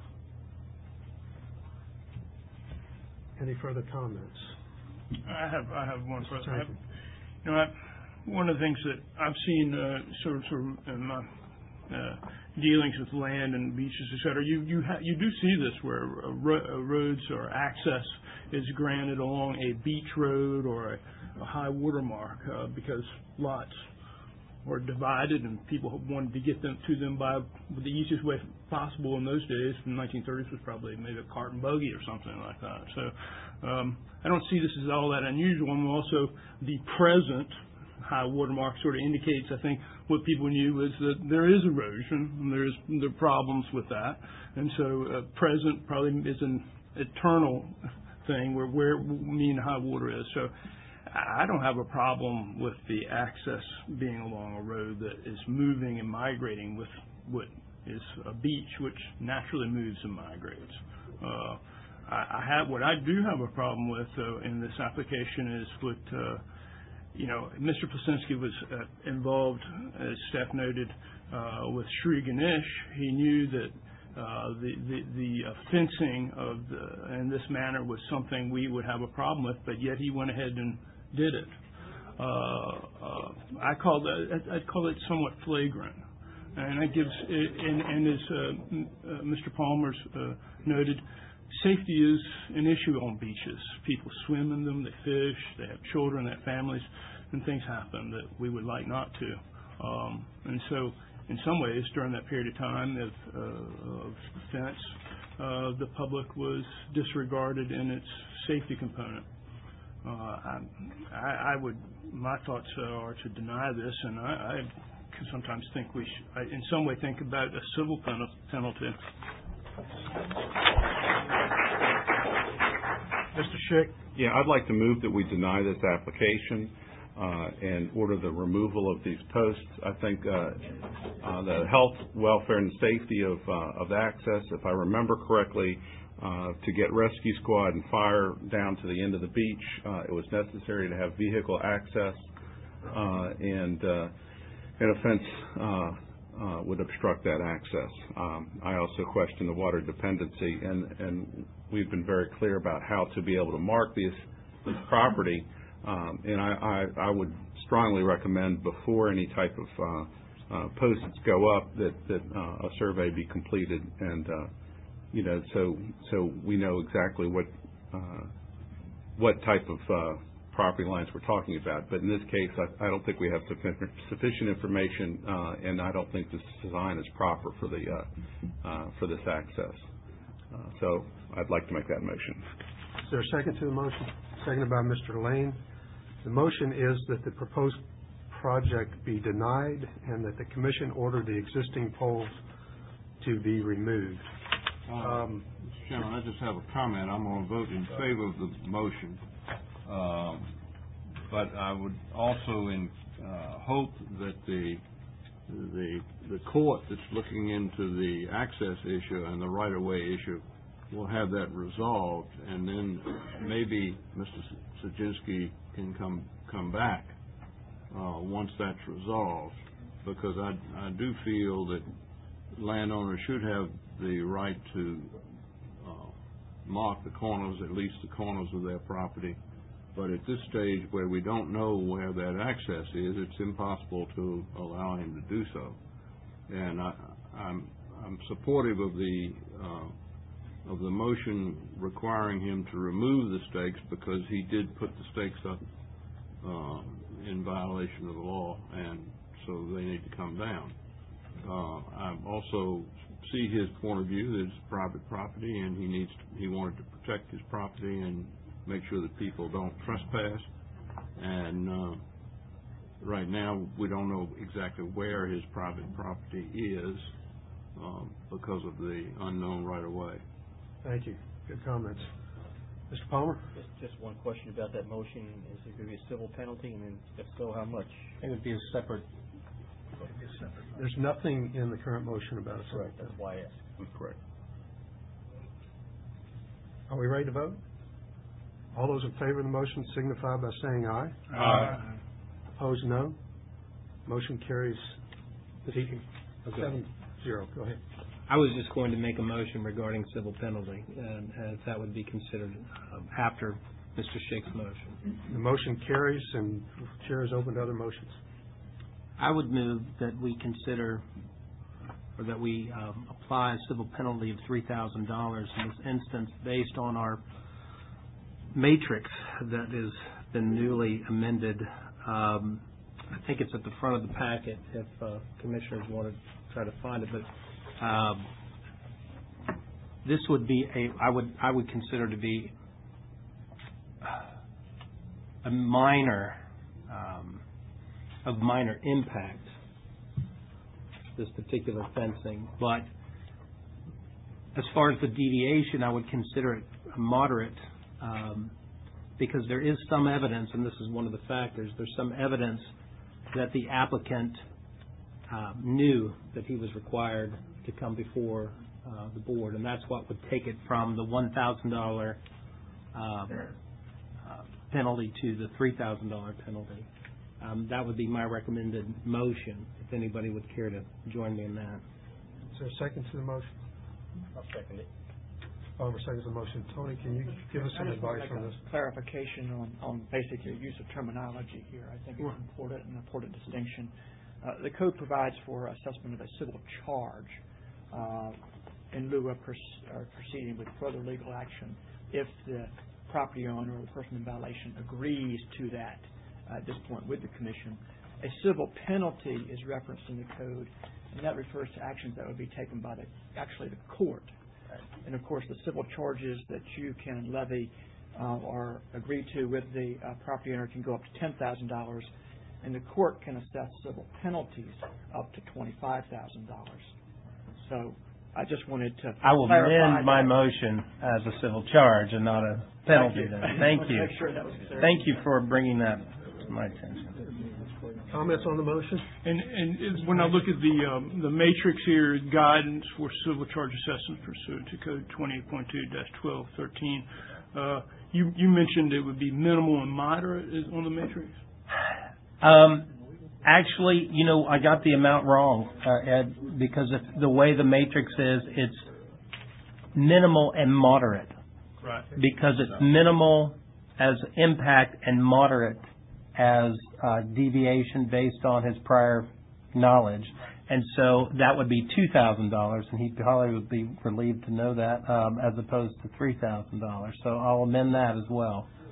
Any further comments? I have I have one further. I have, you know, I, one of the things that I've seen uh, sort of, sort of in my uh, dealings with land and beaches, et cetera, you you ha- you do see this where uh, ro- uh, roads or access is granted along a beach road or a, a high water mark uh, because lots were divided and people wanted to get them to them by the easiest way possible in those days. In the nineteen thirties was probably maybe a cart and buggy or something like that. So um, I don't see this as all that unusual. And also the present high water mark sort of indicates, I think, what people knew is that there is erosion and there's there are problems with that. And so uh, present probably is an eternal thing where where mean high water is. So I don't have a problem with the access being along a road that is moving and migrating with what is a beach, which naturally moves and migrates. Uh, I, I have what I do have a problem with, though, in this application is what uh, you know. Mister Plachinsky was uh, involved, as staff noted, uh, with Sri Ganesh. He knew that uh, the the, the uh, fencing of the, in this manner was something we would have a problem with, but yet he went ahead and did it. Uh, uh, I call that I'd call it somewhat flagrant, and that gives. And, and as uh, uh, Mister Palmer's uh, noted, safety is an issue on beaches. People swim in them, they fish, they have children, they have families, and things happen that we would like not to. Um, and so, in some ways, during that period of time of, uh, of fence, uh, the public was disregarded in its safety component. Uh, I, I would, my thoughts are to deny this, and I, I can sometimes think we should, I, in some way, think about a civil penalty. Mister Schick? Yeah, I'd like to move that we deny this application uh, and order the removal of these posts. I think uh, uh, the health, welfare, and safety of uh, of access, if I remember correctly, Uh, to get rescue squad and fire down to the end of the beach, uh, it was necessary to have vehicle access, uh, and uh, and a fence uh, uh, would obstruct that access. Um, I also question the water dependency, and, and we've been very clear about how to be able to mark this, this property, um, and I, I, I would strongly recommend before any type of uh, uh, posts go up that, that uh, a survey be completed and uh, You know, so so we know exactly what uh, what type of uh, property lines we're talking about. But in this case, I, I don't think we have sufficient, sufficient information, uh, and I don't think this design is proper for the uh, uh, for this access. Uh, so I'd like to make that motion. Is there a second to the motion? Seconded by Mister Lane. The motion is that the proposed project be denied and that the commission order the existing poles to be removed. Um, Mister Chairman, I just have a comment. I'm going to vote in favor of the motion, um, but I would also in, uh, hope that the the the court that's looking into the access issue and the right-of-way issue will have that resolved, and then maybe Mister Sajinsky can come come back uh, once that's resolved, because I I do feel that landowners should have the right to uh, mark the corners, at least the corners of their property. But at this stage where we don't know where that access is, it's impossible to allow him to do so. And I, I'm I'm supportive of the uh, of the motion requiring him to remove the stakes, because he did put the stakes up uh, in violation of the law, and so they need to come down. Uh, I also see his point of view that it's private property, and he needs to, he wanted to protect his property and make sure that people don't trespass. And uh, right now, we don't know exactly where his private property is um, because of the unknown right-of-way. Thank you. Good comments. Mister Palmer? Just, just one question about that motion. Is there going to be a civil penalty, and then if so, how much? It would be a separate. There's nothing in the current motion about it. Correct. That's why I asked. Correct. Are we ready to vote? All those in favor of the motion signify by saying aye. Aye. Opposed, no. Motion carries seven zero. Go ahead. I was just going to make a motion regarding civil penalty, and uh, if that would be considered uh, after Mister Shake's motion. The motion carries, and the chair is open to other motions. I would move that we consider, or that we um, apply a civil penalty of three thousand dollars in this instance based on our matrix that has been newly amended. Um, I think it's at the front of the packet if uh, commissioners want to try to find it, but um, this would be a, I would, I would consider to be a minor, um, of minor impact, this particular fencing. But as far as the deviation, I would consider it moderate, um, because there is some evidence, and this is one of the factors, there's some evidence that the applicant uh, knew that he was required to come before uh, the board, and that's what would take it from the one thousand dollars uh, uh, penalty to the three thousand dollars penalty. Um, that would be my recommended motion, if anybody would care to join me in that. Is there a second to the motion? I'll second it. Palmer seconds the motion. Tony, can you give us some advice on this? Clarification on, on basically use of terminology here. I think it's important, an important distinction. Uh, the code provides for assessment of a civil charge uh, in lieu of pers- or proceeding with further legal action if the property owner or the person in violation agrees to that uh, at this point with the commission. A civil penalty is referenced in the code, and that refers to actions that would be taken by the actually the court. And of course, the civil charges that you can levy uh, or agree to with the uh, property owner can go up to ten thousand dollars, and the court can assess civil penalties up to twenty-five thousand dollars. So I just wanted to I will clarify amend my that. motion as a civil charge and not a penalty. Thank you. Then. Thank you. Make sure that was clear. Thank you for bringing that to my attention. Comments on the motion? And, and it's- when I look at the, um, the matrix here, guidance for civil charge assessment pursuant to code twenty-eight point two dash twelve thirteen, uh, you, you mentioned it would be minimal and moderate is on the matrix? Um, actually, you know, I got the amount wrong, uh, Ed, because if the way the matrix is, it's minimal and moderate. Right. Because it's minimal as impact and moderate as uh, deviation based on his prior knowledge. And so that would be two thousand dollars, and he probably would be relieved to know that, um, as opposed to three thousand dollars. So I'll amend that as well.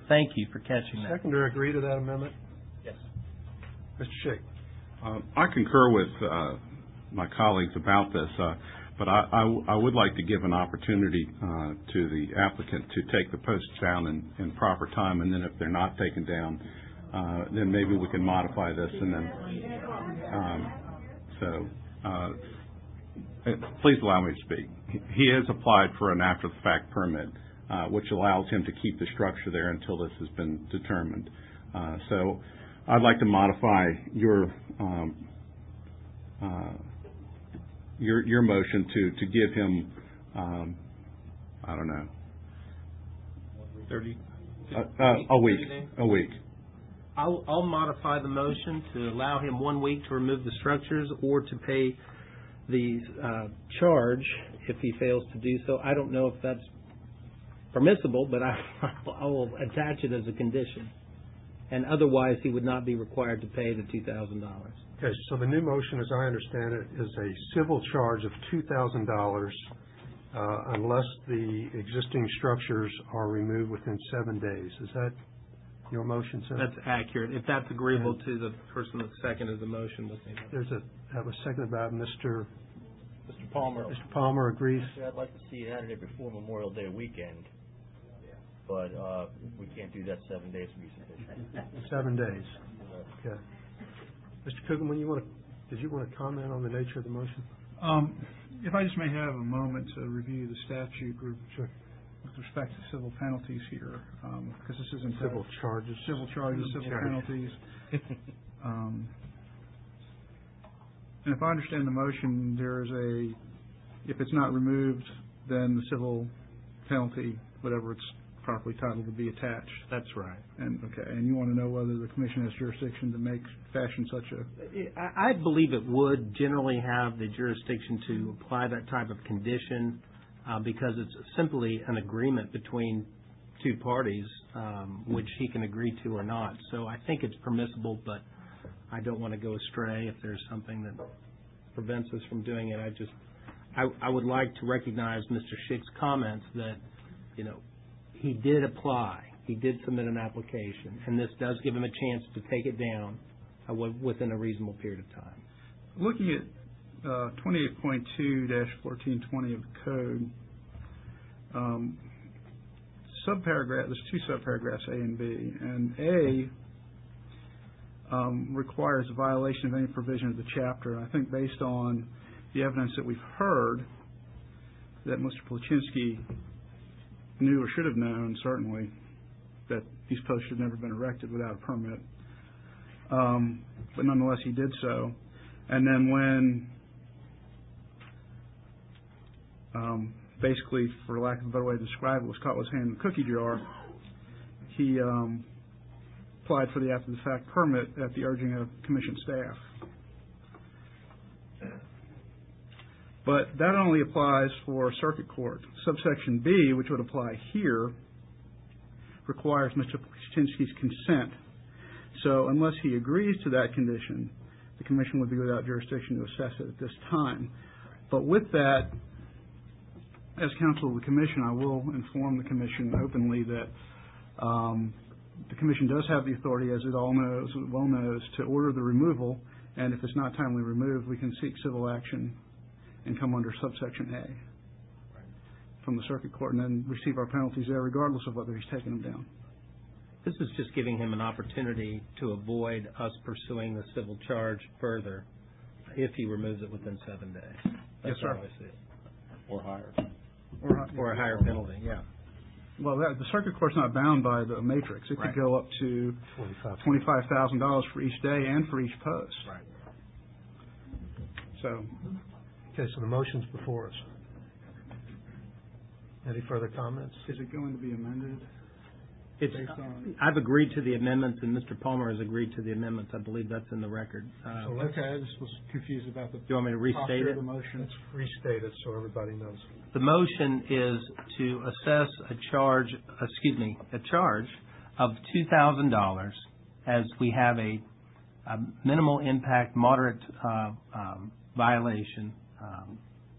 Thank you for catching that. Seconder agree to that amendment? Yes. Mister Shake? Um, I concur with uh, my colleagues about this, uh, but I, I, I would like to give an opportunity uh, to the applicant to take the posts down in, in proper time, and then if they're not taken down, uh, then maybe we can modify this, and then um, so uh, please allow me to speak. He has applied for an after-the-fact permit, uh, which allows him to keep the structure there until this has been determined. Uh, so I'd like to modify your um, uh, your your motion to to give him um, I don't know thirty uh, uh, a week a week. I'll, I'll modify the motion to allow him one week to remove the structures or to pay the uh, charge if he fails to do so. I don't know if that's permissible, but I, I will attach it as a condition. And otherwise, he would not be required to pay the two thousand dollars. Okay, so the new motion, as I understand it, is a civil charge of two thousand dollars uh, unless the existing structures are removed within seven days. Is that your motion, sir? That's accurate. If that's agreeable to the person that seconded the motion with me. There's a, that was seconded by Mister Mister Palmer. Mister Palmer agrees. I'd like to see it added in before Memorial Day weekend, but uh, if we can't do that, seven days would be sufficient. Seven days. Okay. Mister Coogan, when you want to, did you want to comment on the nature of the motion? Um, if I just may have a moment to review the statute group sure. with respect to civil penalties here, um, because this isn't civil a, charges, civil charges, civil Charge. penalties. um, and if I understand the motion, there is a, if it's not removed, then the civil penalty, whatever it's properly titled, to be attached. That's right. And okay, and you want to know whether the commission has jurisdiction to make fashion such a. I I believe it would generally have the jurisdiction to apply that type of condition uh, because it's simply an agreement between two parties, um, which he can agree to or not. So I think it's permissible, but I don't want to go astray if there's something that prevents us from doing it. I just, I, I would like to recognize Mister Schick's comments that, you know, he did apply. He did submit an application, and this does give him a chance to take it down uh, w- within a reasonable period of time. Looking at uh, twenty-eight point two dash fourteen twenty of the code, um, subparagraph, there's two subparagraphs, A and B, and A um, requires a violation of any provision of the chapter. And I think based on the evidence that we've heard, that Mister Plachinsky knew or should have known, certainly, that these posts should have never been erected without a permit. Um, but nonetheless, he did so. And then when, um, basically, for lack of a better way to describe it, was caught with his hand in the cookie jar, he um, applied for the after-the-fact permit at the urging of commission staff. But that only applies for circuit court. Subsection B, which would apply here, requires Mister Plachinsky's consent. So unless he agrees to that condition, the commission would be without jurisdiction to assess it at this time. But with that, as counsel of the commission, I will inform the commission openly that um, the commission does have the authority, as it all knows, well knows, to order the removal, and if it's not timely removed, we can seek civil action and come under subsection A from the circuit court and then receive our penalties there regardless of whether he's taken them down. This is just giving him an opportunity to avoid us pursuing the civil charge further if he removes it within seven days. That's Yes, sir. how I see it. Or higher. Or, Or a higher penalty, yeah. Well, that, the circuit court's not bound by the matrix. It Right. could go up to twenty-five thousand dollars for each day and for each post. Right. So, Okay, so the motion's before us. Any further comments? is it going to be amended? It's, Based on- I've agreed to the amendments, and Mister Palmer has agreed to the amendments. I believe that's in the record. Uh, So let's- okay, I just was confused about the. Do you want me to restate posture it? of the motion. Let's restate it so everybody knows. The motion is to assess a charge, excuse me, a charge of two thousand dollars as we have a, a minimal impact, moderate uh, um, violation um,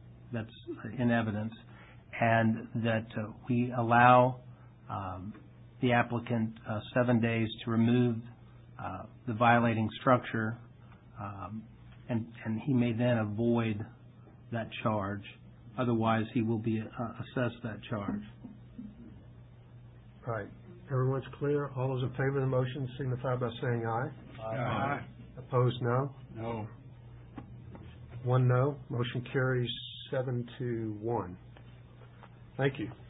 that's in evidence, and that uh, we allow um, the applicant uh, seven days to remove uh, the violating structure, um, and, and he may then avoid that charge. Otherwise, he will be uh, assessed that charge. Right. Everyone's clear? All those in favor of the motion signify by saying aye. Aye. Opposed, no? No. One no. Motion carries seven to one. Thank you.